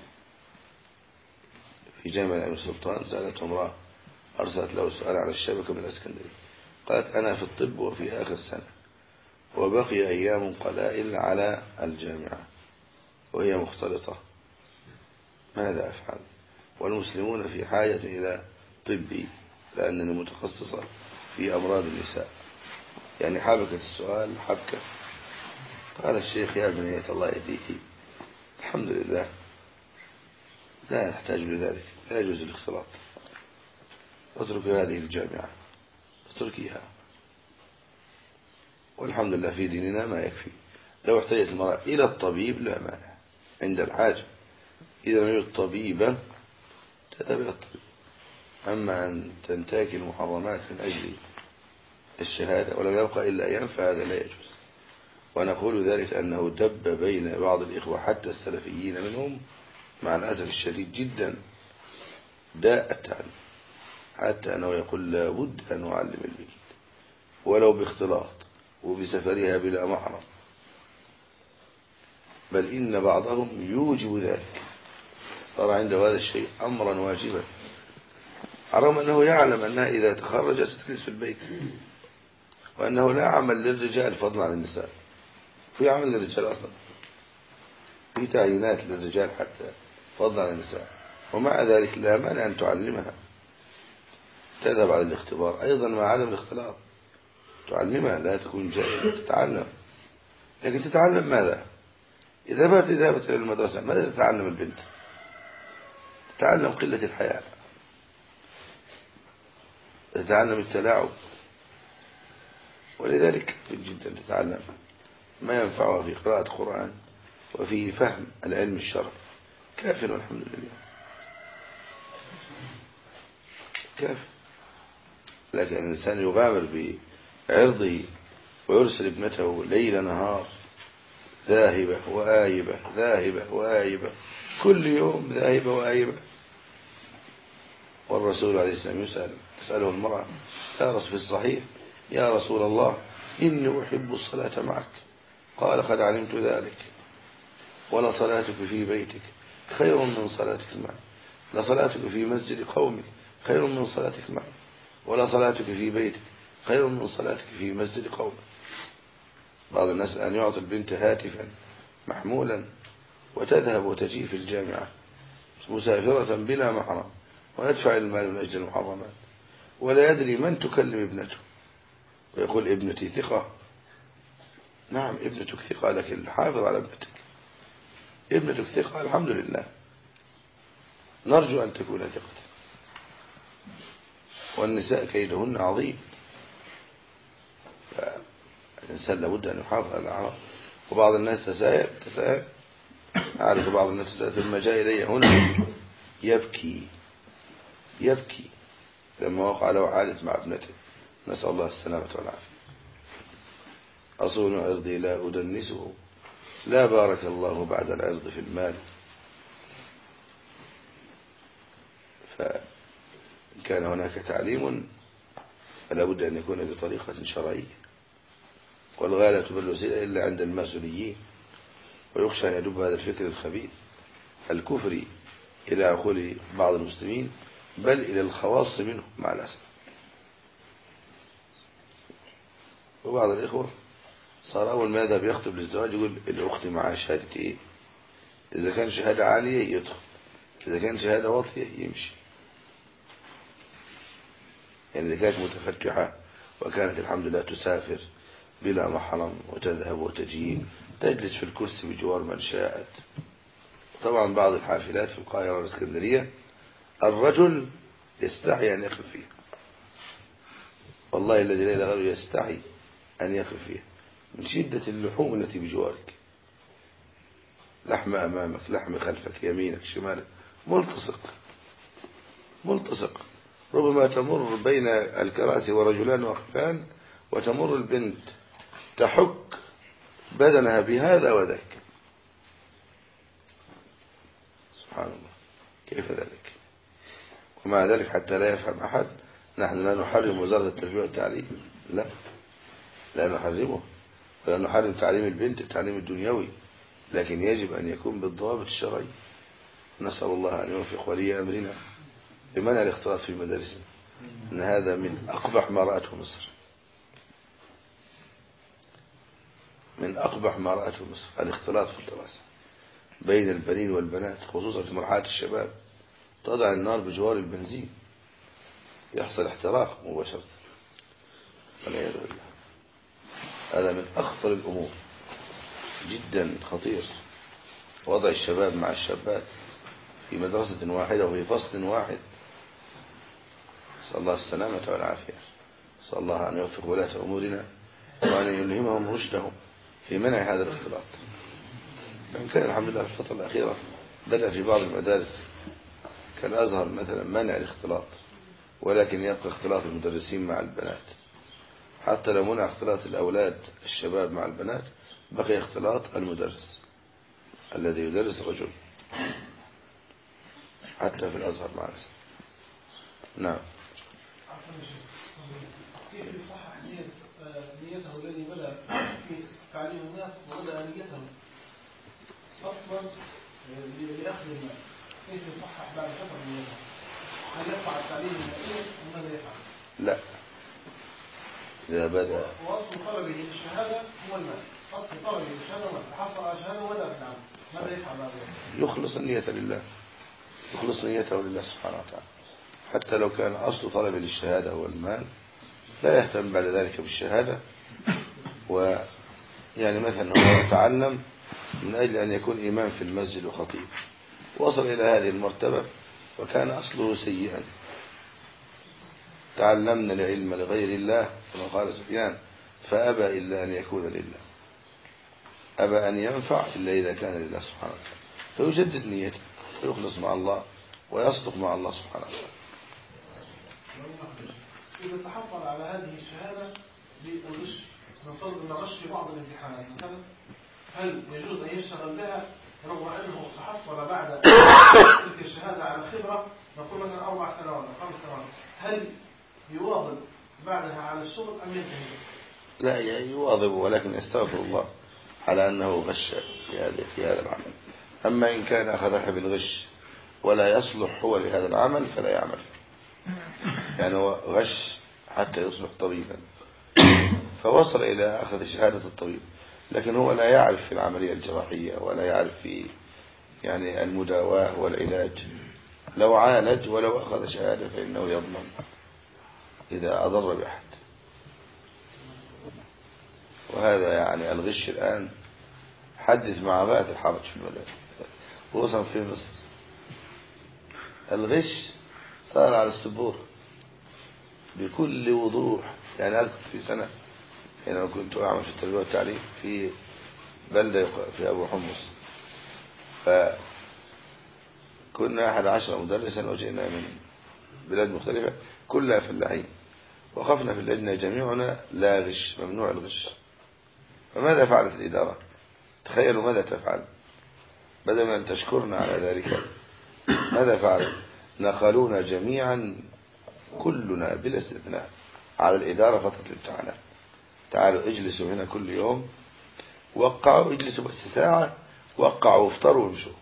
في جامع الأمير سلطان، سألته امرأة أرسلت له سؤال على الشبكة من الإسكندرية، قالت أنا في الطب وفي آخر سنة وبقي أيام قلائل على الجامعة وهي مختلطة، ماذا أفعل؟ والمسلمون في حاجة إلى طبي لأنني متخصصة في أمراض النساء. يعني حبكة السؤال حبكة. قال الشيخ يا بنية الله يهديك، الحمد لله لا نحتاج لذلك، لا يجوز الاختلاط، اترك هذه الجامعة اتركيها، والحمد لله في ديننا ما يكفي. لو احتاجت المرأة إلى الطبيب لا مانع عند الحاجة، إذا لم يوجد طبيبة تذهب إلى الطبيب. أما أن تنتهك المحرمات من أجل الشهادة ولم يبقى إلا أيام فهذا لا يجوز. ونقول ذلك أنه دب بين بعض الإخوة حتى السلفيين منهم مع الأسف الشديد جدا داء التعليم، حتى أنه يقول لابد أن نعلم البنت ولو باختلاط وبسفرها بلا محرم، بل إن بعضهم يوجب ذلك، صار عنده هذا الشيء أمرا واجبا، رغم أنه يعلم أنها إذا تخرج ستجلس في البيت، وأنه لا عمل للرجال فضلا عن النساء، في عمل للرجال أصلا، في تعيينات للرجال حتى فضلا عن النساء، ومع ذلك لا مانع أن تعلمها، تذهب على الاختبار أيضا مع عدم الاختلاط، تعلمها لا تكون جاهلة، تتعلم. لكن تتعلم ماذا؟ إذا بات ذهبت إلى المدرسة ماذا تتعلم البنت؟ تتعلم قلة الحياء، تتعلم التلاعب، ولذلك جدا تتعلم ما ينفعها في قراءة القرآن وفي فهم العلم الشرعي، كاف والحمد لله كاف. لكن الإنسان يغامر بعرضه ويرسل ابنته ليل نهار ذاهبة وآيبة ذاهبة وآيبة كل يوم ذاهبة وآيبة. والرسول عليه السلام يسأل تسأله المرأة يا رسول في الصحيح يا رسول الله إني أحب الصلاة معك، قال قد علمت ذلك، ولصلاتك في بيتك خير من صلاتك معي، لصلاتك في مسجد قومك خير من صلاتك معي، ولصلاتك في بيتك خير من صلاتك في مسجد قومك. بعض الناس أن يعطي البنت هاتفا محمولا وتذهب وتجي في الجامعة مسافرة بلا محرم، ويدفع المال من أجل المحرمات، ولا يدري من تكلم ابنته، ويقول ابنتي ثقة. نعم ابنتك ثقة، لكن حافظ على ابنتك، ابنتك ثقة الحمد لله، نرجو أن تكون ثقة. والنساء كيدهن عظيم، فالإنسان لابد أن يحافظ على الأعراض. وبعض الناس تساهل تساهل أعرف بعض الناس تساهل ثم جاء إلي هنا يبكي يبكي لما وقع له حادث مع ابنته، نسأل الله السلامة والعافية. أصون عرضي لا أدنسه، لا بارك الله بعد العرض في المال. فكان هناك تعليم فلا بد أن يكون بطريقة شرعية، والغاية لا تبلغ إلا عند المسؤوليين، ويخشى أن يدب هذا الفكر الخبيث الكفري إلى عقول بعض المسلمين، بل إلى الخواص منهم مع الأسف. وبعض الإخوة صار أول ما يذهب يخطب للزواج يقول الأخت معها شهادة إيه؟ إذا كان شهادة عالية يدخل، إذا كان شهادة واطية يمشي. يعني إذا كانت متفتحة وكانت الحمد لله تسافر بلا محرم وتذهب وتجيء تجلس في الكرسي بجوار من شاءت. طبعا بعض الحافلات في القاهرة والاسكندرية الرجل يستحي أن يقف فيها، والله الذي لا إله غيره يستحي أن يقف فيها من شدة اللحوم التي بجوارك، لحم أمامك لحم خلفك يمينك شمالك ملتصق ملتصق. ربما تمر بين الكراسي ورجلان واقفان وتمر البنت تحك بدنها بهذا وذاك. سبحان الله كيف ذلك؟ ومع ذلك حتى لا يفهم أحد نحن لا نحرم وزارة التربية والتعليم، لا لا نحرمه ولا نحرم تعليم البنت التعليم الدنيوي، لكن يجب أن يكون بالضوابط الشرعي. نسأل الله أن يوفق ولي أمرنا بمنع الاختلاط في مدارسنا، أن هذا من أقبح ما رأته مصر، من أقبح ما رأته مصر الاختلاط في الدراسة بين البنين والبنات، خصوصا في مرحلة الشباب. تضع النار بجوار البنزين يحصل احتراق مباشرة والعياذ بالله. هذا من أخطر الأمور جدا خطير، وضع الشباب مع الشابات في مدرسة واحدة وفي فصل واحد. نسأل الله السلامة والعافية. نسأل الله أن يوفق ولاة أمورنا وأن يلهمهم رشدهم في منع هذا الاختلاط. لأن كان الحمد لله في الفترة الأخيرة بدأ في بعض المدارس كالأزهر مثلا منع الاختلاط، ولكن يبقى اختلاط المدرسين مع البنات. حتى لو منع اختلاط الأولاد الشباب مع البنات بقي اختلاط المدرس الذي يدرس رجل حتى في الأزهر مع الأسف. نعم. كيف يصحح نيته الذي بدأ في تعليم الناس وبدأ نيته أصلا لأخذ المال، كيف يصحح بعد فترة نيته؟ هل يرفع التعليم النهائي أم ماذا يفعل؟ لا، إذا بدأ وأصل طلبه للشهادة هو المال، أصل طلبه للشهادة هو المال، حصل على الشهادة ولا في العمل، ماذا يفعل بعد ذلك؟ يخلص النية لله، يخلص نيته لله سبحانه وتعالى. حتى لو كان أصل طلبه للشهادة هو المال لا يهتم بعد ذلك بالشهادة. ويعني مثلا هو يتعلم من أجل أن يكون إمام في المسجد وخطيب، وصل إلى هذه المرتبة وكان أصله سيئا. تعلمنا العلم لغير الله كما قال سفيان فأبى إلا أن يكون لله، أبى أن ينفع إلا إذا كان لله سبحانه وتعالى. فيجدد نيته ويخلص مع الله ويصدق مع الله سبحانه وتعالى. إذا تحصل على هذه الشهادة بالغش، نفترض أن غش في بعض الامتحانات مثلا، هل يجوز أن يشتغل بها رغم أنه تحصل بعد تلك الشهادة على خبرة نقول مثلا أربع سنوات أو خمس سنوات، هل يواظب بعدها على الشغل أم ينتهي؟ لا يواظب ولكن يستغفر الله على أنه غش في هذا في هذا العمل. أما إن كان أخذها بالغش ولا يصلح هو لهذا العمل فلا يعمل. يعني هو غش حتى يصبح طبيبا فوصل إلى أخذ شهادة الطبيب، لكن هو لا يعرف في العملية الجراحية ولا يعرف في يعني المداواة والعلاج. لو عالج ولو أخذ شهادة فإنه يضمن إذا أضر بأحد. وهذا يعني الغش الآن حدث مع غاية الحرج في المدارس خصوصا في مصر. الغش صار على السبور بكل وضوح. يعني أذكر في سنة حينما كنت أعمل في التربية والتعليم في بلدة في أبو حمص، فكنا أحد عشر مدرسا وجئنا من بلاد مختلفة كلها فلاحين، وقفنا في اللجنة جميعنا لا غش، ممنوع الغش. فماذا فعلت الإدارة؟ تخيلوا ماذا تفعل بدل من أن تشكرنا على ذلك. ماذا فعل؟ نقلونا جميعا كلنا بلا استثناء على الإدارة فترة الامتحانات. تعالوا اجلسوا هنا كل يوم، وقعوا، اجلسوا بس ساعة، وقعوا وافطروا وامشوا.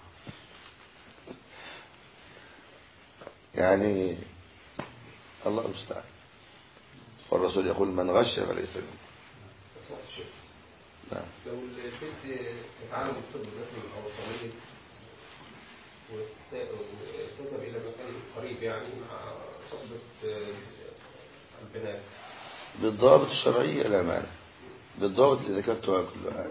يعني الله المستعان. والرسول يقول من غش فليس منه. نعم. لو الست اتعلم الطب الرسمي أو الطبيب وتذهب إلى مكان قريب يعني مع صحبة البنات بالضوابط الشرعية لا مانع، بالضوابط اللي ذكرتها كلها،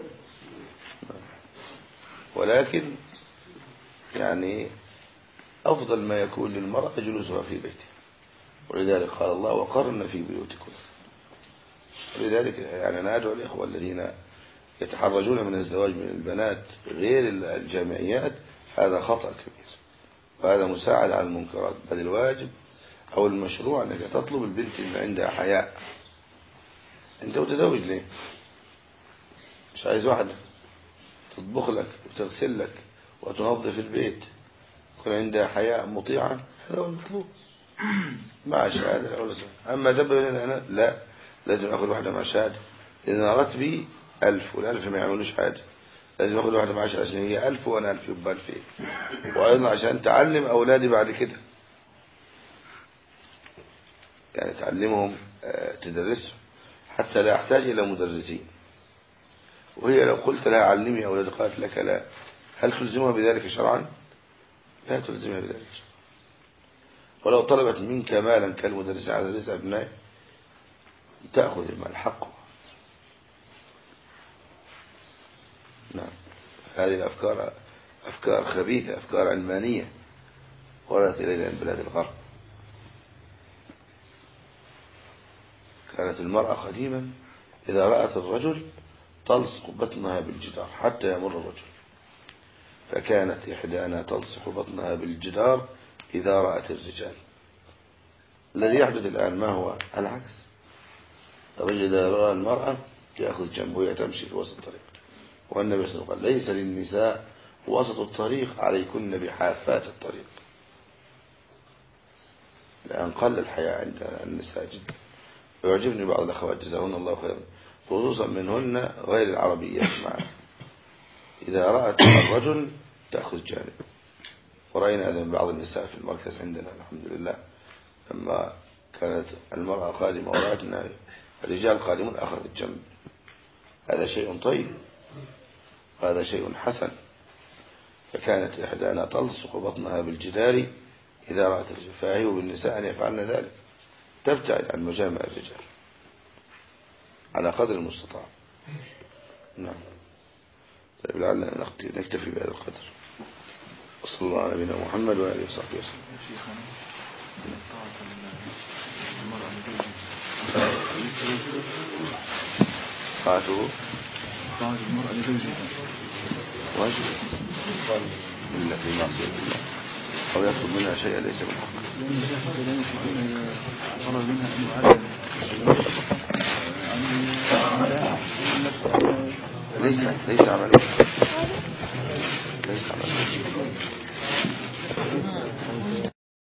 ولكن يعني أفضل ما يكون للمرأة جلوسها في بيتها، ولذلك قال الله وقرن في بيوتكم. ولذلك يعني أنا أدعو الإخوة الذين يتحرجون من الزواج من البنات غير الجامعيات، هذا خطأ كبير وهذا مساعد على المنكرات، بل الواجب أو المشروع أنك تطلب البنت اللي عندها حياء. أنت متزوج ليه؟ مش عايز واحدة تطبخ لك وتغسل لك وتنظف البيت يكون عندها حياء مطيعة، هذا هو المطلوب مع شهادة أو لا. أما دبل أنا لا، لازم أخذ واحدة مع شهادة، لأن راتبي ألف والألف ما يعملوش حاجة، لازم أخذ واحدة مع شهادة عشان هي ألف وأنا ألف يبقى ألفين، وأيضا عشان تعلم أولادي بعد كده، يعني تعلمهم تدرسهم حتى لا أحتاج إلى مدرسين. وهي لو قلت لها علمي أولادي قالت لك لا، هل تلزمها بذلك شرعا؟ لا تلزمها بذلك شرعا. ولو طلبت منك مالا كالمدرس على رزق أبنائي تأخذ المال حقه. نعم. هذه الأفكار أفكار خبيثة، أفكار علمانية وردت إلينا من بلاد الغرب. كانت المرأة قديما إذا رأت الرجل تلصق بطنها بالجدار حتى يمر الرجل، فكانت إحدانا تلصق بطنها بالجدار إذا رأت الرجال. الذي يحدث الآن ما هو العكس، الرجل إذا رأى المرأة يأخذ جنبه ويتمشي في وسط الطريق، والنبي صلى الله عليه وسلم قال ليس للنساء وسط الطريق عليكن بحافات الطريق، لأن قل الحياء عند النساء جدا. ويعجبني بعض الأخوات جزاهن الله خيرا خصوصا منهن غير العربيات معنا، إذا رأت الرجل تأخذ جانب. ورأينا هذا من بعض النساء في المركز عندنا الحمد لله، لما كانت المرأة قادمة ورأتنا الرجال قادمون أخذت جنب. هذا شيء طيب، هذا شيء حسن. فكانت إحدانا تلصق بطنها بالجدار إذا رأت الرجال، فأهيب بالنساء أن يفعلن ذلك، تبتعد عن مجامع الرجال على قدر المستطاع. نعم. طيب لعلنا نكتفي بهذا القدر. وصلى الله على نبينا محمد وآله وصحبه وسلم. طاعته طاعة المرأة لزوجها واجب إلا في معصية الله أو يطلب منها شيئا ليس من حقه، لأن الشيخ لا يمكن طلب منها أن يعلم ليس ليس عملية ليس عملية